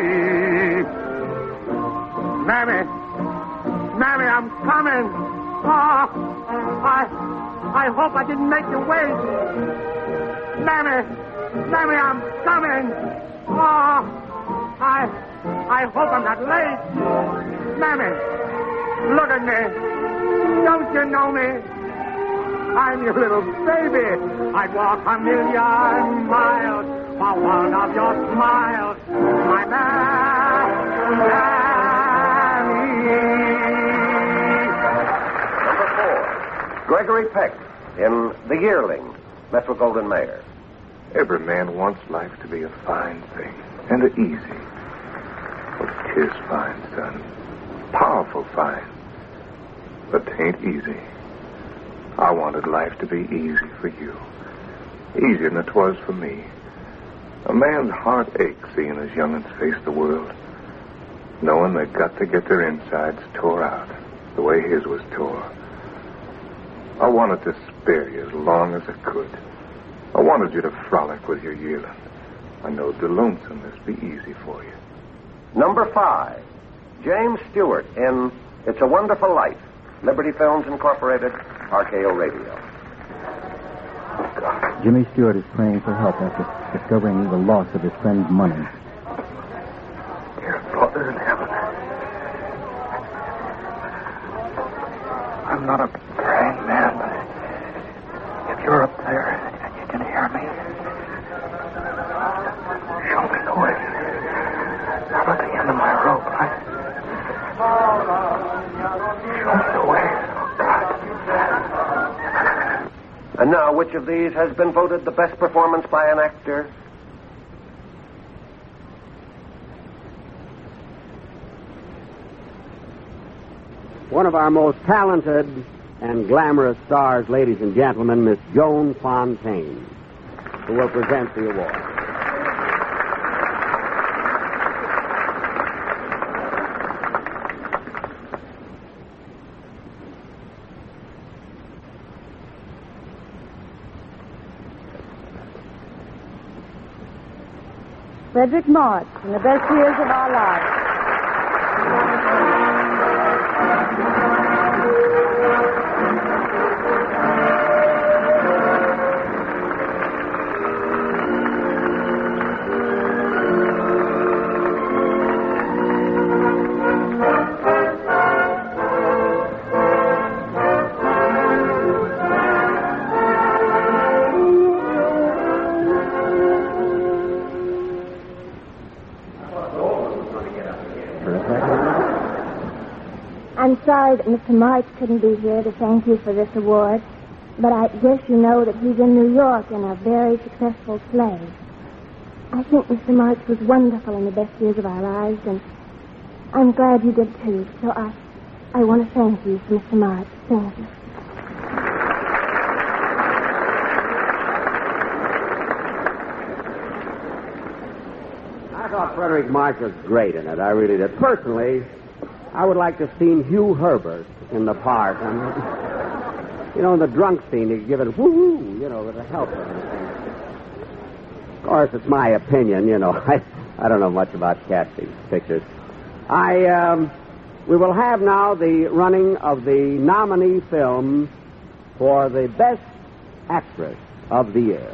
Mammy, Mammy, I'm coming. Oh, I, I hope I didn't make you wait. Mammy, Mammy, I'm coming. Oh, I, I hope I'm not late. Mammy, Look at me. Don't you know me? I'm your little baby. I'd walk a million miles for one of your smiles. My Number four, Gregory Peck in The Yearling, Metro-Goldwyn-Mayer. Every man wants life to be a fine thing and a easy. But 'tis fine, son. Powerful fine. But 'tain't easy. I wanted life to be easy for you. Easier than it was for me. A man's heart aches seeing his young'uns face the world, knowing they've got to get their insides tore out the way his was tore. I wanted to spare you as long as I could. I wanted you to frolic with your yearling. I knowed the lonesomeness be easy for you. Number five, James Stewart in It's a Wonderful Life, Liberty Films Incorporated, R K O Radio. Jimmy Stewart is praying for help after discovering the loss of his friend's money. Dear Father in heaven, I'm not a praying man, but if you're up there and you can hear me, show me the way. I'm at the end of my rope. I... Show me the way, oh God. And now, which of these has been voted the best performance by an actor? One of our most talented and glamorous stars, ladies and gentlemen, Miss Joan Fontaine, who will present the award. Frederick March, in the best years of our lives. I'm sorry that Mister March couldn't be here to thank you for this award, but I guess you know that he's in New York in a very successful play. I think Mister March was wonderful in the best years of our lives, and I'm glad you did too. So I, I want to thank you, Mister March. Thank you. I thought Frederick March was great in it. I really did. Personally, I would like to have seen Hugh Herbert in the part. And, you know, in the drunk scene, he'd give it woo-hoo, you know, with a helper. Of course, it's my opinion, you know. I, I don't know much about casting pictures. I, um, we will have now the running of the nominee film for the Best Actress of the Year.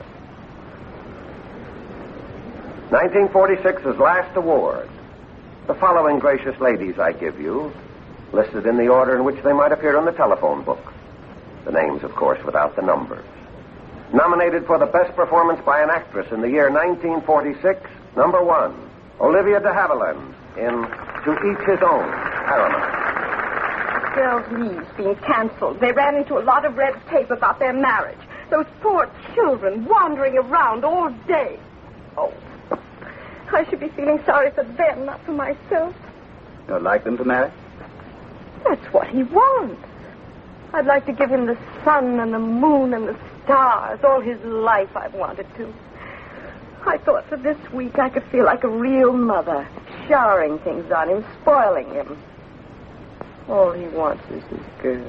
nineteen forty-six's last award. The following gracious ladies I give you, listed in the order in which they might appear on the telephone book. The names, of course, without the numbers. Nominated for the best performance by an actress in the year nineteen forty-six, number one, Olivia de Havilland in To Each His Own, Paramount. Girls' leaves being canceled. They ran into a lot of red tape about their marriage. Those poor children wandering around all day. Oh, I should be feeling sorry for them, not for myself. You'd like them to marry? That's what he wants. I'd like to give him the sun and the moon and the stars. All his life I've wanted to. I thought for this week I could feel like a real mother, showering things on him, spoiling him. All he wants is his girl.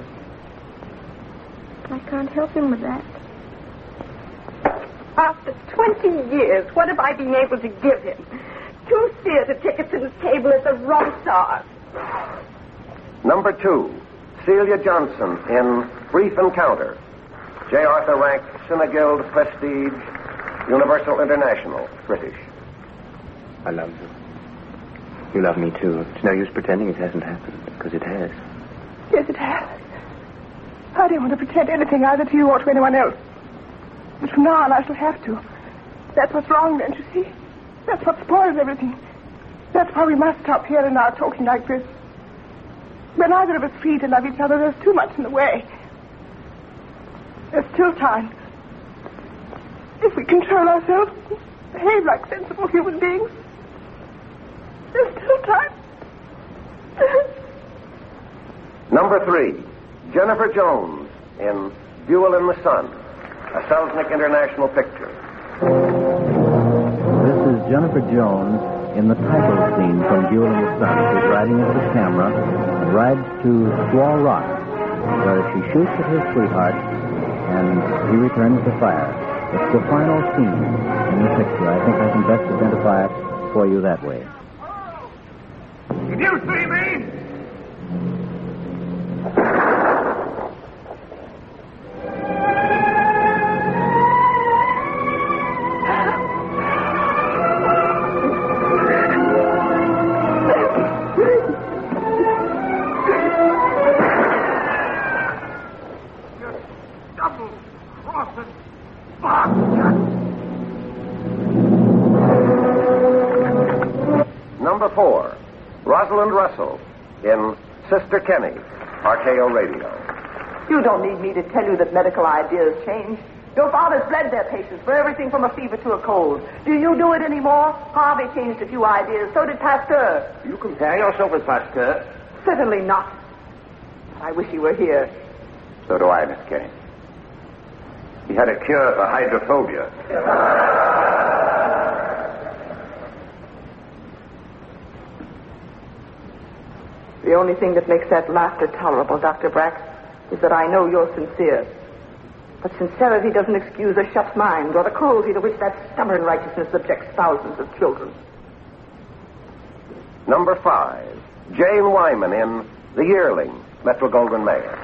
I can't help him with that. After twenty years, what have I been able to give him? Two theater tickets and a table at the Ronsard. Number two, Celia Johnson in Brief Encounter. J. Arthur Rank, Cineguild, Prestige, Universal International, British. I love you. You love me, too. It's no use pretending it hasn't happened, because it has. Yes, it has. I don't want to pretend anything either to you or to anyone else. But from now on, I shall have to. That's what's wrong, don't you see? That's what spoils everything. That's why we must stop here and now talking like this. We're neither of us free to love each other. There's too much in the way. There's still time. If we control ourselves, behave like sensible human beings, there's still time. Number three, Jennifer Jones in Duel in the Sun, a Selznick International picture. This is Jennifer Jones in the title scene from Duel in the Sun. She's riding into the camera and rides to Squaw Rock, where she shoots at her sweetheart, and he returns the fire. It's the final scene in the picture. I think I can best identify it for you that way. Did you see me? Number four, Rosalind Russell in Sister Kenny, R K O Radio. You don't need me to tell you that medical ideas change. Your fathers bled their patients for everything from a fever to a cold. Do you do it anymore? Harvey changed a few ideas. So did Pasteur. You compare yourself with Pasteur? Certainly not. I wish he were here. So do I, Miss Kenny. He had a cure for hydrophobia. The only thing that makes that laughter tolerable, Doctor Brack, is that I know you're sincere. But sincerity doesn't excuse a shut mind or the cruelty to which that stubborn righteousness subjects thousands of children. Number five, Jane Wyman in The Yearling, Metro-Goldwyn-Mayer.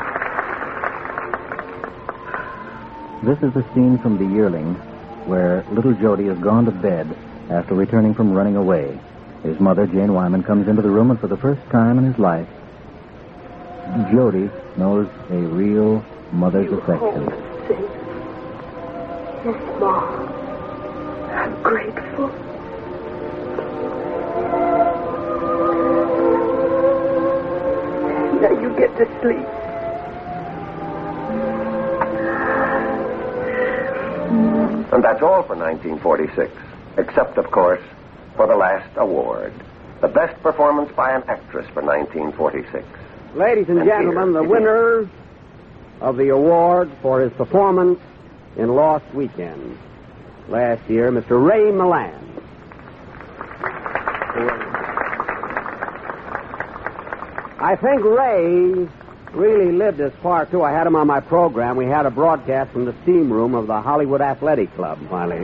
This is the scene from The Yearling, where little Jody has gone to bed after returning from running away. His mother, Jane Wyman, comes into the room, and for the first time in his life, Jody knows a real mother's affection. Yes, Mom. I'm grateful. Now you get to sleep. And that's all for nineteen forty-six, except, of course, for the last award, the best performance by an actress for nineteen forty-six. Ladies and, And gentlemen, here the it winner of the award for his performance in Lost Weekend last year, Mister Ray Milland. I think Ray really lived his part, too. I had him on my program. We had a broadcast from the steam room of the Hollywood Athletic Club, finally.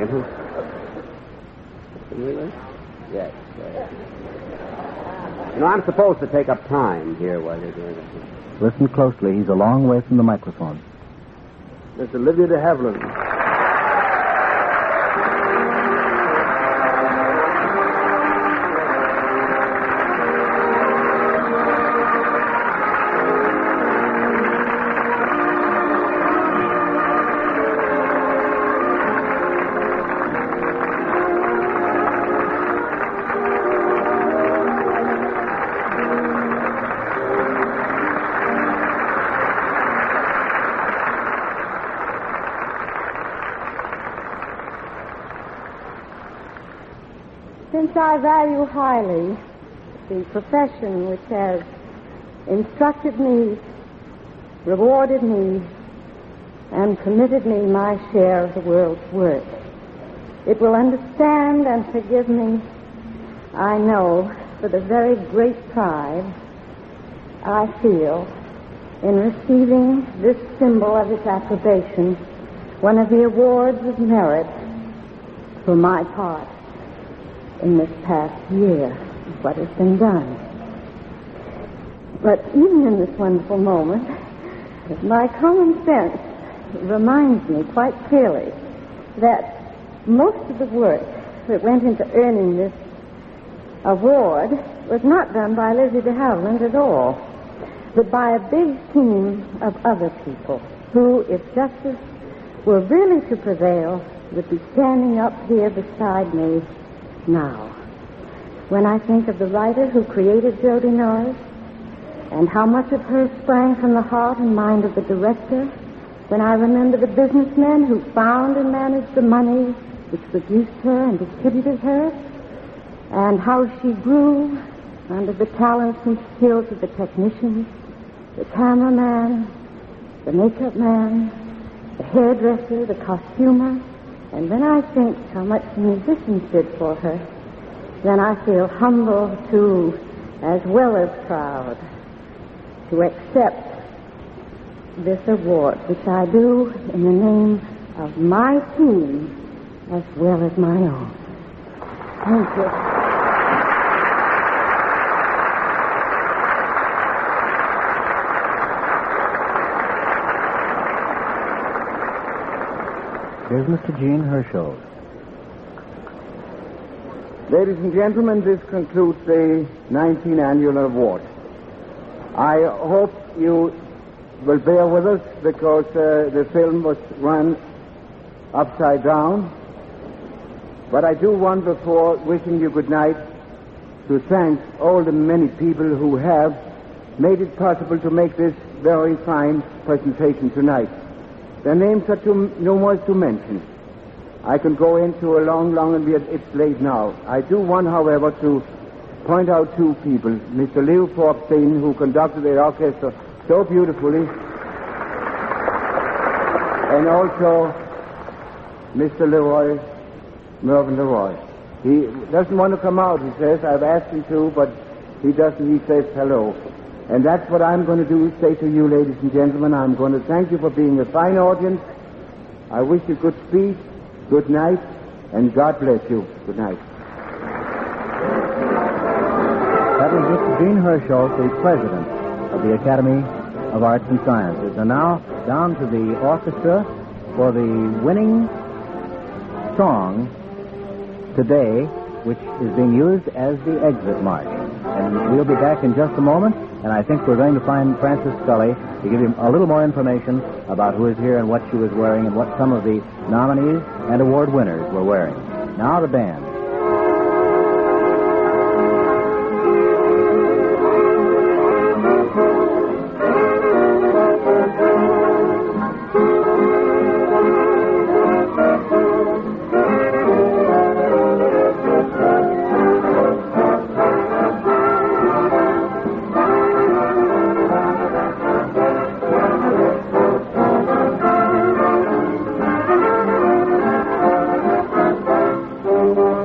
Yes. yes. You know, I'm supposed to take up time here while you're doing it. Listen closely. He's a long way from the microphone. Miss Olivia de Havilland. Since I value highly the profession which has instructed me, rewarded me, and permitted me my share of the world's work, it will understand and forgive me, I know, for the very great pride I feel in receiving this symbol of its approbation, one of the awards of merit for my part in this past year of what has been done. But even in this wonderful moment, my common sense reminds me quite clearly that most of the work that went into earning this award was not done by Lizzie de Havilland at all, but by a big team of other people who, if justice were really to prevail, would be standing up here beside me now. When I think of the writer who created Jody Norris and how much of her sprang from the heart and mind of the director, when I remember the businessmen who found and managed the money which produced her and distributed her, and how she grew under the talents and skills of the technicians, the cameraman, the makeup man, the hairdresser, the costumer, and then I think how much the musicians did for her, then I feel humble, too, as well as proud, to accept this award, which I do in the name of my team as well as my own. Thank you. Here's Mister Gene Herschel. Ladies and gentlemen, this concludes the nineteenth Annual Award. I hope you will bear with us because uh, the film was run upside down. But I do want, before wishing you good night, to thank all the many people who have made it possible to make this very fine presentation tonight. Their names are too numerous to mention. I can go into a long, long, and it's late now. I do want, however, to point out two people. Mister Leo Forbstein, who conducted the orchestra so beautifully, and also Mister Leroy, Mervyn Leroy. He doesn't want to come out, he says. I've asked him to, but he doesn't. He says hello. And that's what I'm going to do, say to you, ladies and gentlemen. I'm going to thank you for being a fine audience. I wish you good speed, good night, and God bless you. Good night. That was Mister Gene Herschel, the president of the Academy of Arts and Sciences. And now, down to the orchestra for the winning song today, which is being used as the exit march. And we'll be back in just a moment, and I think we're going to find Frances Scully to give him a little more information about who is here and what she was wearing and what some of the nominees and award winners were wearing. Now the band. Thank you.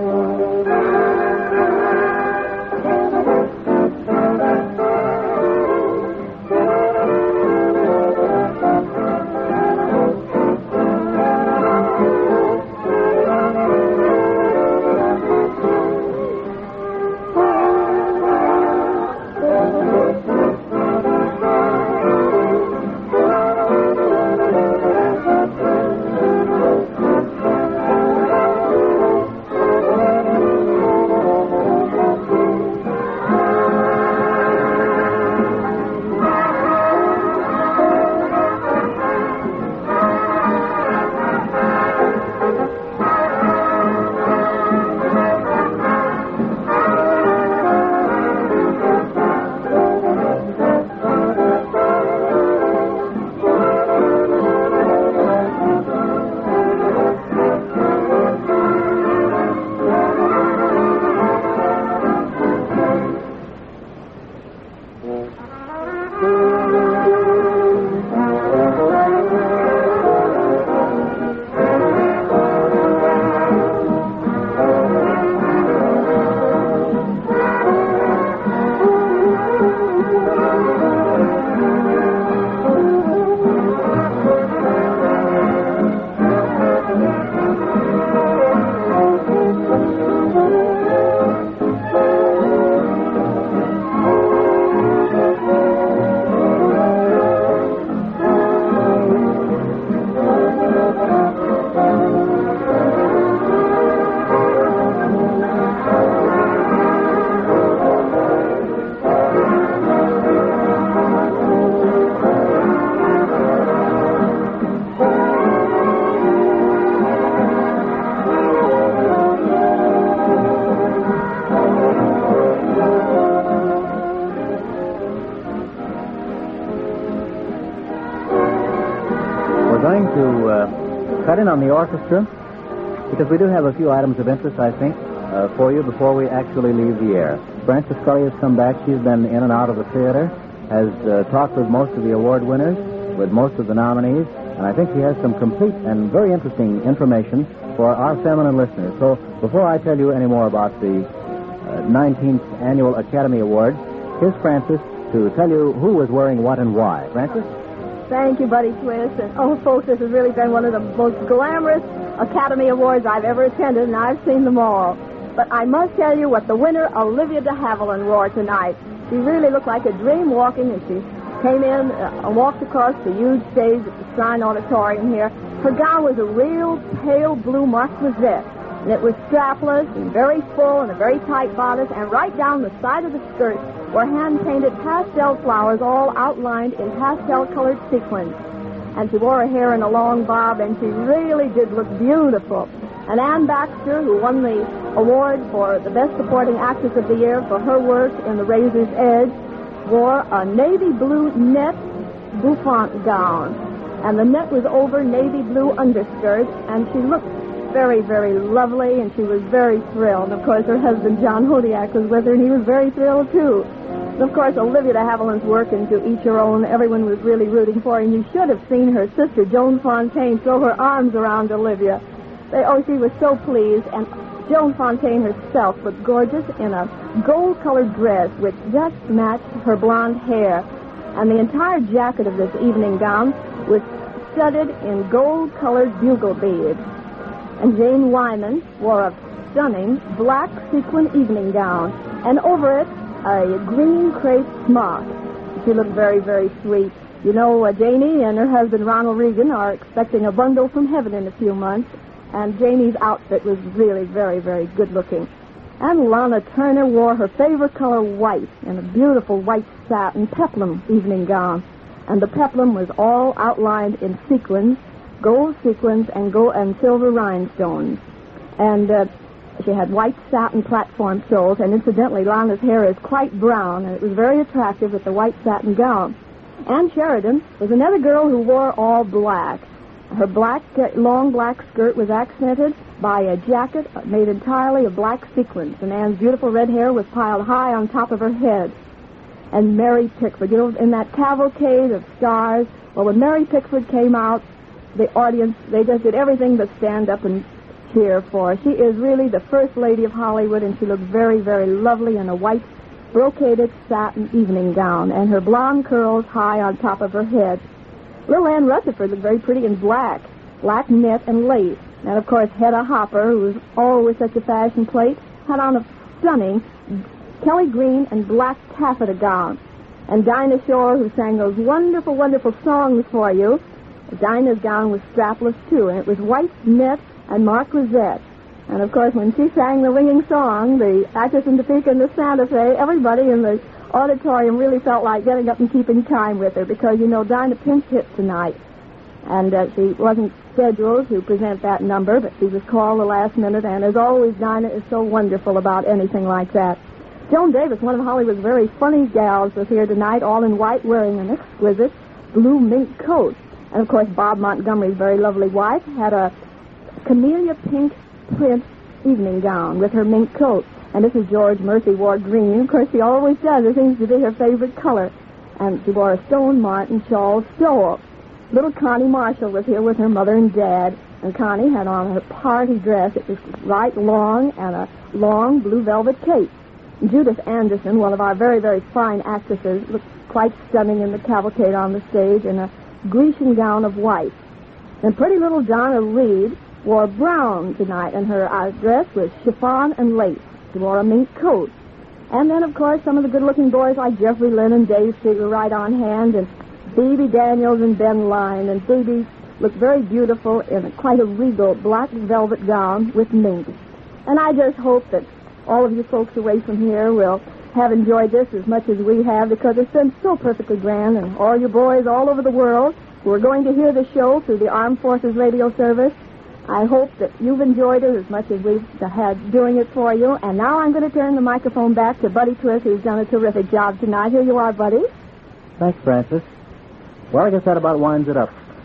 we're going to uh, cut in on the orchestra because we do have a few items of interest, I think, uh, for you before we actually leave the air. Frances Scully has come back. She's been in and out of the theater, has uh, talked with most of the award winners, with most of the nominees, and I think she has some complete and very interesting information for our feminine listeners. So before I tell you any more about the uh, nineteenth Annual Academy Awards, here's Frances to tell you who was wearing what and why. Frances? Thank you, Buddy Twist. And, oh, folks, this has really been one of the most glamorous Academy Awards I've ever attended, and I've seen them all. But I must tell you what the winner, Olivia de Havilland, wore tonight. She really looked like a dream walking, and she came in uh, and walked across the huge stage at the Shrine Auditorium here. Her gown was a real pale blue marquisette, and it was strapless and very full and a very tight bodice, and right down the side of the skirt were hand-painted pastel flowers all outlined in pastel-colored sequins. And she wore her hair in a long bob, and she really did look beautiful. And Anne Baxter, who won the award for the Best Supporting Actress of the Year for her work in The Razor's Edge, wore a navy blue net bouffant gown. And the net was over navy blue underskirt, and she looked very, very lovely, and she was very thrilled. Of course, her husband, John Hodiak, was with her, and he was very thrilled, too. And, of course, Olivia de Havilland's work into Each Your Own, everyone was really rooting for her, and you should have seen her sister, Joan Fontaine, throw her arms around Olivia. They, oh, she was so pleased, and Joan Fontaine herself looked gorgeous in a gold-colored dress which just matched her blonde hair. And the entire jacket of this evening gown was studded in gold-colored bugle beads. And Jane Wyman wore a stunning black sequin evening gown, and over it, a green crepe smock. She looked very, very sweet. You know, uh, Janie and her husband, Ronald Reagan, are expecting a bundle from heaven in a few months, and Janie's outfit was really very, very good-looking. And Lana Turner wore her favorite color, white, in a beautiful white satin peplum evening gown. And the peplum was all outlined in sequins, gold sequins, and gold and silver rhinestones. And uh, she had white satin platform soles, and incidentally, Lana's hair is quite brown, and it was very attractive with the white satin gown. Anne Sheridan was another girl who wore all black. Her black, uh, long black skirt was accented by a jacket made entirely of black sequins, and Anne's beautiful red hair was piled high on top of her head. And Mary Pickford, you know, in that cavalcade of stars, well, when Mary Pickford came out, the audience, they just did everything but stand up and cheer for her. She is really the first lady of Hollywood, and she looked very, very lovely in a white brocaded satin evening gown, and her blonde curls high on top of her head. Little Ann Rutherford looked very pretty in black, black net and lace. And, of course, Hedda Hopper, who was always such a fashion plate, had on a stunning Kelly green and black taffeta gown. And Dinah Shore, who sang those wonderful, wonderful songs for you, Dinah's gown was strapless, too, and it was white net and marquisette. And, of course, when she sang the ringing song, the actress in Topeka and the Santa Fe, everybody in the auditorium really felt like getting up and keeping time with her because, you know, Dinah pinch hit tonight. And uh, she wasn't scheduled to present that number, but she was called the last minute, and as always, Dinah is so wonderful about anything like that. Joan Davis, one of Hollywood's very funny gals, was here tonight, all in white, wearing an exquisite blue mink coat. And, of course, Bob Montgomery's very lovely wife had a camellia pink print evening gown with her mink coat. And this is George Murphy wore green. Of course, she always does. It seems to be her favorite color. And she wore a Stone Martin shawl stole. Little Connie Marshall was here with her mother and dad. And Connie had on her party dress. It was right long and a long blue velvet cape. And Judith Anderson, one of our very, very fine actresses, looked quite stunning in the cavalcade on the stage in a Grecian gown of white. And pretty little Donna Reed wore brown tonight, and her uh, dress was chiffon and lace. She wore a mink coat. And then, of course, some of the good-looking boys like Jeffrey Lynn and Dave Street were right on hand, and Phoebe Daniels and Ben Lyne. And Phoebe looked very beautiful in a, quite a regal black velvet gown with mink. And I just hope that all of you folks away from here will have enjoyed this as much as we have, because it's been so perfectly grand, and all you boys all over the world who are going to hear the show through the Armed Forces Radio Service, I hope that you've enjoyed it as much as we've had doing it for you. And now I'm going to turn the microphone back to Buddy Twist, who's done a terrific job tonight. Here you are, Buddy. Thanks, Frances. Well, I guess that about winds it up.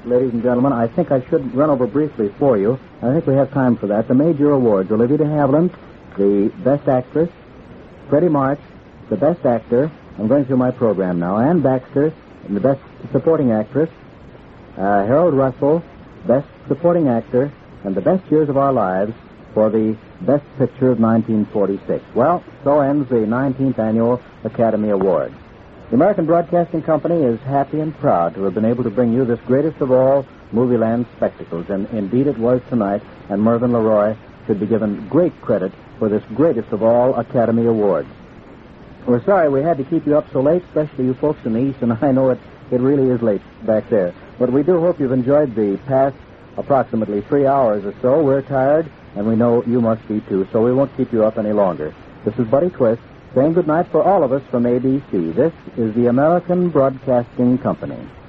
ladies and gentlemen, I think I should run over briefly for you. I think we have time for that. The major awards: Olivia de Havilland, the Best Actress; Freddie March, the Best Actor. I'm going through my program now. Ann Baxter, the Best Supporting Actress; uh, Harold Russell, Best Supporting Actor; and the Best Years of Our Lives for the Best Picture of nineteen forty-six. Well, so ends the nineteenth Annual Academy Awards. The American Broadcasting Company is happy and proud to have been able to bring you this greatest of all movie land spectacles, and indeed it was tonight, and Mervyn LeRoy should be given great credit for this greatest of all Academy Awards. We're sorry we had to keep you up so late, especially you folks in the East, and I know it, it really is late back there. But we do hope you've enjoyed the past approximately three hours or so. We're tired, and we know you must be too, so we won't keep you up any longer. This is Buddy Twist saying good night for all of us from A B C. This is the American Broadcasting Company.